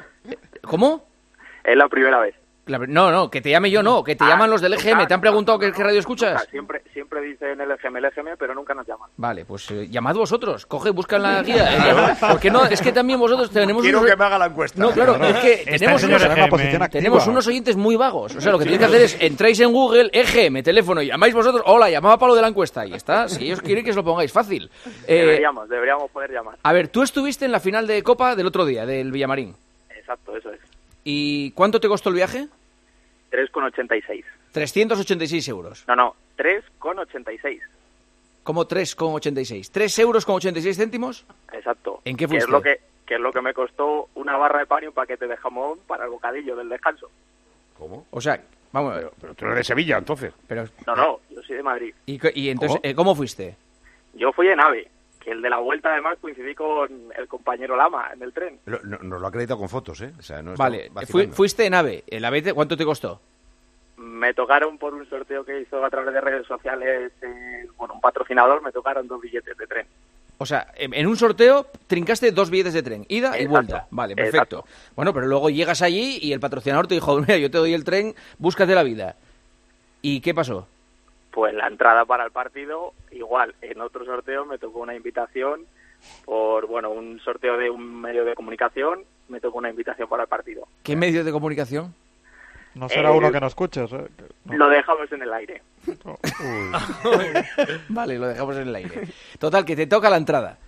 Speaker 3: ¿Cómo?
Speaker 4: Es la primera vez.
Speaker 3: La- no, no, que te llame yo no, que te
Speaker 4: Ah,
Speaker 3: llaman los del E G M.
Speaker 4: nunca,
Speaker 3: ¿Te han preguntado qué, qué radio escuchas?
Speaker 4: Nunca, siempre, siempre dicen el E G M, el E G M, pero nunca nos llaman.
Speaker 3: Vale, pues eh, llamad vosotros, coge, busca en la guía. eh, llamad, porque no, es que también vosotros tenemos
Speaker 7: Quiero
Speaker 3: unos...
Speaker 7: que me haga la encuesta.
Speaker 3: No, claro,
Speaker 7: Claro.
Speaker 3: es que
Speaker 7: Está
Speaker 3: tenemos
Speaker 7: el
Speaker 3: unos,
Speaker 7: señor E G M. Posición activa.
Speaker 3: tenemos unos oyentes muy vagos. O sea, lo que
Speaker 7: Sí.
Speaker 3: tenéis que hacer es, entráis en Google, E G M, teléfono, y llamáis vosotros, hola, llamaba Pablo de la encuesta, y está. Si ellos quieren que os lo pongáis fácil. Eh,
Speaker 4: Deberíamos, deberíamos poder llamar.
Speaker 3: a ver, tú estuviste en la final de Copa del otro día, del Villamarín.
Speaker 4: Exacto, eso es.
Speaker 3: ¿Y cuánto te costó el viaje?
Speaker 4: tres con ochenta y seis.
Speaker 3: trescientos ochenta y seis euros.
Speaker 4: No, no, tres con ochenta y seis.
Speaker 3: ¿Cómo tres con ochenta y seis? ¿tres euros con ochenta y seis céntimos?
Speaker 4: Exacto.
Speaker 3: ¿En qué
Speaker 4: Que es
Speaker 3: fuiste?
Speaker 4: lo que, que es lo que me costó una barra de pan y un paquete de jamón para el bocadillo del descanso.
Speaker 7: ¿Cómo?
Speaker 3: O sea, vamos a ver.
Speaker 8: Pero tú eres de Sevilla, entonces.
Speaker 3: Pero,
Speaker 4: No, no, yo soy de Madrid.
Speaker 3: ¿Y, co- y entonces,
Speaker 8: ¿Cómo?
Speaker 3: eh, ¿cómo fuiste?
Speaker 4: Yo fui en AVE, que el de la vuelta además coincidí con el compañero Lama en el tren.
Speaker 7: Lo- no- Nos lo ha acreditado con fotos, ¿eh? O sea, no
Speaker 3: Vale,
Speaker 7: estamos
Speaker 3: fui-
Speaker 7: vacilando.
Speaker 3: fuiste en AVE. ¿El AVE te- cuánto te costó?
Speaker 4: Me tocaron por un sorteo que hizo a través de redes sociales, eh, bueno, un patrocinador, me tocaron dos billetes de tren.
Speaker 3: O sea, en en un sorteo trincaste dos billetes de tren, ida y
Speaker 4: Exacto,
Speaker 3: vuelta. Vale, perfecto. Bueno, pero luego llegas allí y el patrocinador te dijo, mira, yo te doy el tren, búscate la vida. ¿Y qué pasó?
Speaker 4: Pues la entrada para el partido, igual, en otro sorteo me tocó una invitación por, bueno, un sorteo de un medio de comunicación, me tocó una invitación para el partido.
Speaker 3: ¿Qué medio de comunicación?
Speaker 5: No será
Speaker 4: Eh,
Speaker 5: uno que no escuches, ¿eh?
Speaker 4: Lo dejamos en el aire.
Speaker 3: Vale, lo dejamos en el aire. Total, que te toca la entrada.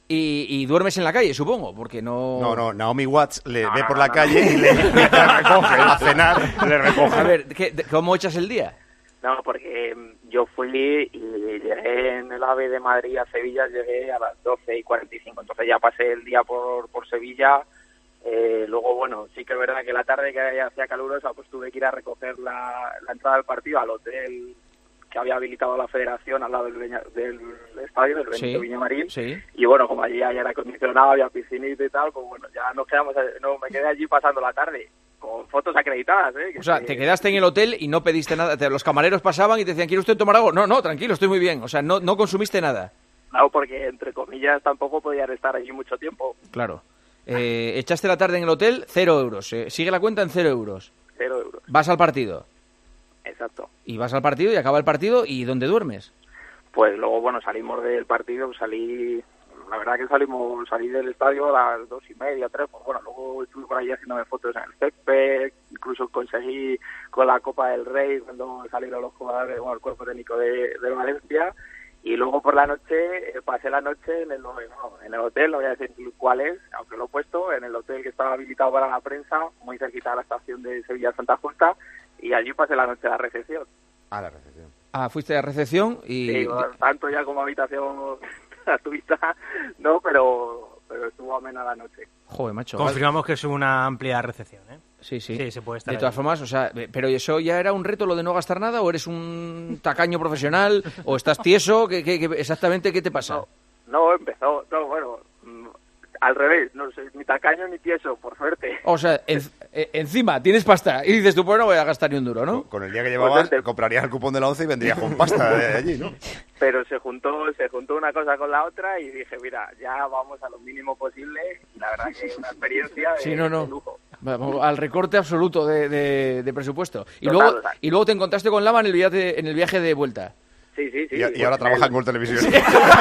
Speaker 3: Y, y duermes en la calle, supongo, porque no...
Speaker 7: No, no, Naomi Watts le no, ve no, por no, la no, calle no. y le, le recoge a cenar, le recoge.
Speaker 3: A ver, ¿qué, ¿cómo echas el día?
Speaker 4: No, porque yo fui y llegué en el AVE de Madrid a Sevilla, llegué a las doce y cuarenta y cinco, entonces ya pasé el día por, por Sevilla. Eh, luego, bueno, sí que es verdad que la tarde que hacía calurosa, pues tuve que ir a recoger la, la entrada del partido al hotel que había habilitado la federación al lado del, Beña, del estadio, del Benito
Speaker 3: sí,
Speaker 4: Villamarín.
Speaker 3: Sí.
Speaker 4: Y bueno, como allí hay aire acondicionado, había piscinita y tal, pues bueno, ya nos quedamos, no, me quedé allí pasando la tarde, con fotos acreditadas, ¿eh? Que
Speaker 3: o sea,
Speaker 4: que...
Speaker 3: te quedaste en el hotel y no pediste nada, te, los camareros pasaban y te decían, ¿quiere usted tomar algo? No, no, tranquilo, estoy muy bien, o sea, no, no consumiste nada.
Speaker 4: No, porque entre comillas tampoco podían estar allí mucho tiempo.
Speaker 3: Claro. Eh, echaste la tarde en el hotel, cero euros, eh. sigue la cuenta en cero euros.
Speaker 4: Cero euros.
Speaker 3: Vas al partido.
Speaker 4: Exacto.
Speaker 3: Y vas al partido y acaba el partido, ¿y dónde duermes?
Speaker 4: Pues luego, bueno, salimos del partido, salí, la verdad que salimos, salí del estadio a las dos y media, tres, pues bueno, luego estuve por allí haciéndome fotos en el césped, incluso conseguí con la Copa del Rey cuando salieron los jugadores, bueno, el cuerpo técnico de, de Valencia, y luego por la noche, eh, pasé la noche en el, no, en el hotel, no voy a decir cuál es, aunque lo he puesto, en el hotel que estaba habilitado para la prensa, muy cerquita de la estación de Sevilla Santa Justa, y allí pasé la noche a la recepción.
Speaker 7: A la recepción.
Speaker 3: Ah, fuiste a la recepción y...
Speaker 4: Sí, bueno, tanto ya como habitación gratuita, no, pero, pero estuvo amena la noche.
Speaker 3: Joder, macho.
Speaker 6: Confirmamos que es una amplia recepción, ¿eh?
Speaker 3: Sí, sí.
Speaker 6: Sí, se puede estar
Speaker 3: de todas
Speaker 6: ahí.
Speaker 3: formas, o sea, pero ¿eso ya era un reto lo de no gastar nada o eres un tacaño profesional o estás tieso? ¿Qué, qué, qué, exactamente qué te pasa?
Speaker 4: No, no empezó, no, bueno, al revés, no soy ni tacaño ni tieso, por suerte.
Speaker 3: O sea, en, eh, encima tienes pasta y dices tú, pues no voy a gastar ni un duro, ¿no?
Speaker 7: Con, con el día que llevabas, comprarías el cupón de la once y vendrías con pasta de allí, ¿no?
Speaker 4: Pero se juntó, se juntó una cosa con la otra y dije, mira, ya vamos a lo mínimo posible y la verdad que es una experiencia de,
Speaker 3: sí, no, no.
Speaker 4: de lujo.
Speaker 3: Vamos, al recorte absoluto de, de, de presupuesto. Y,
Speaker 4: Total,
Speaker 3: luego,
Speaker 4: total.
Speaker 3: y luego te encontraste con Lama en el viaje, en el viaje de vuelta.
Speaker 4: Sí, sí, sí.
Speaker 7: Y, y
Speaker 4: pues
Speaker 7: ahora trabaja
Speaker 4: el...
Speaker 7: en Gol Televisión.
Speaker 4: Sí.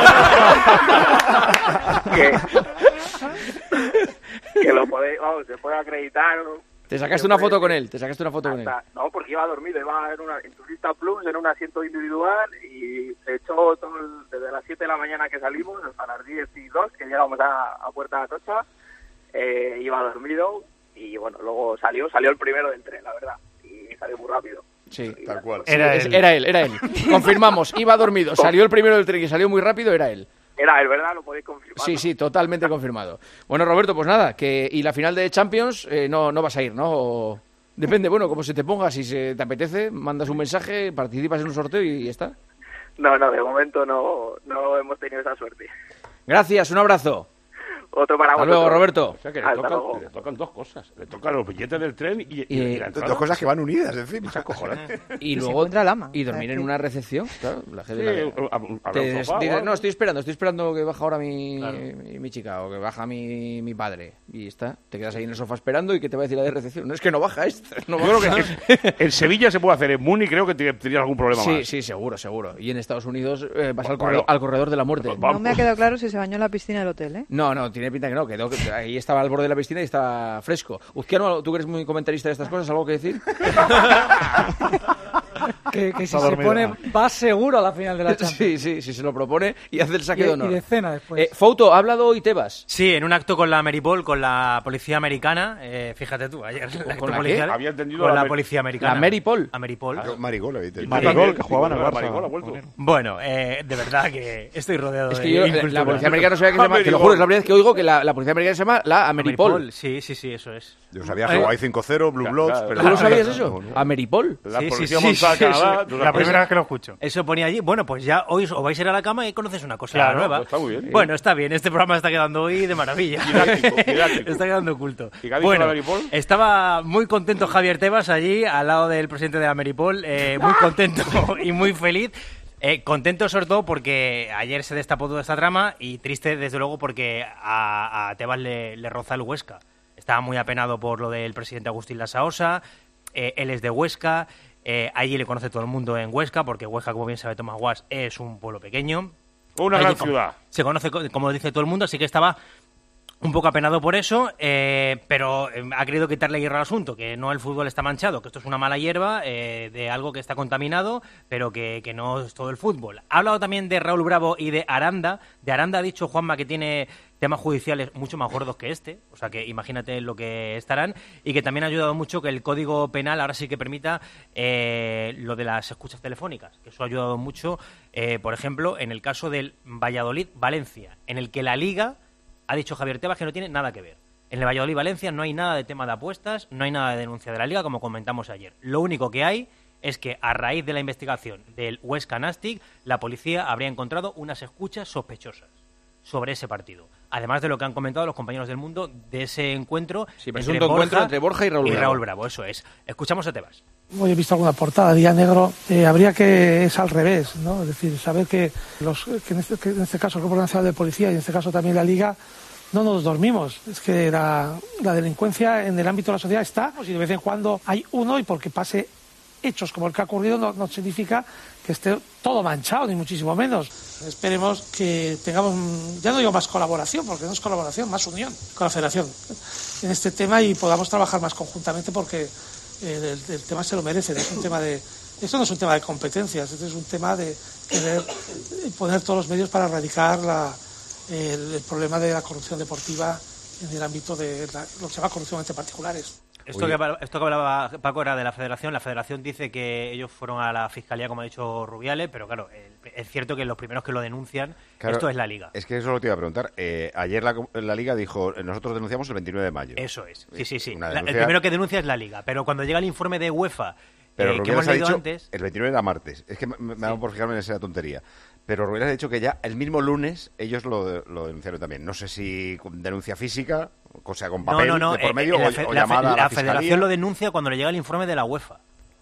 Speaker 4: que, que lo podéis, vamos, se puede acreditar.
Speaker 3: Te sacaste una foto con él, te sacaste una foto con él.
Speaker 4: No, porque iba dormido, iba en, una, en Turista Plus, en un asiento individual y se echó todo el, desde las siete de la mañana que salimos hasta las diez y dos que llegamos a, a Puerta de Atocha, eh, iba dormido y bueno, luego salió, salió el primero del tren, la verdad, y salió muy rápido.
Speaker 3: Sí,
Speaker 7: tal cual.
Speaker 3: Era, sí, él. era él, era él. Confirmamos, iba dormido, salió el primero del tren y salió muy rápido, era él.
Speaker 4: Era él, ¿verdad? Lo podéis confirmar.
Speaker 3: Sí, sí, totalmente confirmado. Bueno, Roberto, pues nada, que y la final de Champions eh, no, no vas a ir, ¿no? O... Depende, bueno, como se te ponga, si se te apetece, mandas un mensaje, participas en un sorteo y ya está.
Speaker 4: No, no, de momento no, no hemos tenido esa suerte.
Speaker 3: Gracias, un abrazo.
Speaker 4: Otro para
Speaker 3: Hasta
Speaker 4: vosotros.
Speaker 3: luego, Roberto.
Speaker 8: O sea, que le, toca, le tocan dos cosas. Le tocan los billetes del tren y, y,
Speaker 3: y,
Speaker 8: y la entrada.
Speaker 7: Dos cosas que van unidas, en fin.
Speaker 8: O sea, cojonante.
Speaker 3: Y,
Speaker 9: y
Speaker 3: luego
Speaker 9: Lama.
Speaker 3: y dormir en una recepción, claro. La gente
Speaker 8: sí,
Speaker 3: la...
Speaker 8: a, a, a
Speaker 3: te,
Speaker 8: sofá,
Speaker 3: dices,
Speaker 8: bueno.
Speaker 3: no, estoy esperando, estoy esperando que baja ahora mi,
Speaker 6: Claro.
Speaker 3: mi, mi chica o que baja mi, mi padre. Y está, te quedas ahí en el sofá esperando y ¿qué te va a decir la de recepción? No, es que no baja esto. No
Speaker 8: Yo
Speaker 3: baja.
Speaker 8: creo que en, en Sevilla se puede hacer, en Múnich creo que tendría algún problema
Speaker 3: Sí,
Speaker 8: más.
Speaker 3: sí, seguro, seguro. Y en Estados Unidos eh, vas al,
Speaker 8: Bueno.
Speaker 3: corredor, al corredor de la muerte.
Speaker 9: No me ha quedado claro si se bañó en la piscina del hotel, ¿eh?
Speaker 3: No, no, tiene pinta que no, quedó, que ahí estaba al borde de la piscina y estaba fresco. Uzquiano, tú que eres muy comentarista de estas cosas, ¿algo que decir?
Speaker 10: que, que si
Speaker 3: Está
Speaker 10: se
Speaker 3: dormido.
Speaker 10: pone, va seguro a la final de la Champions.
Speaker 3: Sí, sí, si se lo propone y hace el saque
Speaker 10: Y-
Speaker 3: de honor.
Speaker 10: y de cena después.
Speaker 3: Eh, Fouto, ¿ha hablado hoy Tebas?
Speaker 6: Sí, en un acto con la Ameripol, con la policía americana. Eh, fíjate tú, ayer. el acto
Speaker 3: ¿Con la qué?
Speaker 6: policial,
Speaker 8: Había entendido
Speaker 6: con
Speaker 8: la
Speaker 6: la,
Speaker 8: Mer-
Speaker 6: policía americana.
Speaker 3: ¿La Ameripol?
Speaker 6: Ameripol.
Speaker 7: Yo, Marigol, había entendido.
Speaker 5: Marigol, que jugaban en
Speaker 8: Digo,
Speaker 5: Barça.
Speaker 8: Marigol ha vuelto.
Speaker 6: Bueno, eh, de verdad que estoy rodeado
Speaker 3: Es que
Speaker 6: de
Speaker 3: yo,
Speaker 6: incultura.
Speaker 3: la policía americana no sabía que se llama, te lo juro, es la primera vez que oigo que la, la policía americana se llama la Ameripol.
Speaker 6: Ameripol, sí, sí, sí, eso es.
Speaker 7: Yo sabía Hawaii cinco cero, Blue Bloods,
Speaker 8: Claro,
Speaker 7: pero...
Speaker 3: ¿Tú lo sabías
Speaker 7: no,
Speaker 3: eso?
Speaker 7: no.
Speaker 3: Ameripol.
Speaker 8: La
Speaker 6: Sí,
Speaker 8: policía
Speaker 6: sí, sí,
Speaker 8: montada
Speaker 6: sí,
Speaker 8: de Canadá,
Speaker 6: sí.
Speaker 8: tú
Speaker 6: La
Speaker 8: sabes.
Speaker 6: primera vez que lo escucho. Eso ponía allí. Bueno, pues ya hoy os vais a ir a la cama y conoces una cosa
Speaker 8: Claro,
Speaker 6: nueva.
Speaker 8: pues está muy bien.
Speaker 6: Bueno, está bien. Este programa está quedando hoy de maravilla.
Speaker 8: Didáctico, didáctico.
Speaker 6: Está quedando oculto.
Speaker 8: ¿Y qué ha dicho
Speaker 6: Bueno,
Speaker 8: la Ameripol?
Speaker 6: estaba muy contento Javier Tebas allí, al lado del presidente de la Ameripol. Eh, muy contento y muy feliz. Eh, contento sobre todo porque ayer se destapó toda esta trama y triste desde luego porque a, a Tebas le, le roza el Huesca. Estaba muy apenado por lo del presidente Agustín Lasaosa, eh, él es de Huesca, eh, allí le conoce todo el mundo en Huesca porque Huesca, como bien sabe Tomás Guas, es un pueblo pequeño.
Speaker 8: Una
Speaker 6: Allí
Speaker 8: gran
Speaker 6: como-
Speaker 8: ciudad.
Speaker 6: Se conoce, co- como dice todo el mundo, así que estaba un poco apenado por eso, eh, pero eh, ha querido quitarle hierro al asunto, que no el fútbol está manchado, que esto es una mala hierba eh, de algo que está contaminado, pero que, que no es todo el fútbol. Ha hablado también de Raúl Bravo y de Aranda. De Aranda ha dicho Juanma que tiene temas judiciales mucho más gordos que este, o sea que imagínate lo que estarán, y que también ha ayudado mucho que el Código Penal ahora sí que permita eh, lo de las escuchas telefónicas, que eso ha ayudado mucho, eh, por ejemplo, en el caso del Valladolid-Valencia, en el que la Liga ha dicho Javier Tebas que no tiene nada que ver. En el Valladolid-Valencia no hay nada de tema de apuestas, no hay nada de denuncia de la Liga, como comentamos ayer. Lo único que hay es que a raíz de la investigación del Huesca Nastic, la policía habría encontrado unas escuchas sospechosas sobre ese partido. Además de lo que han comentado los compañeros del Mundo de ese encuentro,
Speaker 3: sí, entre, Borja, encuentro entre Borja y Raúl,
Speaker 6: y
Speaker 3: Bravo.
Speaker 6: Raúl Bravo. Eso es. Escuchamos a Tebas.
Speaker 11: Hoy he visto alguna portada, Día Negro. Eh, habría que, es al revés, ¿no? Es decir, saber que, los, que, en, este, que en este caso el Cuerpo Nacional de Policía y en este caso también la Liga, no nos dormimos. Es que la, la delincuencia en el ámbito de la sociedad está, y de vez en cuando hay uno, y porque pase hechos como el que ha ocurrido no, no significa que esté todo manchado, ni muchísimo menos. Esperemos que tengamos, ya no digo más colaboración, porque no es colaboración, más unión con la Federación en este tema, y podamos trabajar más conjuntamente, porque el, el, el tema se lo merece. No es un tema de, esto no es un tema de competencias, esto es un tema de querer poner todos los medios para erradicar la, el, el problema de la corrupción deportiva en el ámbito de la, lo que se llama corrupción entre particulares.
Speaker 6: Esto que, esto que hablaba Paco era de la Federación. La Federación dice que ellos fueron a la Fiscalía, como ha dicho Rubiales, pero claro, es cierto que los primeros que lo denuncian,
Speaker 7: claro,
Speaker 6: esto es la Liga.
Speaker 7: Es que eso lo te iba a preguntar. Eh, ayer la, la Liga dijo, nosotros denunciamos el veintinueve de mayo.
Speaker 6: Eso es, sí, sí, sí.
Speaker 7: Denuncia...
Speaker 6: La, el primero que denuncia es la Liga, pero cuando llega el informe de UEFA,
Speaker 7: pero
Speaker 6: eh, que hemos
Speaker 7: ha
Speaker 6: leído
Speaker 7: dicho,
Speaker 6: antes...
Speaker 7: el veintinueve era martes. Es que me, me sí. dado por fijarme en esa tontería. Pero Rubiales ha dicho que ya el mismo lunes ellos lo, lo denunciaron también. No sé si con denuncia física, o sea, con papel
Speaker 6: no, no, no.
Speaker 7: de por medio,
Speaker 6: eh, la,
Speaker 7: o, o
Speaker 6: la,
Speaker 7: llamada
Speaker 6: la,
Speaker 7: a la
Speaker 6: la
Speaker 7: Fiscalía.
Speaker 6: Federación lo denuncia cuando le llega el informe de la UEFA.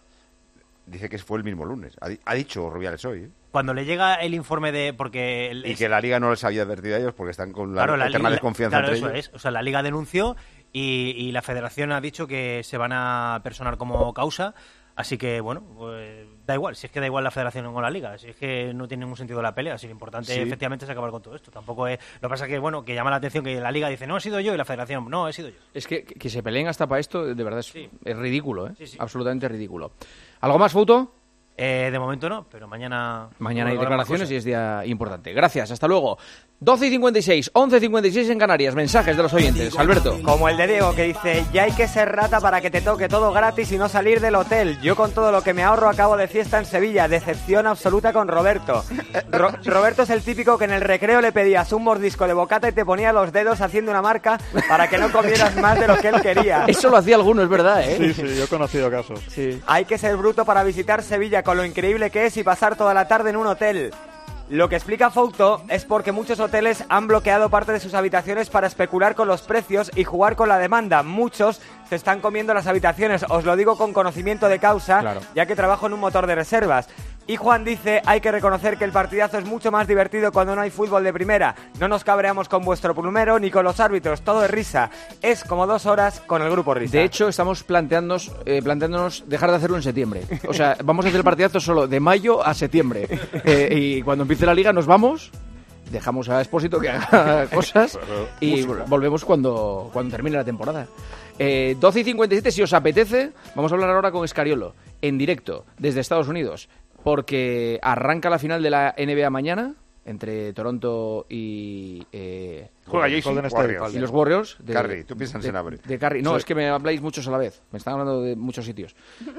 Speaker 7: Dice que fue el mismo lunes. Ha, ha dicho Rubiales hoy, ¿eh?
Speaker 6: Cuando le llega el informe de... porque el,
Speaker 7: Y
Speaker 6: es...
Speaker 7: que la Liga no les había advertido a ellos porque están con la,
Speaker 6: claro, la
Speaker 7: eterna
Speaker 6: Liga,
Speaker 7: desconfianza
Speaker 6: claro,
Speaker 7: entre
Speaker 6: eso
Speaker 7: ellos.
Speaker 6: Es. O sea, la Liga denunció y, y la Federación ha dicho que se van a personar como causa. Así que, bueno, pues, da igual, si es que da igual la Federación o la Liga, si es que no tiene ningún sentido la pelea, si lo importante sí. efectivamente es acabar con todo esto. Tampoco es, lo que pasa es que, bueno, que llama la atención que la Liga dice, no, he sido yo, y la Federación, no, he sido yo.
Speaker 3: Es que que se peleen hasta para esto, de verdad, es, sí. es ridículo, ¿eh?
Speaker 6: Sí, sí.
Speaker 3: Absolutamente ridículo. ¿Algo más, Fouto?
Speaker 6: Eh, de momento no, pero mañana...
Speaker 3: Mañana hay declaraciones y es día importante. Gracias, hasta luego. doce y cincuenta y seis, once y cincuenta y seis en Canarias. Mensajes de los oyentes. Alberto.
Speaker 12: Como el de Diego, que dice, ya hay que ser rata para que te toque todo gratis y no salir del hotel. Yo con todo lo que me ahorro acabo de fiesta en Sevilla. Decepción absoluta con Roberto. Ro- Roberto es el típico que en el recreo le pedías un mordisco de bocata y te ponía los dedos haciendo una marca para que no comieras más de lo que él quería.
Speaker 3: Eso lo hacía alguno, es verdad, ¿eh?
Speaker 5: Sí, sí, yo he conocido casos.
Speaker 3: Sí.
Speaker 12: Hay que ser bruto para visitar Sevilla con lo increíble que es y pasar toda la tarde en un hotel. Lo que explica Fouto es porque muchos hoteles han bloqueado parte de sus habitaciones para especular con los precios y jugar con la demanda. Muchos se están comiendo las habitaciones, os lo digo con conocimiento de causa, claro. ya que trabajo en un motor de reservas. Y Juan dice, hay que reconocer que el partidazo es mucho más divertido cuando no hay fútbol de primera. No nos cabreamos con vuestro plumero ni con los árbitros, todo es risa. Es como dos horas con el grupo risa.
Speaker 3: De hecho, estamos planteándonos, eh, planteándonos dejar de hacerlo en septiembre. O sea, vamos a hacer el partidazo solo de mayo a septiembre. Eh, y cuando empiece la liga nos vamos, dejamos a Expósito que haga cosas y volvemos cuando, cuando termine la temporada. Eh, doce y cincuenta y siete, si os apetece, vamos a hablar ahora con Escariolo, en directo, desde Estados Unidos. Porque arranca la final de la N B A mañana entre Toronto y eh,
Speaker 8: juega Jason
Speaker 3: y los Warriors de
Speaker 7: Curry, tú piensas
Speaker 3: de,
Speaker 7: en Abre.
Speaker 3: de Curry. No,
Speaker 7: sí.
Speaker 3: es que me habláis muchos a la vez. Me están hablando de muchos sitios.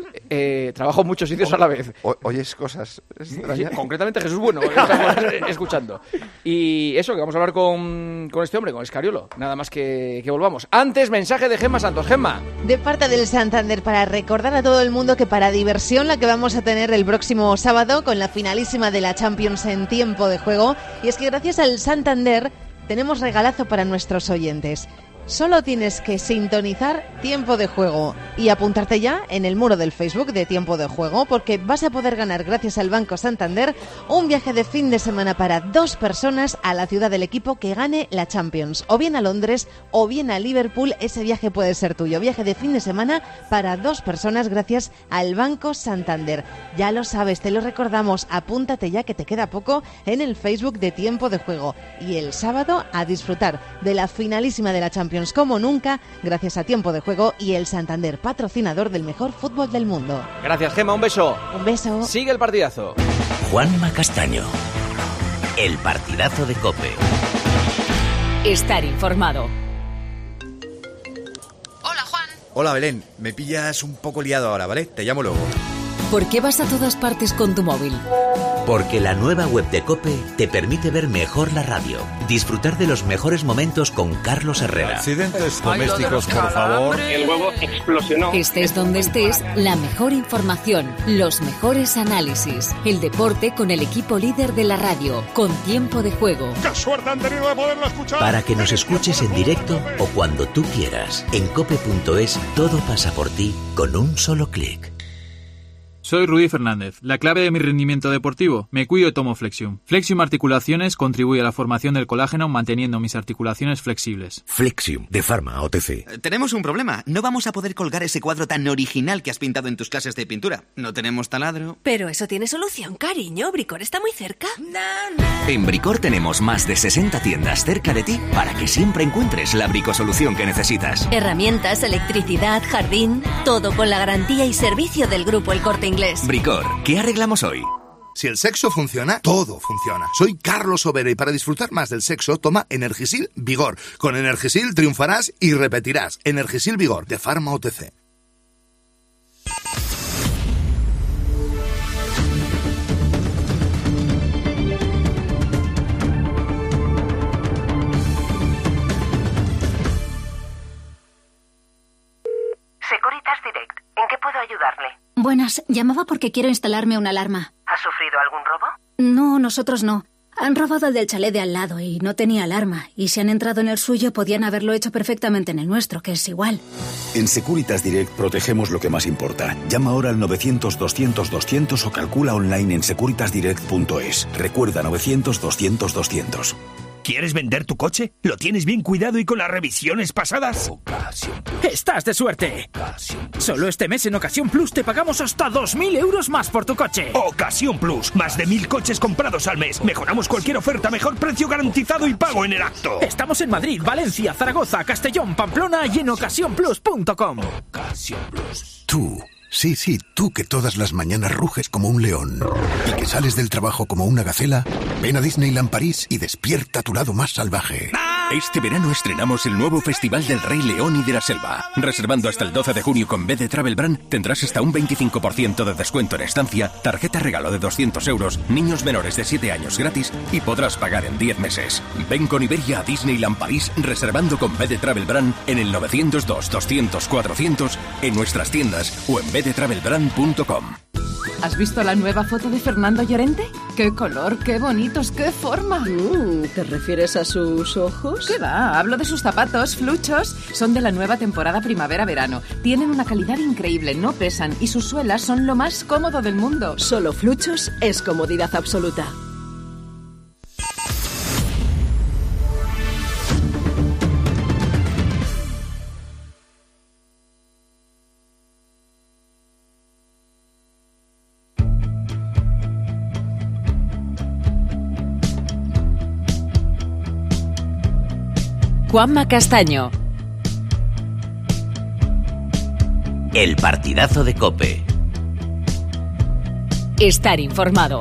Speaker 3: Eh, trabajo en muchos sitios
Speaker 7: o,
Speaker 3: a la vez.
Speaker 7: O, oyes cosas extrañas.
Speaker 3: Sí, concretamente Jesús Bueno, que estamos escuchando. Y eso, que vamos a hablar con, con este hombre, con Escariolo. Nada más que, que volvamos. Antes, mensaje de Gemma Santos. Gemma.
Speaker 13: De parte del Santander, para recordar a todo el mundo que para diversión la que vamos a tener el próximo sábado con la finalísima de la Champions en tiempo de juego. Y es que gracias al Santander tenemos regalazo para nuestros oyentes. Solo tienes que sintonizar Tiempo de Juego y apuntarte ya en el muro del Facebook de Tiempo de Juego, porque vas a poder ganar, gracias al Banco Santander, un viaje de fin de semana para dos personas a la ciudad del equipo que gane la Champions, o bien a Londres o bien a Liverpool. Ese viaje puede ser tuyo. Viaje de fin de semana para dos personas gracias al Banco Santander. Ya lo sabes, te lo recordamos, apúntate ya que te queda poco en el Facebook de Tiempo de Juego. Y el sábado a disfrutar de la finalísima de la Champions como nunca, gracias a Tiempo de Juego y el Santander, patrocinador del mejor fútbol del mundo.
Speaker 3: Gracias, Gemma, un beso.
Speaker 13: Un beso.
Speaker 3: Sigue el partidazo.
Speaker 30: Juanma Castaño. El partidazo de COPE.
Speaker 1: Estar informado.
Speaker 14: Hola Belén, me pillas un poco liado ahora, ¿vale? Te llamo luego.
Speaker 1: ¿Por qué vas a todas partes con tu móvil?
Speaker 30: Porque la nueva web de COPE te permite ver mejor la radio, disfrutar de los mejores momentos con Carlos Herrera.
Speaker 15: Accidentes domésticos, por favor.
Speaker 16: El huevo explosionó.
Speaker 1: Estés donde estés, la mejor información, los mejores análisis, el deporte con el equipo líder de la radio, con Tiempo de Juego.
Speaker 15: ¡Qué suerte han tenido de poderlo escuchar!
Speaker 30: Para que nos escuches en directo o cuando tú quieras. En cope punto es todo pasa por ti con un solo clic.
Speaker 17: Soy Rudy Fernández. La clave de mi rendimiento deportivo, me cuido y tomo Flexium. Flexium Articulaciones contribuye a la formación del colágeno manteniendo mis articulaciones flexibles.
Speaker 18: Flexium, de Pharma O T C.
Speaker 19: Tenemos un problema. No vamos a poder colgar ese cuadro tan original que has pintado en tus clases de pintura. No tenemos taladro.
Speaker 20: Pero eso tiene solución, cariño. Bricor está muy cerca.
Speaker 21: En Bricor tenemos más de sesenta tiendas cerca de ti para que siempre encuentres la bricosolución que necesitas.
Speaker 20: Herramientas, electricidad, jardín, todo con la garantía y servicio del Grupo El Corte Inglés.
Speaker 21: Bricor, ¿qué arreglamos hoy?
Speaker 22: Si el sexo funciona, todo funciona. Soy Carlos Overa y para disfrutar más del sexo, toma Energisil Vigor. Con Energisil triunfarás y repetirás. Energisil Vigor, de Pharma O T C.
Speaker 24: Securitas Direct, ¿en qué puedo ayudarle?
Speaker 27: Buenas, llamaba porque quiero instalarme una alarma.
Speaker 24: ¿Ha sufrido algún robo?
Speaker 27: No, nosotros no. Han robado el del chalet de al lado y no tenía alarma. Y si han entrado en el suyo, podían haberlo hecho perfectamente en el nuestro, que es igual.
Speaker 29: En Securitas Direct protegemos lo que más importa. Llama ahora al novecientos doscientos doscientos o calcula online en securitas direct punto es. Recuerda novecientos doscientos doscientos.
Speaker 31: ¿Quieres vender tu coche? ¿Lo tienes bien cuidado y con las revisiones pasadas? ¡Estás de suerte! Solo este mes en Ocasión Plus te pagamos hasta dos mil euros más por tu coche. Ocasión Plus. Más de mil coches comprados al mes. Mejoramos cualquier oferta, mejor precio garantizado y pago en el acto. Estamos en Madrid, Valencia, Zaragoza, Castellón, Pamplona y en ocasión plus punto com. Ocasión Plus.
Speaker 34: Tú. Sí, sí, tú que todas las mañanas ruges como un león y que sales del trabajo como una gacela, ven a Disneyland París y despierta tu lado más salvaje.
Speaker 35: Este verano estrenamos el nuevo Festival del Rey León y de la Selva. Reservando hasta el doce de junio con B D Travel Brand tendrás hasta un veinticinco por ciento de descuento en estancia, tarjeta regalo de doscientos euros, niños menores de siete años gratis y podrás pagar en diez meses. Ven con Iberia a Disneyland París reservando con B D Travel Brand en el novecientos dos doscientos cuatrocientos, en nuestras tiendas o en b d travel brand punto com.
Speaker 32: ¿Has visto la nueva foto de Fernando Llorente? ¡Qué color, qué bonitos, qué forma!
Speaker 36: Mm, ¿te refieres a sus ojos?
Speaker 32: ¿Qué va? Hablo de sus zapatos, fluchos. Son de la nueva temporada primavera-verano. Tienen una calidad increíble, no pesan y sus suelas son lo más cómodo del mundo.
Speaker 36: Solo fluchos es comodidad absoluta.
Speaker 1: Juanma Castaño.
Speaker 30: El partidazo de COPE.
Speaker 1: Estar informado.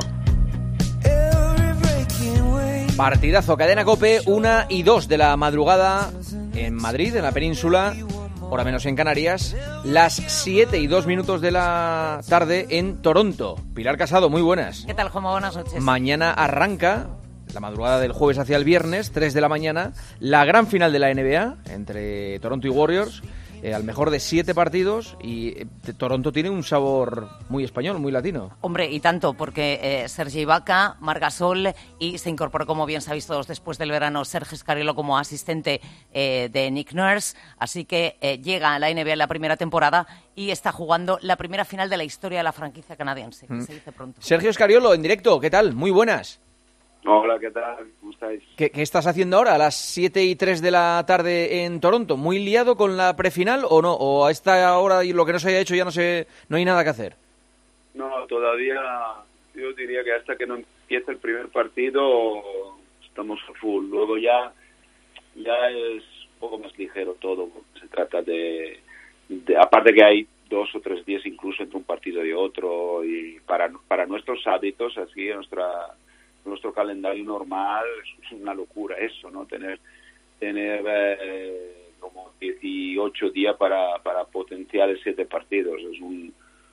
Speaker 3: Partidazo, cadena COPE, una y dos de la madrugada en Madrid, en la península, hora menos en Canarias, las siete y dos minutos de la tarde en Toronto. Pilar Casado, muy buenas.
Speaker 37: ¿Qué tal, Juanma? Buenas noches.
Speaker 3: Mañana arranca, la madrugada del jueves hacia el viernes, tres de la mañana, la gran final de la N B A entre Toronto y Warriors. eh, al mejor de siete partidos y eh, Toronto tiene un sabor muy español, muy latino.
Speaker 2: Hombre, y tanto, porque eh, Sergi Ibaka, Marc Gasol y se incorporó, como bien sabéis todos después del verano, Sergio Scariolo como asistente eh, de Nick Nurse, así que eh, llega a la N B A en la primera temporada y está jugando la primera final de la historia de la franquicia canadiense, que mm. se dice pronto.
Speaker 3: Sergio Scariolo, en directo, ¿qué tal? Muy buenas.
Speaker 4: Hola, ¿qué tal? ¿Cómo estáis?
Speaker 3: ¿Qué, qué estás haciendo ahora a las siete y tres de la tarde en Toronto? ¿Muy liado con la prefinal o no? ¿O a esta hora y lo que no se haya hecho ya no se, no hay nada que hacer?
Speaker 4: No, todavía yo diría que hasta que no empiece el primer partido estamos a full. Luego ya, ya es un poco más ligero todo, porque se trata de, de... Aparte que hay dos o tres días incluso entre un partido y otro, y para, para nuestros hábitos, así, nuestra... nuestro calendario normal es una locura eso, ¿no? Tener tener eh, como dieciocho días para, para potenciales siete partidos. Es un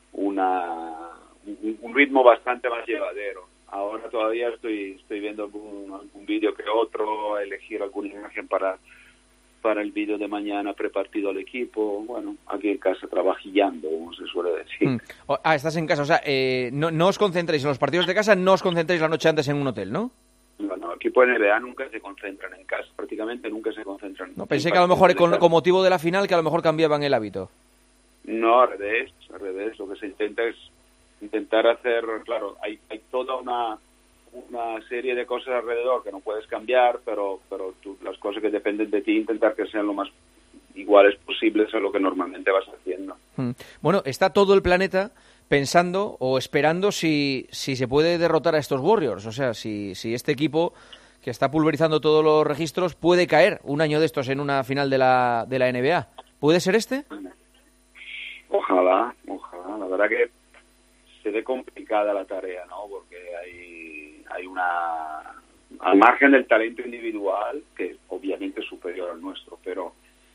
Speaker 4: una un, un ritmo bastante más llevadero. Ahora todavía estoy estoy viendo algún, algún vídeo que otro, elegir alguna imagen para para el vídeo de mañana prepartido al equipo. Bueno, aquí en casa trabajillando, como se suele decir.
Speaker 3: Mm. Ah, estás en casa, o sea, eh, no, no os concentréis en los partidos de casa, no os concentréis la noche antes en un hotel, ¿no?
Speaker 4: Bueno, equipo N B A nunca se concentran en casa, prácticamente nunca se concentran.
Speaker 3: No, pensé que a lo mejor con, con motivo de la final que a lo mejor cambiaban el hábito.
Speaker 4: No, al revés, al revés. Lo que se intenta es intentar hacer, claro, hay, hay toda una una serie de cosas alrededor que no puedes cambiar, pero pero tú, las cosas que dependen de ti, intentar que sean lo más iguales posibles a lo que normalmente vas haciendo.
Speaker 3: Mm. Bueno, está todo el planeta pensando o esperando si, si se puede derrotar a estos Warriors, o sea, si, si este equipo que está pulverizando todos los registros puede caer un año de estos en una final de la, de la N B A. ¿Puede ser este?
Speaker 4: Ojalá, ojalá. La verdad que se ve complicada la tarea, ¿no? Porque hay, hay una... Al margen del talento individual, que obviamente es superior al nuestro, pero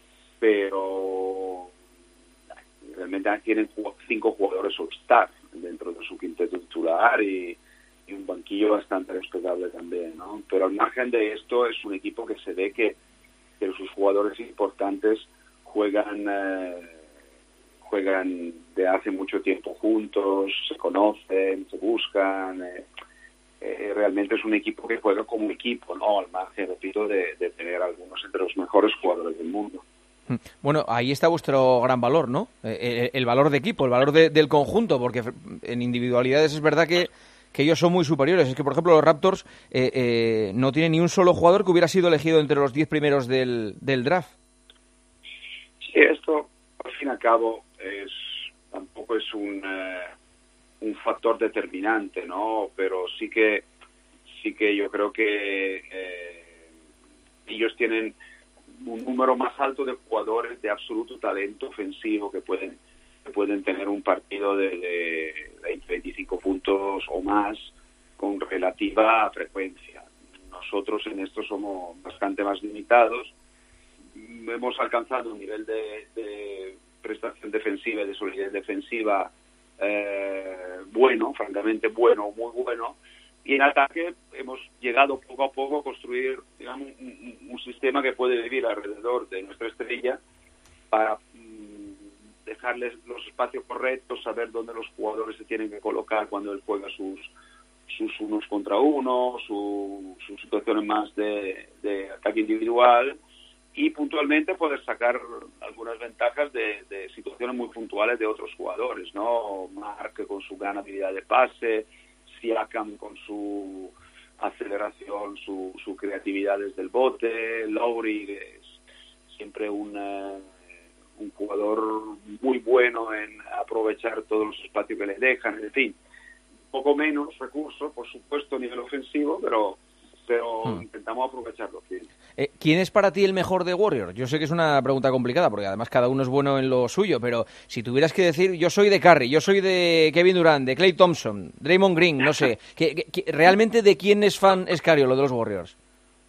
Speaker 4: pero realmente tienen cinco jugadores all-star dentro de su quinteto titular y, y un banquillo bastante respetable también, ¿no? Pero al margen de esto es un equipo que se ve que, que sus jugadores importantes juegan... Eh, juegan de hace mucho tiempo juntos, se conocen, se buscan, eh, eh, realmente es un equipo que juega como equipo, ¿no? Al margen, repito, de, de tener algunos entre los mejores jugadores del mundo.
Speaker 3: Bueno, ahí está vuestro gran valor, ¿no? Eh, el valor de equipo, el valor de, del conjunto, porque en individualidades es verdad que, que ellos son muy superiores. Es que, por ejemplo, los Raptors eh, eh, no tienen ni un solo jugador que hubiera sido elegido entre los diez primeros del, del draft.
Speaker 4: Sí, esto, al fin y al cabo, es tampoco es un eh, un factor determinante, ¿no? Pero sí que sí que yo creo que eh, ellos tienen un número más alto de jugadores de absoluto talento ofensivo que pueden que pueden tener un partido de, de veinte, veinticinco puntos o más con relativa frecuencia. Nosotros en esto somos bastante más limitados. Hemos alcanzado un nivel de, de prestación defensiva y de solidez defensiva eh, bueno, francamente bueno, muy bueno, y en ataque hemos llegado poco a poco a construir, digamos, un, un sistema que puede vivir alrededor de nuestra estrella para mm, dejarles los espacios correctos, saber dónde los jugadores se tienen que colocar cuando él juega sus sus unos contra uno, su, sus situaciones más de, de ataque individual, y puntualmente poder sacar algunas ventajas de, de situaciones muy puntuales de otros jugadores, ¿no? Mark con su gran habilidad de pase, Siakam con su aceleración, su, su creatividad desde el bote, Lowry es siempre un, uh, un jugador muy bueno en aprovechar todos los espacios que le dejan, en fin, un poco menos recursos, por supuesto, a nivel ofensivo, pero pero hmm. intentamos aprovecharlo bien.
Speaker 3: Eh, ¿Quién es para ti el mejor de Warriors? Yo sé que es una pregunta complicada, porque además cada uno es bueno en lo suyo, pero si tuvieras que decir, yo soy de Curry, yo soy de Kevin Durant, de Klay Thompson, Draymond Green, no sé, ¿qué, qué, qué, ¿realmente de quién es fan Scariolo, de los Warriors?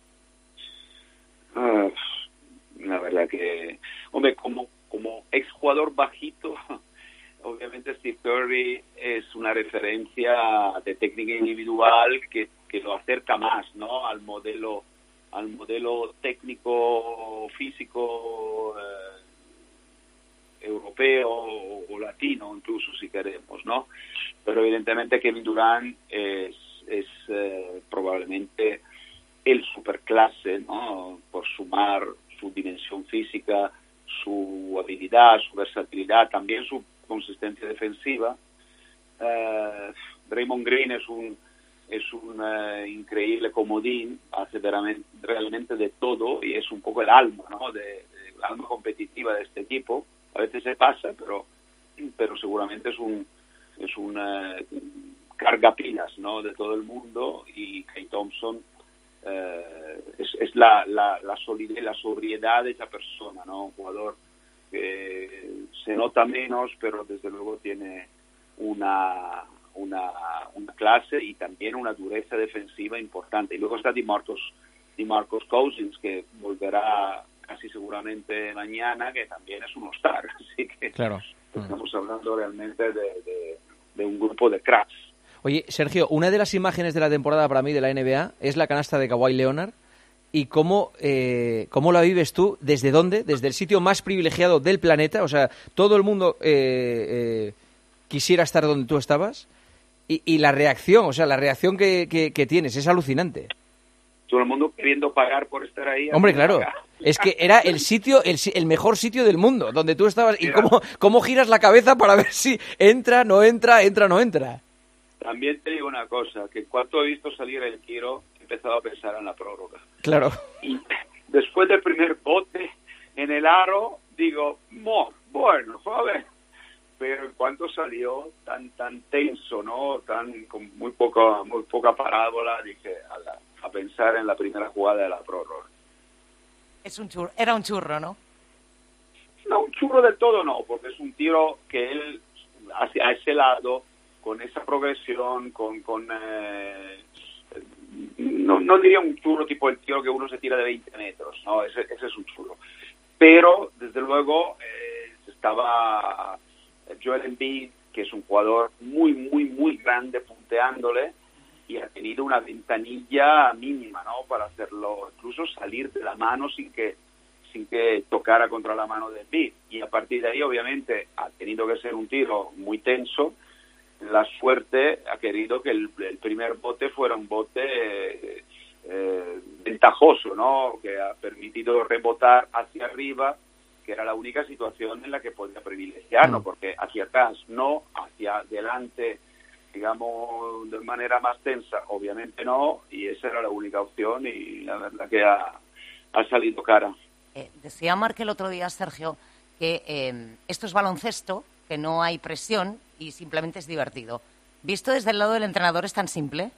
Speaker 4: Uh, la verdad que, hombre, como, como exjugador bajito, obviamente Steve Curry es una referencia de técnica individual que que lo acerca más, ¿no? Al modelo, al modelo técnico, físico, eh, pero evidentemente Kevin Durant es, es eh, probablemente el superclase, ¿no? Por sumar su dimensión física, su habilidad, su versatilidad, también su consistencia defensiva. Uh, Draymond Green es un es un uh, increíble comodín, hace veramente, realmente de todo y es un poco el alma, ¿no? De, de, el alma competitiva de este equipo. A veces se pasa, pero pero seguramente es un es una cargapilas, ¿no? De todo el mundo, y Klay Thompson uh, es, es la, la, la solidez, la sobriedad de esa persona, ¿no? Un jugador que se nota menos, pero desde luego tiene una Una, una clase y también una dureza defensiva importante. Y luego está DeMarcus, DeMarcus Cousins, que volverá casi seguramente mañana, que también es un all-star. Así que
Speaker 3: claro.
Speaker 4: Estamos hablando realmente de, de, de un grupo de cracks.
Speaker 3: Oye, Sergio, una de las imágenes de la temporada para mí de la N B A es la canasta de Kawhi Leonard. ¿Y cómo, eh, cómo la vives tú? ¿Desde dónde? ¿Desde el sitio más privilegiado del planeta? O sea, todo el mundo eh, eh, quisiera estar donde tú estabas. Y, y la reacción, o sea, la reacción que, que, que tienes es alucinante.
Speaker 4: Todo el mundo queriendo pagar por estar ahí.
Speaker 3: Hombre, claro. Es que era el sitio, el, el mejor sitio del mundo, donde tú estabas. ¿Y cómo, cómo giras la cabeza para ver si entra, no entra, entra, no entra?
Speaker 4: También te digo una cosa, que cuando he visto salir el tiro, he empezado a pensar en la prórroga.
Speaker 3: Claro.
Speaker 4: Y después del primer bote en el aro, digo, mo, bueno, a ver. Pero en cuanto salió tan tan tenso, ¿no? Tan con muy poca muy poca parábola, dije a, a pensar en la primera jugada de la prórroga.
Speaker 2: Es un churro, era un churro, ¿no?
Speaker 4: No, un churro del todo no, porque es un tiro que él hacia ese lado, con esa progresión, con con eh, no no diría un churro tipo el tiro que uno se tira de veinte metros, no, ese ese es un churro. Pero desde luego eh, estaba Joel Embiid, que es un jugador muy, muy, muy grande punteándole, y ha tenido una ventanilla mínima, ¿no? Para hacerlo, incluso salir de la mano sin que sin que tocara contra la mano de Embiid. Y a partir de ahí, obviamente, ha tenido que ser un tiro muy tenso. La suerte ha querido que el, el primer bote fuera un bote eh, eh, ventajoso, ¿no? Que ha permitido rebotar hacia arriba, que era la única situación en la que podía privilegiarlo, porque hacia atrás no, hacia adelante, digamos, de manera más tensa, obviamente no, y esa era la única opción, y la verdad que ha, ha salido cara.
Speaker 2: Eh, decía Marc el otro día, Sergio, que eh, esto es baloncesto, que no hay presión y simplemente es divertido. ¿Visto desde el lado del entrenador es tan simple?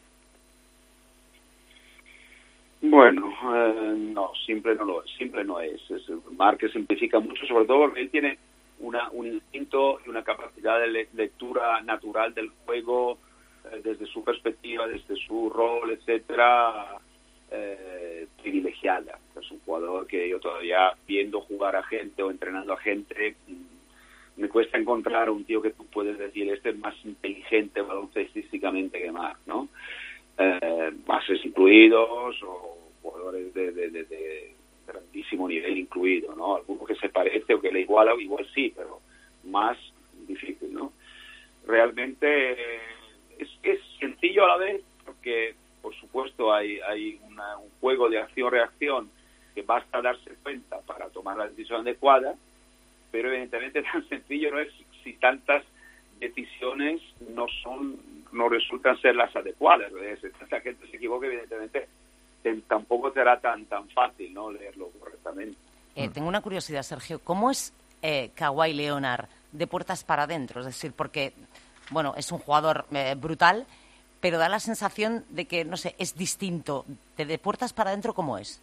Speaker 4: Bueno, eh, no, simple no lo es, simple no es. es Marc simplifica mucho, sobre todo porque él tiene una, un instinto y una capacidad de le- lectura natural del juego eh, desde su perspectiva, desde su rol, etcétera, eh, privilegiada. Es un jugador que yo todavía viendo jugar a gente o entrenando a gente, me cuesta encontrar un tío que tú puedes decir este es más inteligente baloncestísticamente que Marc, ¿no? Eh, bases incluidos o jugadores de, de, de, de grandísimo nivel incluido, ¿no? Alguno que se parece o que le iguala, igual sí, pero más difícil, ¿no? Realmente eh, es, es sencillo a la vez, porque por supuesto hay, hay una, un juego de acción-reacción que basta darse cuenta para tomar la decisión adecuada, pero evidentemente tan sencillo no es si tantas decisiones no son no resultan ser las adecuadas. Si tanta gente se equivoca, evidentemente tampoco será tan tan fácil, ¿no?, leerlo correctamente.
Speaker 2: Eh, tengo una curiosidad, Sergio. ¿Cómo es eh, Kawhi Leonard de puertas para adentro? Es decir, porque, bueno, es un jugador eh, brutal, pero da la sensación de que, no sé, es distinto. De, de puertas para adentro, ¿cómo es?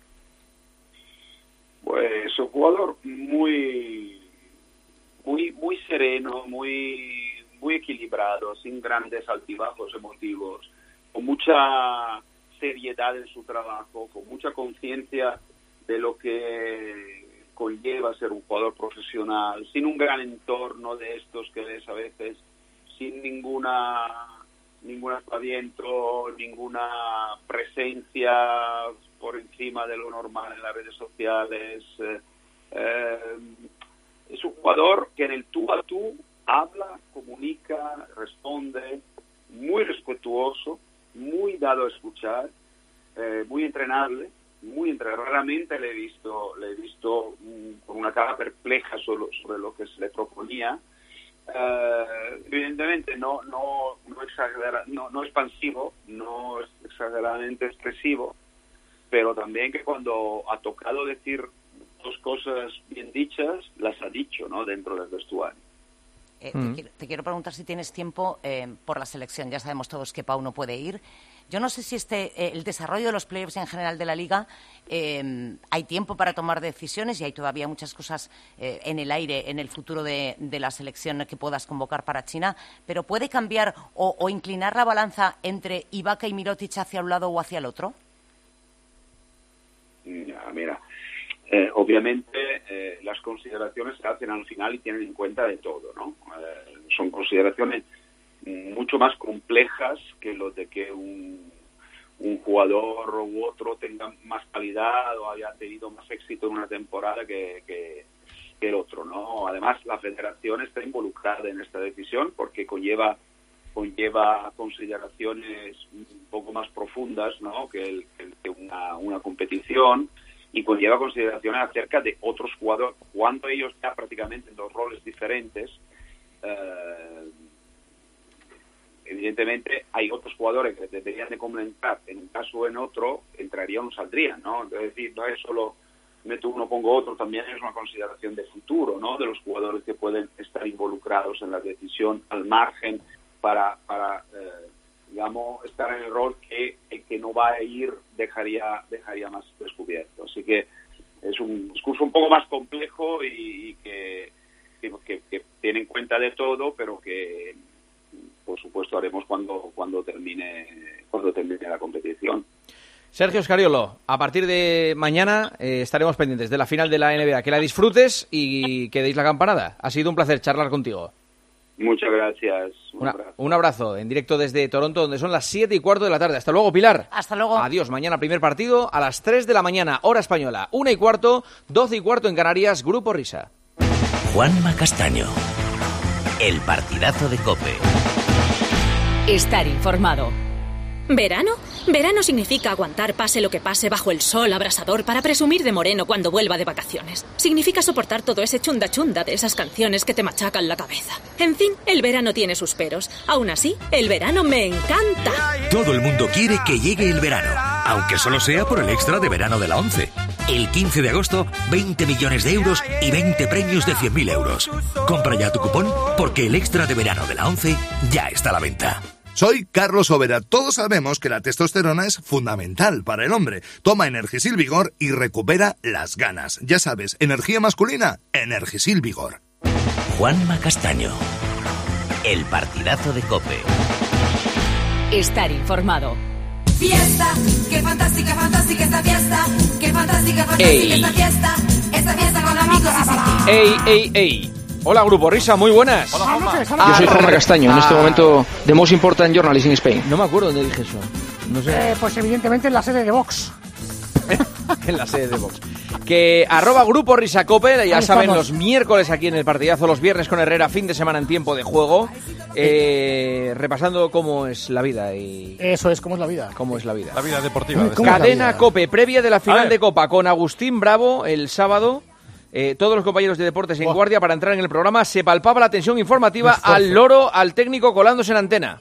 Speaker 4: Pues es un jugador muy, muy, muy sereno, muy muy equilibrado, sin grandes altibajos emotivos, con mucha seriedad en su trabajo, con mucha conciencia de lo que conlleva ser un jugador profesional, sin un gran entorno de estos que ves a veces, sin ninguna ningún aspaviento, ninguna presencia por encima de lo normal en las redes sociales. Eh, eh, es un jugador que en el tú a tú habla, comunica, responde, muy respetuoso, muy dado a escuchar, eh, muy entrenable, muy entrenable. Raramente le he visto, le he visto um, con una cara perpleja sobre, sobre lo que se le proponía. Uh, evidentemente no no no, exagera, no no expansivo, no es exageradamente expresivo, pero también que cuando ha tocado decir dos cosas bien dichas, las ha dicho, ¿no?, dentro del vestuario.
Speaker 2: Eh, te, quiero, te quiero preguntar si tienes tiempo eh, por la selección. Ya sabemos todos que Pau no puede ir. Yo no sé si este eh, el desarrollo de los playoffs en general de la Liga, eh, hay tiempo para tomar decisiones y hay todavía muchas cosas eh, en el aire en el futuro de, de la selección que puedas convocar para China, pero ¿puede cambiar o, o inclinar la balanza entre Ibaka y Mirotic hacia un lado o hacia el otro?
Speaker 4: Ya, mira, eh, obviamente eh, las consideraciones se hacen al final y tienen en cuenta de todo, ¿no? Eh, son consideraciones mucho más complejas que lo de que un, un jugador u otro tenga más calidad o haya tenido más éxito en una temporada que, que, que el otro, ¿no? Además, la federación está involucrada en esta decisión porque conlleva conlleva consideraciones un poco más profundas, ¿no?, que, el, que una, una competición, y conlleva consideraciones acerca de otros jugadores, cuando ellos ya prácticamente en dos roles diferentes. eh, Evidentemente hay otros jugadores que deberían de comentar, en un caso o en otro, entrarían o saldrían, ¿no? Es decir, no es solo meto uno, pongo otro, también es una consideración de futuro, ¿no?, de los jugadores que pueden estar involucrados en la decisión al margen para, para eh, digamos, estar en el rol que el que no va a ir dejaría, dejaría más descubierto. Así que es un discurso un poco más complejo y, y que, que, que, que tiene en cuenta de todo, pero que por supuesto haremos cuando cuando termine cuando termine la competición.
Speaker 3: Sergio Scariolo, a partir de mañana eh, estaremos pendientes de la final de la N B A. Que la disfrutes y que deis la campanada. Ha sido un placer charlar contigo.
Speaker 4: Muchas gracias. Un,
Speaker 3: Una,
Speaker 4: abrazo.
Speaker 3: un abrazo en directo desde Toronto, donde son las siete y cuarto de la tarde. Hasta luego, Pilar.
Speaker 2: Hasta luego.
Speaker 3: Adiós. Mañana primer partido a las tres de la mañana, hora española. Una y cuarto, doce y cuarto en Canarias, Grupo Risa.
Speaker 21: Juanma Castaño. El partidazo de COPE.
Speaker 1: Estar informado.
Speaker 5: ¿Verano? Verano significa aguantar pase lo que pase bajo el sol abrasador para presumir de moreno cuando vuelva de vacaciones. Significa soportar todo ese chunda chunda de esas canciones que te machacan la cabeza. En fin, el verano tiene sus peros. Aún así, el verano me encanta.
Speaker 18: Todo el mundo quiere que llegue el verano, aunque solo sea por el extra de verano de la ONCE. El quince de agosto, veinte millones de euros y veinte premios de cien mil euros. Compra ya tu cupón porque el extra de verano de la ONCE ya está a la venta.
Speaker 22: Soy Carlos Overa. Todos sabemos que la testosterona es fundamental para el hombre. Toma Energisil Vigor y recupera las ganas. Ya sabes, energía masculina, Energisil Vigor.
Speaker 21: Juanma Castaño. El partidazo de COPE.
Speaker 1: Estar informado.
Speaker 6: Fiesta, qué fantástica, fantástica esta fiesta. Qué fantástica, fantástica
Speaker 3: Ey.
Speaker 6: esta fiesta. Esta fiesta con amigos y sin ti.
Speaker 3: ¡Ey, ey, ey! Hola, Grupo Risa, muy buenas.
Speaker 7: Hola, Juanma.
Speaker 3: Ah,
Speaker 7: Yo soy Juanma Castaño, en este
Speaker 3: ah.
Speaker 7: momento The Most Important Journalist in Spain.
Speaker 3: No me acuerdo dónde dije eso. No sé.
Speaker 7: Eh, pues evidentemente en la sede de Vox.
Speaker 3: En la sede de Vox. Que arroba Grupo Risa Cope, ya
Speaker 7: Ahí
Speaker 3: saben,
Speaker 7: estamos.
Speaker 3: los miércoles aquí en el partidazo, los viernes con Herrera, fin de semana en tiempo de juego. Eh, repasando cómo es la vida y...
Speaker 7: Eso es, cómo es la vida.
Speaker 3: Cómo es la vida.
Speaker 15: La vida deportiva.
Speaker 7: ¿Cómo es la
Speaker 3: Cadena
Speaker 7: vida?
Speaker 3: Cope, previa de la
Speaker 15: A
Speaker 3: final
Speaker 15: ver.
Speaker 3: de Copa con Agustín Bravo el sábado. Eh, todos los compañeros de deportes en guardia para entrar en el programa. Se palpaba la tensión informativa al loro, al técnico colándose en antena.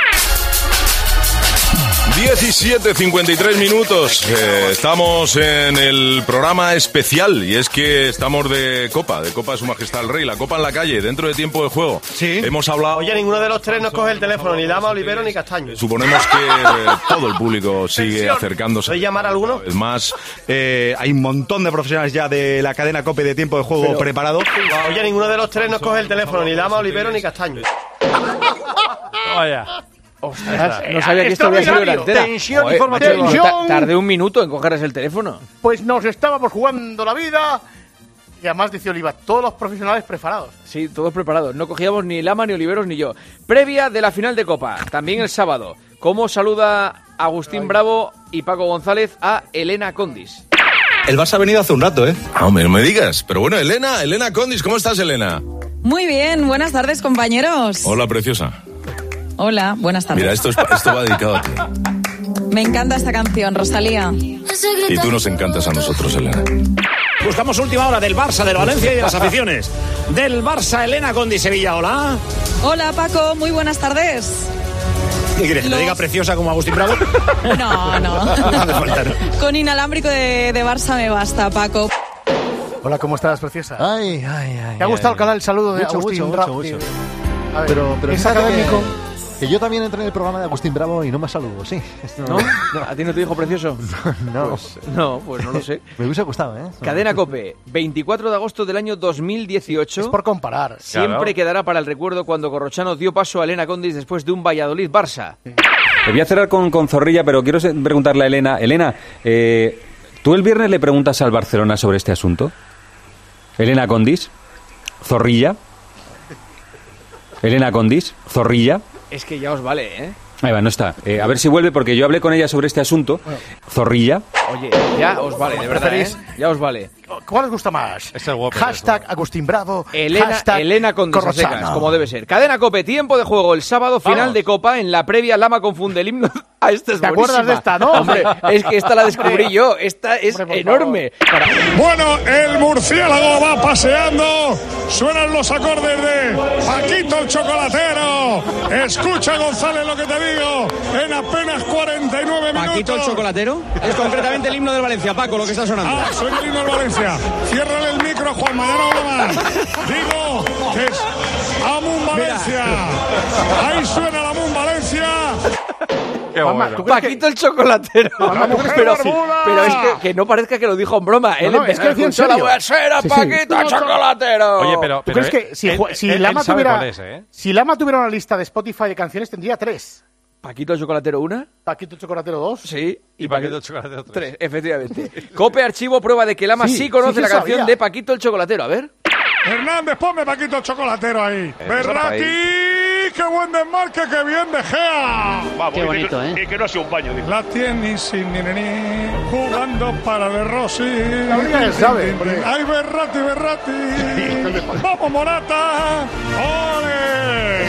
Speaker 15: diecisiete cincuenta y tres minutos. Eh, estamos en el programa especial y es que estamos de Copa, de Copa de Su Majestad el Rey, la Copa en la calle, dentro de tiempo de juego.
Speaker 8: Sí.
Speaker 15: Hemos hablado...
Speaker 8: Oye, ninguno de los tres nos coge el teléfono, ni Lama, Olivero, ni Castaño.
Speaker 15: Suponemos que eh, todo el público sigue acercándose.
Speaker 8: ¿Soy llamar a alguno?
Speaker 15: Es más,
Speaker 8: Eh, hay un montón de profesionales ya de la cadena COPE de tiempo de juego
Speaker 3: Pero-
Speaker 8: preparado. Oye, ninguno de los tres nos coge el teléfono, ni Lama, Olivero, ni Castaño.
Speaker 15: Vaya.
Speaker 3: Ostras, no sabía que esto había sido la entera.
Speaker 7: Tensión
Speaker 3: Joder,
Speaker 7: informativa.
Speaker 3: macho, ta- tardé un minuto en cogerles el teléfono.
Speaker 7: Pues nos estábamos jugando la vida. Y además dice Oliva, todos los profesionales preparados.
Speaker 3: Sí, todos preparados. No cogíamos ni Lama, ni Oliveros, ni yo. Previa de la final de Copa, también el sábado. ¿Cómo saluda Agustín Bravo y Paco González a Elena Condis?
Speaker 8: El Barça ha venido hace un rato, ¿eh?
Speaker 15: Ah, hombre, no me digas. Pero bueno, Elena, Elena Condis, ¿cómo estás, Elena?
Speaker 9: Muy bien, buenas tardes, compañeros.
Speaker 15: Hola, preciosa.
Speaker 9: Hola, buenas tardes.
Speaker 15: Mira, esto, es, esto va dedicado a ti.
Speaker 9: Me encanta esta canción, Rosalía.
Speaker 15: Y tú nos encantas a nosotros, Elena.
Speaker 10: Buscamos última hora del Barça, del Valencia y de las aficiones. Del Barça, Elena Condi, Sevilla, hola.
Speaker 9: Hola, Paco, muy buenas tardes.
Speaker 10: ¿Qué quieres, que
Speaker 9: Los...
Speaker 10: te diga preciosa como Agustín Bravo?
Speaker 9: No, no.
Speaker 10: No hace falta, ¿no?
Speaker 9: Con inalámbrico de, de Barça me basta, Paco.
Speaker 7: Hola, ¿cómo estás, preciosa?
Speaker 11: Ay, ay, ay.
Speaker 7: ¿Te ha gustado el canal, el saludo de
Speaker 11: mucho,
Speaker 7: Agustín
Speaker 11: mucho,
Speaker 7: Bravo?
Speaker 11: mucho, mucho.
Speaker 7: A ver,
Speaker 11: pero, pero
Speaker 7: ¿es académico?
Speaker 11: Que, que yo también entré en el programa de Agustín Bravo y no me saludó, sí.
Speaker 3: ¿No? ¿No? ¿A ti no te dijo precioso?
Speaker 11: No.
Speaker 3: Pues, no, pues no lo sé.
Speaker 11: Me hubiese gustado, ¿eh?
Speaker 3: Cadena COPE, veinticuatro de agosto del año dos mil dieciocho.
Speaker 7: Es por comparar.
Speaker 3: Siempre
Speaker 11: Claro.
Speaker 3: quedará para el recuerdo cuando Corrochano dio paso a Elena Condis después de un Valladolid-Barça.
Speaker 12: Te voy a cerrar con, con Zorrilla, pero quiero se- preguntarle a Elena. Elena, eh, ¿tú el viernes le preguntas al Barcelona sobre este asunto? Elena Condis, Zorrilla. Elena Condis, Zorrilla.
Speaker 3: Es que ya os vale, ¿eh?
Speaker 12: Ahí va, no está. Eh, a ver si vuelve, porque yo hablé con ella sobre este asunto. Zorrilla.
Speaker 3: Oye, ya os vale, de verdad, ¿eh? Ya os vale.
Speaker 7: ¿Cuál os gusta más?
Speaker 11: Es el guapo,
Speaker 7: Hashtag Agustín Bravo.
Speaker 3: Elena,
Speaker 7: hashtag
Speaker 3: Elena Condis a
Speaker 7: Corrochano.
Speaker 3: secas, como debe ser. Cadena COPE, tiempo de juego. El sábado, final
Speaker 7: Vamos.
Speaker 3: de Copa. En la previa, Lama confunde el himno. Ah, esta es
Speaker 7: ¿Te acuerdas
Speaker 3: buenísima.
Speaker 7: de esta, no?
Speaker 3: Hombre, es que esta la descubrí yo. Esta es
Speaker 7: Hombre, por
Speaker 3: enorme. Para-
Speaker 10: Bueno, el murciélago va paseando. Suenan los acordes de Paquito el Chocolatero. Escucha, González, lo que te digo. En apenas cuarenta y nueve minutos. ¿Paquito el
Speaker 12: Chocolatero? Es concretamente el himno del Valencia, Paco, lo que está sonando.
Speaker 10: Ah, soy el himno del Valencia. Ciérrale el micro, Juan, mañana habla más. Digo que es Amun Valencia. Ahí suena la Amun Valencia.
Speaker 7: Qué bueno. ¿Tú crees
Speaker 3: Paquito el Chocolatero.
Speaker 7: Mamá, ¿tú crees que-
Speaker 3: pero,
Speaker 7: Sí.
Speaker 3: pero es que, que no parezca que lo dijo en broma. Él
Speaker 7: No, no, es
Speaker 3: empezó
Speaker 7: que
Speaker 3: a
Speaker 7: decía en
Speaker 3: escuchar la
Speaker 7: serio.
Speaker 3: buesera,
Speaker 7: Sí, sí.
Speaker 3: Paquito el Chocolatero.
Speaker 13: Oye, pero,
Speaker 7: ¿Tú
Speaker 13: pero
Speaker 7: crees
Speaker 13: eh,
Speaker 7: que si,
Speaker 13: él-
Speaker 7: Ju- si
Speaker 13: él-
Speaker 7: Lama
Speaker 13: él sabe
Speaker 7: tuviera
Speaker 13: cuál es, ¿eh?
Speaker 7: si Lama tuviera una lista de Spotify de canciones tendría tres?
Speaker 3: Paquito el Chocolatero una.
Speaker 7: Paquito el Chocolatero dos.
Speaker 3: Sí.
Speaker 13: Y Paquito el Chocolatero tres.
Speaker 3: Tres, efectivamente. Cope Archivo, prueba de que Lama sí,
Speaker 7: Sí,
Speaker 3: conoce
Speaker 7: sí que
Speaker 3: la canción
Speaker 7: sabía.
Speaker 3: de Paquito el Chocolatero. A ver.
Speaker 10: Hernández, ponme Paquito el Chocolatero ahí. Berrati, qué buen desmarque, qué bien de Gea.
Speaker 14: Qué bonito, ¿eh? Y que no sea un baño, dice.
Speaker 10: La tiene sin ni, ni, ni, jugando para De Rossi.
Speaker 7: La única que sabe, hombre.
Speaker 10: Ay, Berrati, Berrati. Vamos, Morata. ¡Ole!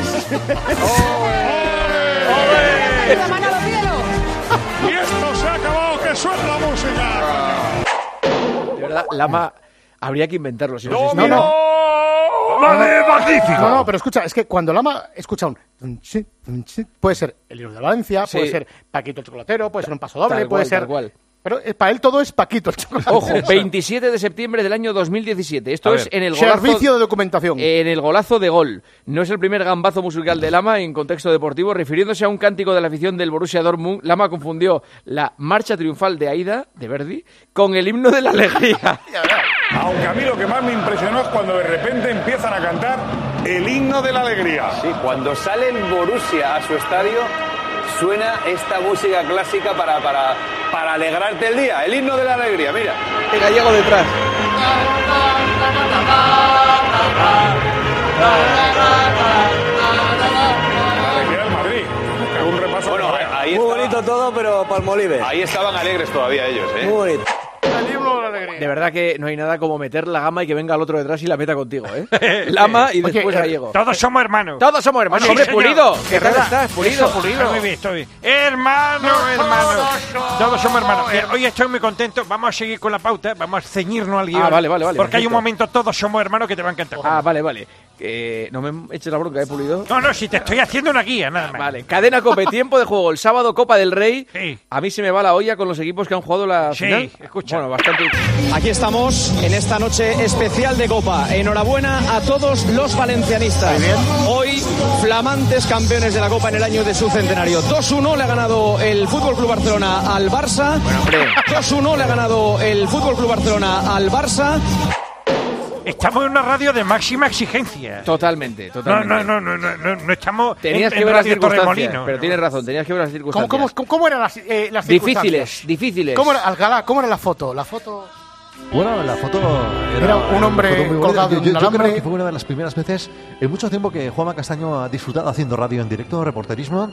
Speaker 10: ¡Ole!
Speaker 9: ¡La mano al cielo!
Speaker 10: Y esto se ha acabado, que suena la música.
Speaker 3: De verdad, Lama habría que inventarlo. Si no,
Speaker 10: No,
Speaker 3: existiera.
Speaker 10: no. Magnífico.
Speaker 7: No, no, pero escucha, es que cuando Lama escucha un tunchi, tunchi, puede ser el himno de Valencia,
Speaker 3: Sí.
Speaker 7: puede ser Paquito el Chocolatero, puede ser un paso doble,
Speaker 3: Tal
Speaker 7: puede
Speaker 3: cual,
Speaker 7: ser
Speaker 3: tal cual.
Speaker 7: Pero eh, para él todo es Paquito el Chocolatero.
Speaker 3: Ojo, veintisiete de septiembre del año dos mil diecisiete. Esto
Speaker 7: A
Speaker 3: es
Speaker 7: ver,
Speaker 3: en el golazo,
Speaker 7: Servicio de documentación.
Speaker 3: en el golazo de gol. No es el primer gambazo musical de Lama en contexto deportivo. Refiriéndose a un cántico de la afición del Borussia Dortmund, Lama confundió la marcha triunfal de Aida, de Verdi, con el himno de la alegría.
Speaker 10: Aunque a mí lo que más me impresionó es cuando de repente empiezan a cantar el himno de la alegría.
Speaker 16: Sí, cuando sale el Borussia a su estadio, suena esta música clásica para, para, para alegrarte el día. El himno de la alegría, mira.
Speaker 3: El gallego detrás.
Speaker 10: La alegría del Madrid. Un repaso.
Speaker 16: Bueno, ahí
Speaker 14: Muy
Speaker 16: estaba-
Speaker 14: bonito todo, pero Palmolive.
Speaker 16: Ahí estaban alegres todavía ellos, ¿eh?
Speaker 14: Muy bonito.
Speaker 3: De verdad que no hay nada como meter la gama y que venga el otro detrás y la meta contigo, ¿eh? Lama y
Speaker 7: Oye,
Speaker 3: después
Speaker 7: eh,
Speaker 3: gallego.
Speaker 13: Todos somos hermanos.
Speaker 3: Todos somos hermanos.
Speaker 13: Sí,
Speaker 3: Hombre,
Speaker 13: señor.
Speaker 3: Pulido. ¿Qué tal
Speaker 13: Herrera.
Speaker 3: estás, Pulido?
Speaker 13: Eso, Estoy muy bien, estoy bien. Hermano, hermano. Todos somos hermanos. Eh, hoy estoy muy contento. Vamos a seguir con la pauta. Vamos a ceñirnos al guión.
Speaker 3: Ah, vale, vale, vale,
Speaker 13: Porque hay un
Speaker 3: perfecto.
Speaker 13: momento, todos somos hermanos, que te va a encantar.
Speaker 3: Ah, vale, vale. Que no me eches la bronca, ¿eh, Pulido?
Speaker 13: No, no, si te estoy haciendo una guía, nada más.
Speaker 3: Vale, cadena Cope, tiempo de juego. El sábado, Copa del Rey.
Speaker 13: Sí.
Speaker 3: A mí se me va la olla con los equipos que han jugado la
Speaker 13: Sí,
Speaker 3: final.
Speaker 13: escucha.
Speaker 3: Bueno, bastante.
Speaker 10: Aquí estamos en esta noche especial de Copa. Enhorabuena a todos los valencianistas. Hoy, flamantes campeones de la Copa en el año de su centenario. dos uno le ha ganado el F C Barcelona al Barça. dos uno le ha ganado el F C Barcelona al Barça.
Speaker 13: Estamos en una radio de máxima exigencia.
Speaker 3: Totalmente,
Speaker 13: No,
Speaker 3: totalmente.
Speaker 13: no, no, no, no, no, no estamos
Speaker 3: Tenías
Speaker 13: en,
Speaker 3: que
Speaker 13: en
Speaker 3: ver las
Speaker 13: Radio
Speaker 3: circunstancias,
Speaker 13: Torremolinos.
Speaker 3: pero tienes razón, tenías que ver las
Speaker 7: ¿Cómo,
Speaker 3: circunstancias.
Speaker 7: cómo, cómo, cómo eran las, eh, las
Speaker 3: Difíciles,
Speaker 7: circunstancias?
Speaker 3: difíciles.
Speaker 7: ¿Cómo era, Alcalá, ¿cómo era la foto? La foto...
Speaker 11: Bueno, la foto era,
Speaker 7: Era un hombre
Speaker 11: una foto muy bonita.
Speaker 7: colgado de
Speaker 11: Yo-
Speaker 7: un
Speaker 11: yo, yo
Speaker 7: alambre.
Speaker 11: creo que fue una de las primeras veces en mucho tiempo que Juanma Castaño ha disfrutado haciendo radio en directo, reporterismo.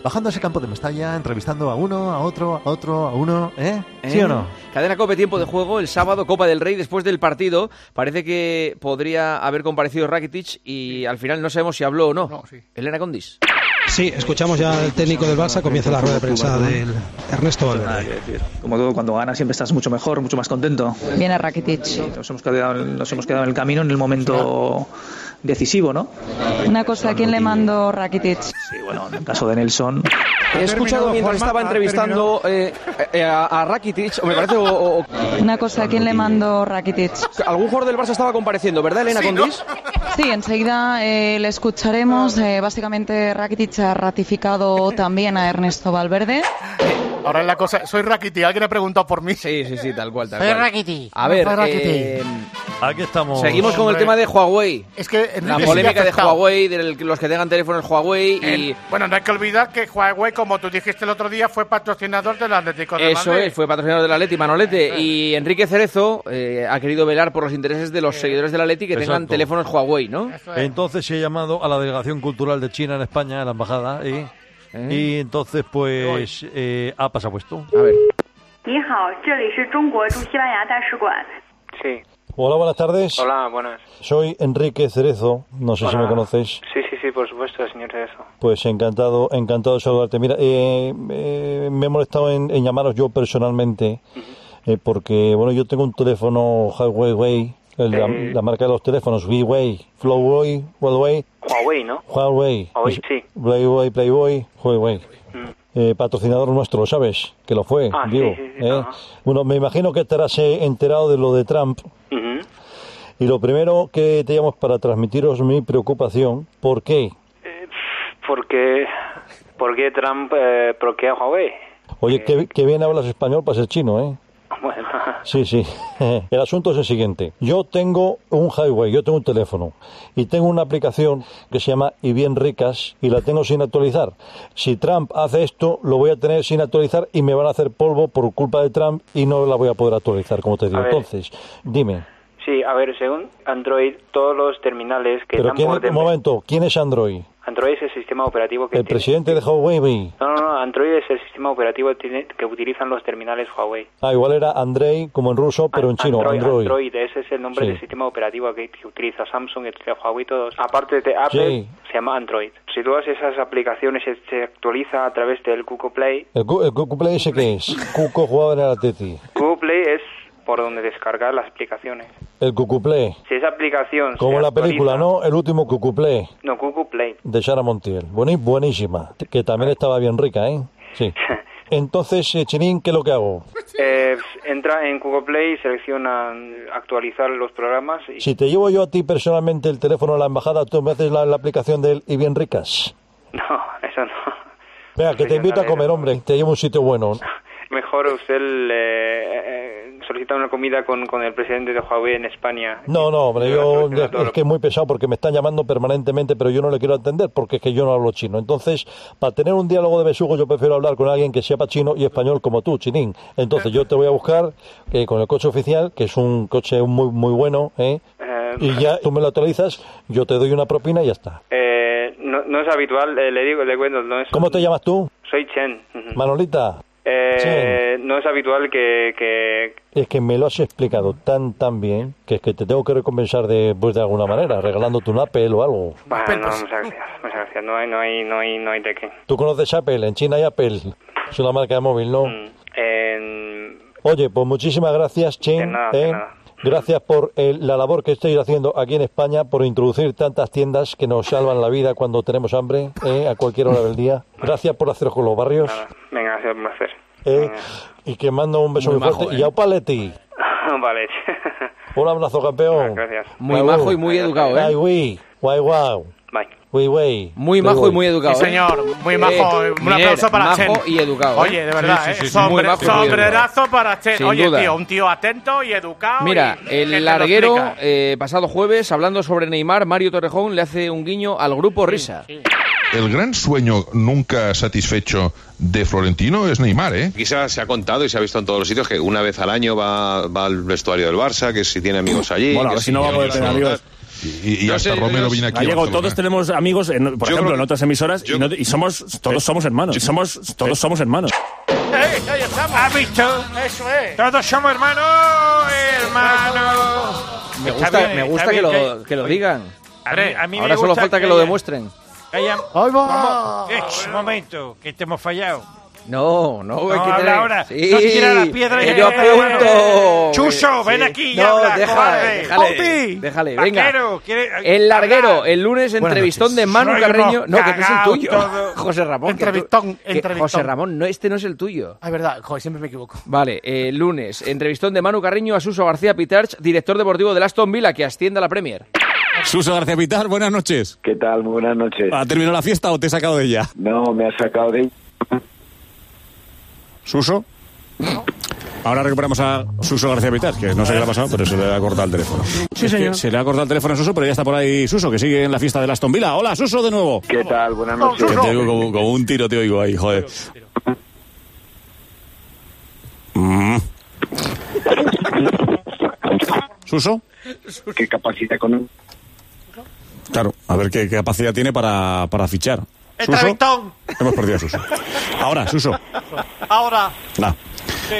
Speaker 11: bajando a ese campo de Mestalla, entrevistando a uno, a otro, a otro, a uno, ¿eh? ¿Sí
Speaker 3: ¿Eh?
Speaker 11: o no?
Speaker 3: Cadena COPE, tiempo de juego, el sábado, Copa del Rey, después del partido. Parece que podría haber comparecido Rakitic y al final no sabemos si habló o no.
Speaker 7: No, sí.
Speaker 3: Elena Condis.
Speaker 17: Sí, escuchamos ya al técnico del Barça, comienza la rueda de prensa del Ernesto Valverde.
Speaker 19: Como todo, cuando ganas siempre estás mucho mejor, mucho más contento.
Speaker 9: Viene Rakitic.
Speaker 19: Nos hemos quedado, nos hemos quedado en el camino en el momento decisivo, ¿no?
Speaker 9: Una cosa, ¿a quién le mandó Rakitic?
Speaker 19: Sí, bueno, en el caso de Nelson...
Speaker 10: He escuchado mientras estaba entrevistando eh, eh, a, a Rakitic, o me parece... O, o...
Speaker 9: Una cosa, ¿a quién le mandó Rakitic?
Speaker 10: Algún jugador del Barça estaba compareciendo, ¿verdad, Elena
Speaker 7: Sí,
Speaker 10: Condis?
Speaker 9: Sí, enseguida eh, le escucharemos. Eh, básicamente, Rakitic ha ratificado también a Ernesto Valverde.
Speaker 7: Ahora es la cosa, soy Rakitic, alguien ha preguntado por mí.
Speaker 3: Sí, sí, sí, tal cual, tal
Speaker 7: Soy
Speaker 3: cual.
Speaker 7: Rakitic.
Speaker 3: A ver,
Speaker 7: Soy Rakitic.
Speaker 3: eh,
Speaker 20: aquí estamos.
Speaker 3: Seguimos con
Speaker 7: Hombre.
Speaker 3: el tema de Huawei.
Speaker 7: Es que
Speaker 3: La
Speaker 7: Enrique
Speaker 3: polémica
Speaker 7: sigue
Speaker 3: de
Speaker 7: afectado.
Speaker 3: Huawei, de los que tengan teléfonos Huawei y...
Speaker 7: El- bueno, no hay que olvidar que Huawei, como tú dijiste el otro día, fue patrocinador del Atlético de
Speaker 3: Eso
Speaker 7: Madrid.
Speaker 3: es, fue patrocinador del Atleti, Manolete. Y Enrique Cerezo eh, ha querido velar por los intereses de los seguidores del Atleti que tengan
Speaker 20: Exacto.
Speaker 3: teléfonos Huawei, ¿no?
Speaker 20: Entonces se ha llamado a la delegación cultural de China en España, a la embajada, y,
Speaker 3: ¿Eh?
Speaker 20: y entonces pues eh, ha pasado esto.
Speaker 3: A ver.
Speaker 23: 你好，这里是中国驻西班牙大使馆。
Speaker 24: Sí.
Speaker 20: Hola, buenas tardes.
Speaker 24: Hola, buenas.
Speaker 20: Soy Enrique Cerezo, no sé si
Speaker 24: Hola.
Speaker 20: me conoces.
Speaker 24: Sí, sí, sí, por supuesto, señor Cerezo.
Speaker 20: Pues encantado, encantado de saludarte. Mira, eh, eh, me he molestado en, en llamaros yo personalmente, eh, porque, bueno, yo tengo un teléfono Huawei, el- la,
Speaker 24: Eh.
Speaker 20: la marca de los teléfonos, Huawei, Huawei, Huawei,
Speaker 24: Huawei, ¿no?
Speaker 20: Huawei,
Speaker 24: Huawei, sí.
Speaker 20: Playboy, Playboy, Huawei.
Speaker 24: Mm.
Speaker 20: Eh, patrocinador nuestro, ¿sabes? Que lo fue,
Speaker 24: Ah, sí,
Speaker 20: digo.
Speaker 24: sí, sí,
Speaker 20: ¿eh?
Speaker 24: ajá.
Speaker 20: Bueno, me imagino que estarás eh, enterado de lo de Trump.
Speaker 24: Ujú.
Speaker 20: Y lo primero que te llamo es para transmitiros mi preocupación. ¿Por qué?
Speaker 24: ¿Por qué, por qué Trump eh, bloquea a Huawei?
Speaker 20: Oye, que, que bien hablas español para ser chino, ¿eh?
Speaker 24: Bueno,
Speaker 20: Sí, sí. El asunto es el siguiente. Yo tengo un Huawei, yo tengo un teléfono y tengo una aplicación que se llama Y Bien Ricas y la tengo sin actualizar. Si Trump hace esto, lo voy a tener sin actualizar y me van a hacer polvo por culpa de Trump y no la voy a poder actualizar, como te digo.
Speaker 24: A ver.
Speaker 20: Entonces, dime.
Speaker 24: sí, a ver, según Android, todos los terminales que
Speaker 20: Pero
Speaker 24: están
Speaker 20: quién,
Speaker 24: por
Speaker 20: un
Speaker 24: defecto...
Speaker 20: momento, ¿quién es Android?
Speaker 24: Android es el sistema operativo que
Speaker 20: El
Speaker 24: tiene...
Speaker 20: presidente de Huawei.
Speaker 24: No, no, no, Android es el sistema operativo que, tiene- que utilizan los terminales Huawei.
Speaker 20: Ah, igual era Andrei como en ruso, pero en chino,
Speaker 24: Android,
Speaker 20: Android.
Speaker 24: Android, ese es el nombre
Speaker 20: Sí.
Speaker 24: del sistema operativo que, que utiliza Samsung, etcétera, Huawei, todos. Aparte de Apple,
Speaker 20: Sí.
Speaker 24: se llama Android. Si tú haces esas aplicaciones, se, se actualiza a través del Google Play.
Speaker 20: ¿El, Gu- el Google Play ese qué es? Cuco jugaba en el Atleti.
Speaker 24: Google Play es por donde descargar las aplicaciones.
Speaker 20: El Cucuplé.
Speaker 24: Si esa aplicación
Speaker 20: Como
Speaker 24: se
Speaker 20: en la
Speaker 24: actualiza-
Speaker 20: película, ¿no? El último Cucuplé
Speaker 24: No, Google Play.
Speaker 20: de Sara Montiel. Buení- buenísima. Que también estaba bien rica, ¿eh? Sí. Entonces, eh, Chinín, ¿qué es lo que hago?
Speaker 24: Eh, entra en Google Play, selecciona actualizar los programas y...
Speaker 20: Si te llevo yo a ti personalmente el teléfono a la embajada, ¿tú me haces la, la aplicación del Y Bien Ricas?
Speaker 24: No, eso no.
Speaker 20: Venga, que te invito a comer, hombre. Te llevo a un sitio bueno.
Speaker 24: Mejor usted le, eh, solicita una comida con, con el presidente de Huawei en España.
Speaker 20: No, no, hombre,
Speaker 24: Le
Speaker 20: yo
Speaker 24: soluciona todo
Speaker 20: es
Speaker 24: lo-
Speaker 20: que es muy pesado porque me están llamando permanentemente, pero yo no le quiero atender porque es que yo no hablo chino. Entonces, para tener un diálogo de besugo, yo prefiero hablar con alguien que sepa chino y español como tú, Chinín. Entonces, yo te voy a buscar eh, con el coche oficial, que es un coche muy muy bueno, ¿eh?
Speaker 24: Eh,
Speaker 20: Y ya tú me lo actualizas, yo te doy una propina y ya está.
Speaker 24: eh, no, no es habitual, eh, le digo, le cuento, no es...
Speaker 20: ¿Cómo te llamas tú?
Speaker 24: Soy Chen. Ujú.
Speaker 20: Manolita.
Speaker 24: Eh, no es habitual que, que...
Speaker 20: Es que me lo has explicado tan tan bien que es que te tengo que recompensar de, pues, de alguna manera, regalándote un Apple o algo.
Speaker 24: Bueno, no, muchas gracias, muchas gracias. No hay, no hay, no hay, no hay de qué.
Speaker 20: ¿Tú conoces Apple? En China hay Apple. Es una marca de móvil, ¿no?
Speaker 24: En-
Speaker 20: Oye, pues muchísimas gracias, Chen.
Speaker 24: De nada, de
Speaker 20: ¿eh?
Speaker 24: nada.
Speaker 20: Gracias por eh, la labor que estáis haciendo aquí en España, por introducir tantas tiendas que nos salvan la vida cuando tenemos hambre, ¿eh? A cualquier hora del día. Gracias por haceros con los barrios.
Speaker 24: Venga, ha sido un placer.
Speaker 20: ¿eh? Y que mando un beso
Speaker 3: Muy
Speaker 20: muy, fuerte.
Speaker 3: majo, ¿eh?
Speaker 20: Y a Paletti.
Speaker 24: Vale.
Speaker 20: Un abrazo, campeón.
Speaker 24: Gracias.
Speaker 3: Muy majo y muy educado, ¿eh?
Speaker 20: Ay, uy, guay, guau.
Speaker 24: Bye.
Speaker 20: Uy, güey.
Speaker 3: Muy majo y muy educado.
Speaker 7: Sí,
Speaker 3: ¿eh?
Speaker 7: señor, muy majo.
Speaker 3: Eh,
Speaker 7: un
Speaker 3: Miner,
Speaker 7: aplauso para
Speaker 3: majo
Speaker 7: Chen.
Speaker 3: y educado. ¿eh?
Speaker 7: Oye, de verdad,
Speaker 3: Sí, sí,
Speaker 7: ¿eh?
Speaker 3: sí, sí,
Speaker 7: Sombre-
Speaker 3: muy majo y muy
Speaker 7: sombrerazo para Chen.
Speaker 3: Sin
Speaker 7: Oye,
Speaker 3: duda.
Speaker 7: tío, un tío atento y educado.
Speaker 3: Mira,
Speaker 7: y que te
Speaker 3: el
Speaker 7: lo
Speaker 3: larguero,
Speaker 7: explica.
Speaker 3: eh, pasado jueves, hablando sobre Neymar, Mario Torrejón le hace un guiño al grupo Risa.
Speaker 25: El gran sueño nunca satisfecho de Florentino es Neymar, ¿eh?
Speaker 26: Quizás se ha contado y se ha visto en todos los sitios que una vez al año va, va al vestuario del Barça, que si tiene amigos allí.
Speaker 14: Bueno, a
Speaker 26: que
Speaker 14: ver si no va a poder tener amigos.
Speaker 25: Y, y
Speaker 26: No
Speaker 25: hasta
Speaker 26: sé,
Speaker 25: Romero
Speaker 26: yo-
Speaker 25: viene aquí. a
Speaker 2: Gallego,
Speaker 25: Barcelona.
Speaker 2: todos tenemos amigos, en- por
Speaker 26: Yo
Speaker 2: ejemplo,
Speaker 26: creo
Speaker 2: en
Speaker 26: que-
Speaker 2: otras emisoras,
Speaker 26: yo-
Speaker 2: y, no- y somos, todos somos hermanos. Y somos, todos somos hermanos.
Speaker 7: ¡Ey, ahí estamos!
Speaker 13: ¿Has visto?
Speaker 7: Eso es.
Speaker 13: Todos somos hermanos, hermanos.
Speaker 3: Me
Speaker 13: Está
Speaker 3: gusta,
Speaker 13: bien,
Speaker 3: me
Speaker 13: está
Speaker 3: gusta que
Speaker 13: bien
Speaker 3: lo, que lo digan.
Speaker 13: A mí, a mí me
Speaker 3: Ahora solo
Speaker 13: gusta
Speaker 3: falta que lo
Speaker 13: haya-
Speaker 3: demuestren.
Speaker 13: que haya-
Speaker 7: ¡Ahí va!
Speaker 13: Vamos. Eh, Un momento, que te hemos fallado.
Speaker 3: No, no, hay
Speaker 13: No,
Speaker 3: que
Speaker 13: habla
Speaker 3: tener-
Speaker 13: ahora.
Speaker 3: Sí,
Speaker 13: No tira la piedra y
Speaker 3: que
Speaker 13: que
Speaker 3: yo
Speaker 13: te pega la mano.
Speaker 3: apunto.
Speaker 13: Chuso, ven
Speaker 3: Sí.
Speaker 13: aquí y
Speaker 3: No,
Speaker 13: habla,
Speaker 3: déjale,
Speaker 13: cobarde.
Speaker 3: déjale,
Speaker 13: Pauti.
Speaker 3: déjale, venga.
Speaker 13: Vaquero, quiere-
Speaker 3: El larguero,
Speaker 13: hablar.
Speaker 3: el lunes,
Speaker 7: Buenas
Speaker 3: entrevistón de
Speaker 7: noches.
Speaker 3: Manu
Speaker 13: Soy
Speaker 3: Carreño.
Speaker 13: unos
Speaker 3: No, que este es el
Speaker 13: cagaos
Speaker 3: tuyo.
Speaker 13: todo.
Speaker 3: José Ramón. que tú-
Speaker 7: Entrevistón,
Speaker 3: que-
Speaker 7: entrevistón.
Speaker 3: José Ramón, no, este no es el tuyo.
Speaker 7: Ah, es verdad, joder, siempre me equivoco.
Speaker 3: Vale, el lunes, entrevistón de Manu Carreño a Suso García Pitarch, director deportivo del Aston Villa, que asciende a la Premier.
Speaker 2: Suso García Pitar, buenas noches.
Speaker 14: ¿Qué tal? Muy buenas noches.
Speaker 2: ¿Ha terminado la fiesta o te he sacado de ella?
Speaker 14: No, me ha sacado de...
Speaker 2: ¿Suso? Ahora recuperamos a Suso García Pitar, que no sé qué le ha pasado, pero se le ha cortado el teléfono.
Speaker 7: Sí,
Speaker 2: Es que
Speaker 7: señor.
Speaker 2: se le ha cortado el teléfono a Suso, pero ya está por ahí Suso, que sigue en la fiesta de Aston Villa. Hola, Suso, de nuevo.
Speaker 14: ¿Qué tal? Buenas noches.
Speaker 2: Que te oigo como, como un tiro, te oigo ahí, joder. Mm. ¿Suso?
Speaker 14: ¿Qué capacidad económica?
Speaker 2: Claro, a ver qué, qué capacidad tiene para, para fichar. Suso,
Speaker 13: Entrevistón.
Speaker 2: hemos perdido a Suso. Ahora, Suso.
Speaker 13: Ahora.
Speaker 2: Nah.
Speaker 13: Sí.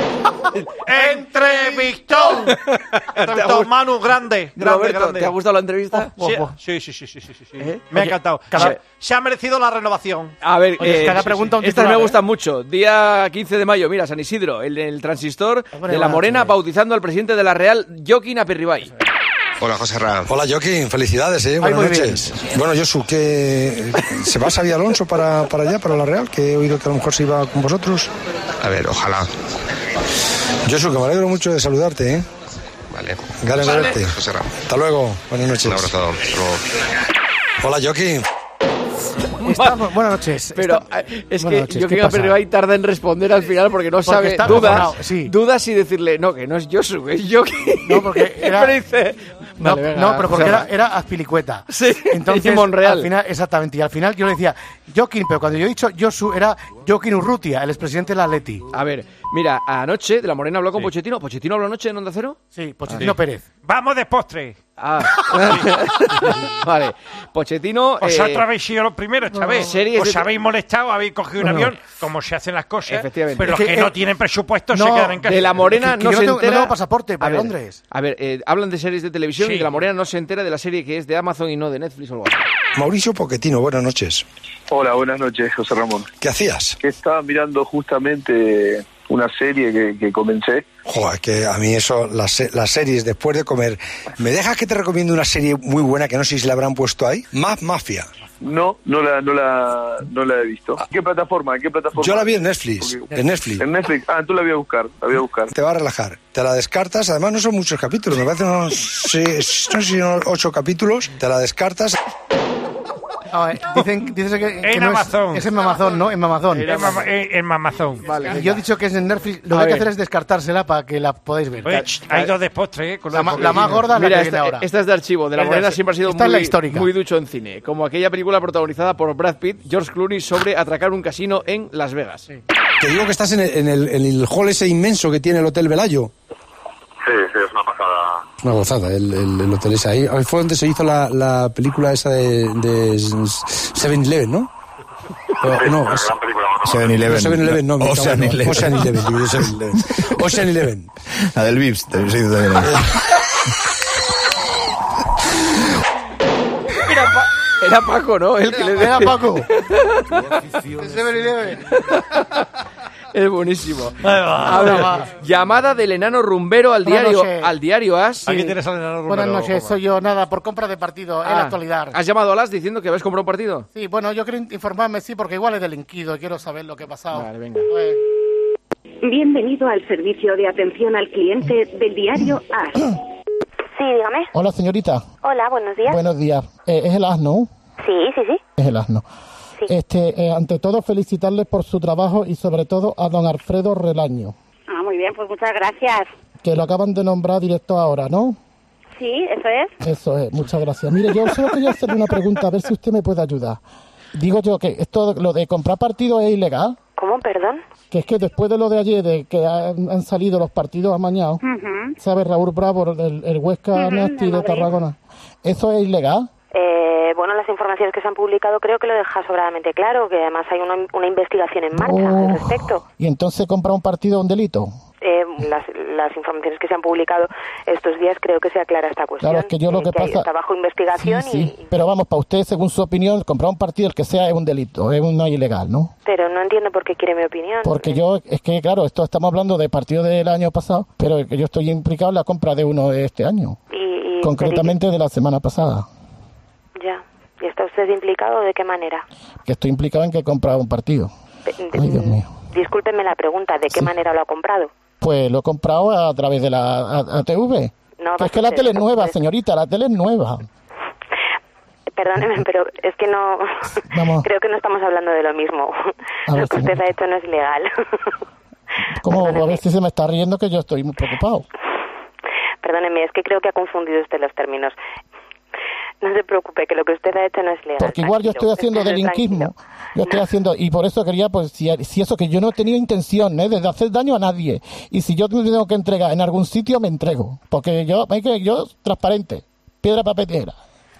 Speaker 13: Entrevistón. Entrevistón, Manu, grande. Grande,
Speaker 3: Roberto,
Speaker 13: grande.
Speaker 3: ¿te ha gustado la entrevista?
Speaker 13: Sí, sí, sí, sí, sí, sí, sí.
Speaker 3: ¿Eh?
Speaker 13: Me ha
Speaker 3: Oye,
Speaker 13: encantado.
Speaker 3: cada-
Speaker 13: Se, se ha merecido la renovación.
Speaker 3: A ver,
Speaker 7: Oye,
Speaker 3: eh,
Speaker 7: cada
Speaker 3: sí,
Speaker 7: pregunta
Speaker 3: sí.
Speaker 7: un
Speaker 3: Estas me
Speaker 7: titular,
Speaker 3: gustan
Speaker 7: ¿eh?
Speaker 3: mucho. Día quince de mayo, mira, San Isidro, el, el transistor
Speaker 7: Hombre,
Speaker 3: de La
Speaker 7: buenas
Speaker 3: Morena
Speaker 7: noches.
Speaker 3: bautizando al presidente de la Real, Joaquín Apirribay.
Speaker 26: Hola, José Ra.
Speaker 4: Hola, Joaquín. Felicidades, ¿eh? Buenas
Speaker 7: muy bien.
Speaker 4: noches. Bueno, Josu, que ¿se va Xavi Alonso para, para allá, para la Real? Que he oído que a lo mejor se iba con vosotros.
Speaker 26: A ver, ojalá.
Speaker 4: Josu, que me alegro mucho de saludarte, ¿eh?
Speaker 26: Vale.
Speaker 4: Ganas de verte.
Speaker 26: José Ra.
Speaker 4: Hasta luego. Buenas noches.
Speaker 26: Un abrazo. Hasta luego.
Speaker 4: Hola, Joaquín.
Speaker 7: Estamos- buenas noches.
Speaker 3: Pero
Speaker 7: Está-
Speaker 3: eh, es
Speaker 7: buenas
Speaker 3: que
Speaker 7: noches,
Speaker 3: Joaquín
Speaker 7: ¿qué pasa?
Speaker 3: Apirribay tarda en responder al final porque no sabe,
Speaker 7: está
Speaker 3: duda,
Speaker 7: acojonado, sí.
Speaker 3: duda si decirle, no, que no es Josu, que es Joaquín.
Speaker 7: No, porque era-
Speaker 3: Siempre dice,
Speaker 7: No,
Speaker 3: vale, venga,
Speaker 7: no, pero porque
Speaker 3: José
Speaker 7: era,
Speaker 3: Ramón.
Speaker 7: era Azpilicueta.
Speaker 3: Sí,
Speaker 7: Entonces,
Speaker 3: y Monreal.
Speaker 7: al final, exactamente. Y al final yo le decía Joaquín, pero cuando yo he dicho Josu era Joaquín Urrutia, el expresidente del Atleti.
Speaker 3: A ver, mira, anoche de La Morena habló con Pochettino. ¿Pochettino habló anoche en Onda Cero?
Speaker 7: Sí, Pochettino Pérez.
Speaker 13: Vamos de postre.
Speaker 3: Ah, vale. Pochettino.
Speaker 13: Vosotros
Speaker 3: eh,
Speaker 13: habéis sido los primeros, ¿sabéis?
Speaker 3: series
Speaker 13: Os
Speaker 3: de-
Speaker 13: habéis molestado, habéis cogido un
Speaker 7: No, no.
Speaker 13: avión, como se hacen las cosas.
Speaker 3: Efectivamente.
Speaker 13: Pero
Speaker 7: Es
Speaker 13: los
Speaker 7: que,
Speaker 13: que,
Speaker 7: eh,
Speaker 13: no tienen presupuesto
Speaker 7: no,
Speaker 13: se quedan en casa.
Speaker 3: de La Morena
Speaker 7: Que- que
Speaker 3: no
Speaker 7: yo
Speaker 3: se
Speaker 7: no tengo- no
Speaker 3: entera.
Speaker 7: tengo pasaporte para
Speaker 3: a ver,
Speaker 7: Londres.
Speaker 3: A ver, eh, hablan de series de televisión
Speaker 13: Sí.
Speaker 3: y de La Morena no se entera de la serie que es de Amazon y no de Netflix o algo así.
Speaker 4: Mauricio Pochettino, buenas noches.
Speaker 14: Hola, buenas noches, José Ramón.
Speaker 4: ¿Qué hacías?
Speaker 14: Que estaba mirando justamente una serie que, que comencé.
Speaker 4: Joder, que a mí eso, las, se- las series después de comer. ¿Me dejas que te recomiendo una serie muy buena que no sé si la habrán puesto ahí? Más Mafia.
Speaker 14: No, no la, no la, no la he visto. ¿En qué plataforma? ¿En qué plataforma?
Speaker 4: Yo la vi en Netflix.
Speaker 14: Porque-
Speaker 4: En Netflix.
Speaker 14: En Netflix. Ah, tú la voy a buscar, la voy a buscar.
Speaker 4: Te va a relajar. Te la descartas. Además, no son muchos capítulos. Me parece unos seis, no sé si unos ocho capítulos. Te la descartas.
Speaker 7: Ah, eh, dicen, dicen que, que
Speaker 13: En
Speaker 7: no
Speaker 13: Amazon.
Speaker 7: Es, es en Amazon, ¿no? En Amazon.
Speaker 13: En, Mama- en- en Mamazón.
Speaker 7: Y yo he dicho que es en Netflix. Lo
Speaker 3: A
Speaker 7: que hay que
Speaker 3: ver.
Speaker 7: hacer es descartársela para que la podáis ver.
Speaker 13: Oye, ch, hay dos de postre, ¿eh? Con
Speaker 7: La,
Speaker 13: los
Speaker 7: ma-
Speaker 13: de
Speaker 7: la más gorda es la
Speaker 3: Mira,
Speaker 7: que
Speaker 3: esta,
Speaker 7: viene ahora.
Speaker 3: esta es de archivo. De La
Speaker 7: Es de
Speaker 3: Morena
Speaker 7: archivo.
Speaker 3: siempre ha sido
Speaker 7: Esta es la
Speaker 3: muy,
Speaker 7: histórica.
Speaker 3: muy ducho en cine. Como aquella película protagonizada por Brad Pitt, George Clooney, sobre atracar un casino en Las Vegas.
Speaker 4: Te digo que estás en el, en el, en el hall ese inmenso que tiene el Hotel Velayo.
Speaker 14: Sí, sí, es una pasada.
Speaker 4: Una gozada, el, el, el hotel ese. Ahí, ahí fue donde se hizo la, la película esa de, de seven eleven, ¿no? Pero, no, es-
Speaker 25: seven eleven.
Speaker 4: seven eleven, no. me
Speaker 25: Ocean
Speaker 4: cago en-
Speaker 25: Eleven.
Speaker 4: Ocean Eleven, digo, seven eleven. Ocean Eleven.
Speaker 25: La del Vips, te se hizo también ahí.
Speaker 3: Era, Pa- era Paco, ¿no? El que le
Speaker 7: Era
Speaker 3: decía-
Speaker 7: Paco. El seven eleven.
Speaker 3: Es buenísimo.
Speaker 7: va,
Speaker 3: A ver,
Speaker 7: ahí va.
Speaker 3: llamada del enano rumbero al
Speaker 7: Buenas
Speaker 3: diario,
Speaker 7: noches.
Speaker 3: al diario As.
Speaker 13: Aquí tienes al enano rumbero,
Speaker 7: Buenas noches,
Speaker 13: Juanma.
Speaker 7: soy yo, nada, por compra de partido en
Speaker 3: Ah,
Speaker 7: la actualidad.
Speaker 3: ¿Has llamado a As diciendo que habéis comprado un partido?
Speaker 7: Sí, bueno, yo quiero informarme, sí, porque igual he delinquido y quiero saber lo que ha pasado.
Speaker 3: Vale, venga.
Speaker 7: Pues,
Speaker 5: Bienvenido al servicio de atención al cliente del diario As.
Speaker 18: Sí, dígame.
Speaker 7: hola, señorita.
Speaker 18: Hola, buenos días.
Speaker 7: Buenos días. Eh, es el asno.
Speaker 18: Sí, sí, sí.
Speaker 7: Es el asno. Este, eh, ante todo, felicitarles por su trabajo y sobre todo a don Alfredo Relaño,
Speaker 18: Ah, muy bien, pues muchas gracias.
Speaker 7: que lo acaban de nombrar directo ahora, ¿no?
Speaker 18: Sí, eso es.
Speaker 7: Eso es, muchas gracias. Mire, yo solo quería hacerle una pregunta, a ver si usted me puede ayudar. Digo yo que esto, lo de comprar partido es ilegal.
Speaker 18: ¿Cómo, perdón?
Speaker 1: Que es que después de lo de ayer, de que han, han salido los partidos amañados,
Speaker 18: Ujú.
Speaker 1: ¿sabes? Raúl Bravo, el, el Huesca
Speaker 18: Ujú,
Speaker 1: Nasti
Speaker 18: de
Speaker 1: de
Speaker 18: Madrid.
Speaker 1: Tarragona, ¿eso es ilegal?
Speaker 18: Eh, bueno, las informaciones que se han publicado creo que lo deja sobradamente claro, que además hay una, una investigación en marcha
Speaker 1: Oh.
Speaker 18: al respecto.
Speaker 1: ¿Y entonces comprar un partido un delito?
Speaker 18: Eh, las, las informaciones que se han publicado estos días creo que se aclara esta cuestión.
Speaker 1: Claro, es que yo lo
Speaker 18: eh,
Speaker 1: que
Speaker 18: que
Speaker 1: pasa...
Speaker 18: está bajo investigación
Speaker 1: Sí, sí, pero vamos, para usted, según su opinión, comprar un partido, el que sea, es un delito, es un, no es ilegal, ¿no?
Speaker 18: y... Pero no entiendo por qué quiere mi opinión.
Speaker 1: Porque yo, es que claro, esto estamos hablando de partidos del año pasado, pero que yo estoy implicado en la compra de uno de este año,
Speaker 18: Y, y-
Speaker 1: concretamente de la semana pasada,
Speaker 18: Ya. ¿Y está usted implicado? ¿De qué manera?
Speaker 1: que estoy implicado en que he comprado un partido.
Speaker 18: De-
Speaker 1: Ay, Dios mío.
Speaker 18: Discúlpeme la pregunta, ¿de qué manera lo ha comprado?
Speaker 1: Pues lo he comprado a través de la a- A T V.
Speaker 18: No,
Speaker 1: Que es que la tele es nueva, señorita, la tele es nueva.
Speaker 18: Perdóneme, pero es que no...
Speaker 1: Vamos.
Speaker 18: Creo que no estamos hablando de lo mismo.
Speaker 1: A ver,
Speaker 18: Lo que
Speaker 1: sí.
Speaker 18: usted ha hecho no es legal.
Speaker 1: ¿Cómo? A ver si se me está riendo, que yo estoy muy preocupado.
Speaker 18: Perdóneme, es que creo que ha confundido usted los términos. No se preocupe, que lo que usted ha hecho no es legal.
Speaker 1: Porque igual yo estoy haciendo
Speaker 18: Tranquilo,
Speaker 1: delinquismo. Yo estoy haciendo, y por eso quería, pues, si, si eso, que yo no he tenido intención, ¿eh? De hacer daño a nadie. Y si yo me tengo que entregar en algún sitio, me entrego. Porque yo, hay que, yo, transparente. Piedra, papel, tijera.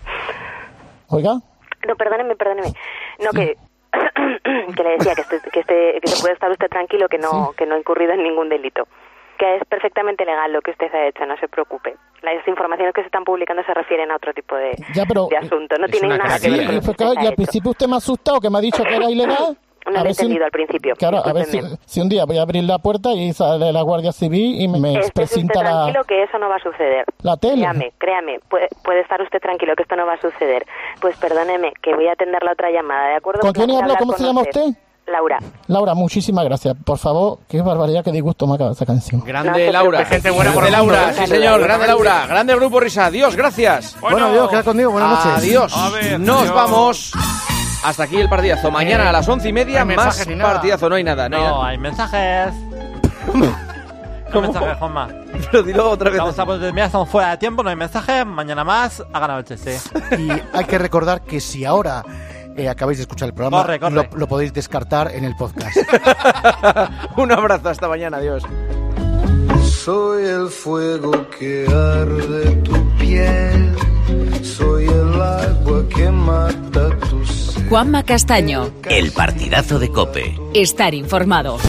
Speaker 1: Oiga.
Speaker 18: No, perdóneme, perdóneme. No, que... que le decía que, este, que, este, que se puede estar usted tranquilo, que no, que no ha incurrido en ningún delito. Que es perfectamente legal lo que usted ha hecho, no se preocupe. Las informaciones que se están publicando se refieren a otro tipo de,
Speaker 1: Ya, pero-
Speaker 18: de asunto. No
Speaker 1: Es
Speaker 18: tiene
Speaker 1: una
Speaker 18: nada que ver con
Speaker 1: Y,
Speaker 18: lo que
Speaker 1: fue
Speaker 18: usted
Speaker 1: que- y
Speaker 18: ha
Speaker 1: al
Speaker 18: hecho.
Speaker 1: principio usted me ha asustado, que me ha dicho que era ilegal.
Speaker 18: No lo he
Speaker 1: si,
Speaker 18: entendido al principio.
Speaker 1: claro, a ver si,
Speaker 18: Discúlpeme.
Speaker 1: si un día voy a abrir la puerta y sale la Guardia Civil y me
Speaker 18: Esté usted
Speaker 1: presenta la,
Speaker 18: tranquilo que eso no va a suceder.
Speaker 1: la tele.
Speaker 18: Créame, créame, puede, puede estar usted tranquilo que esto no va a suceder. Pues perdóneme, que voy a atender la otra llamada, ¿de acuerdo?
Speaker 1: ¿Con
Speaker 18: Que
Speaker 1: quién
Speaker 18: quiero
Speaker 1: hablo?
Speaker 18: hablar
Speaker 1: ¿Cómo
Speaker 18: con
Speaker 1: se llama usted?
Speaker 18: Laura.
Speaker 1: Laura, muchísimas gracias. Por favor, qué barbaridad, qué disgusto me acaba esa canción.
Speaker 3: Grande Laura.
Speaker 1: gente buena por
Speaker 3: Grande
Speaker 1: el mundo,
Speaker 3: Laura,
Speaker 1: ¿eh?
Speaker 3: sí señor, grande Laura. Grande Grupo Risa. Adiós, gracias.
Speaker 1: Bueno, adiós, queda conmigo, buenas noches.
Speaker 3: Adiós.
Speaker 1: A ver,
Speaker 3: Nos
Speaker 1: adiós.
Speaker 3: vamos. Hasta aquí el partidazo. Mañana a las once y media,
Speaker 11: No hay
Speaker 3: más
Speaker 11: mensajes ni nada.
Speaker 3: partidazo. No hay nada. No, hay
Speaker 11: No,
Speaker 3: nada.
Speaker 11: hay mensajes. No hay mensajes, Juanma.
Speaker 3: Pero dilo otra vez.
Speaker 11: Vamos a poner, mira, estamos fuera de tiempo, no hay mensajes. Mañana más, ha ganado el Chelsea.
Speaker 7: Y hay que recordar que si ahora eh, acabáis de escuchar el programa,
Speaker 11: Corre, corre.
Speaker 7: Lo, lo podéis descartar en el podcast.
Speaker 3: Un abrazo, hasta mañana. Adiós.
Speaker 6: Soy el fuego que arde tu piel, soy el agua que mata tu sed.
Speaker 8: Juanma Castaño.
Speaker 15: El partidazo de COPE.
Speaker 8: Estar informado.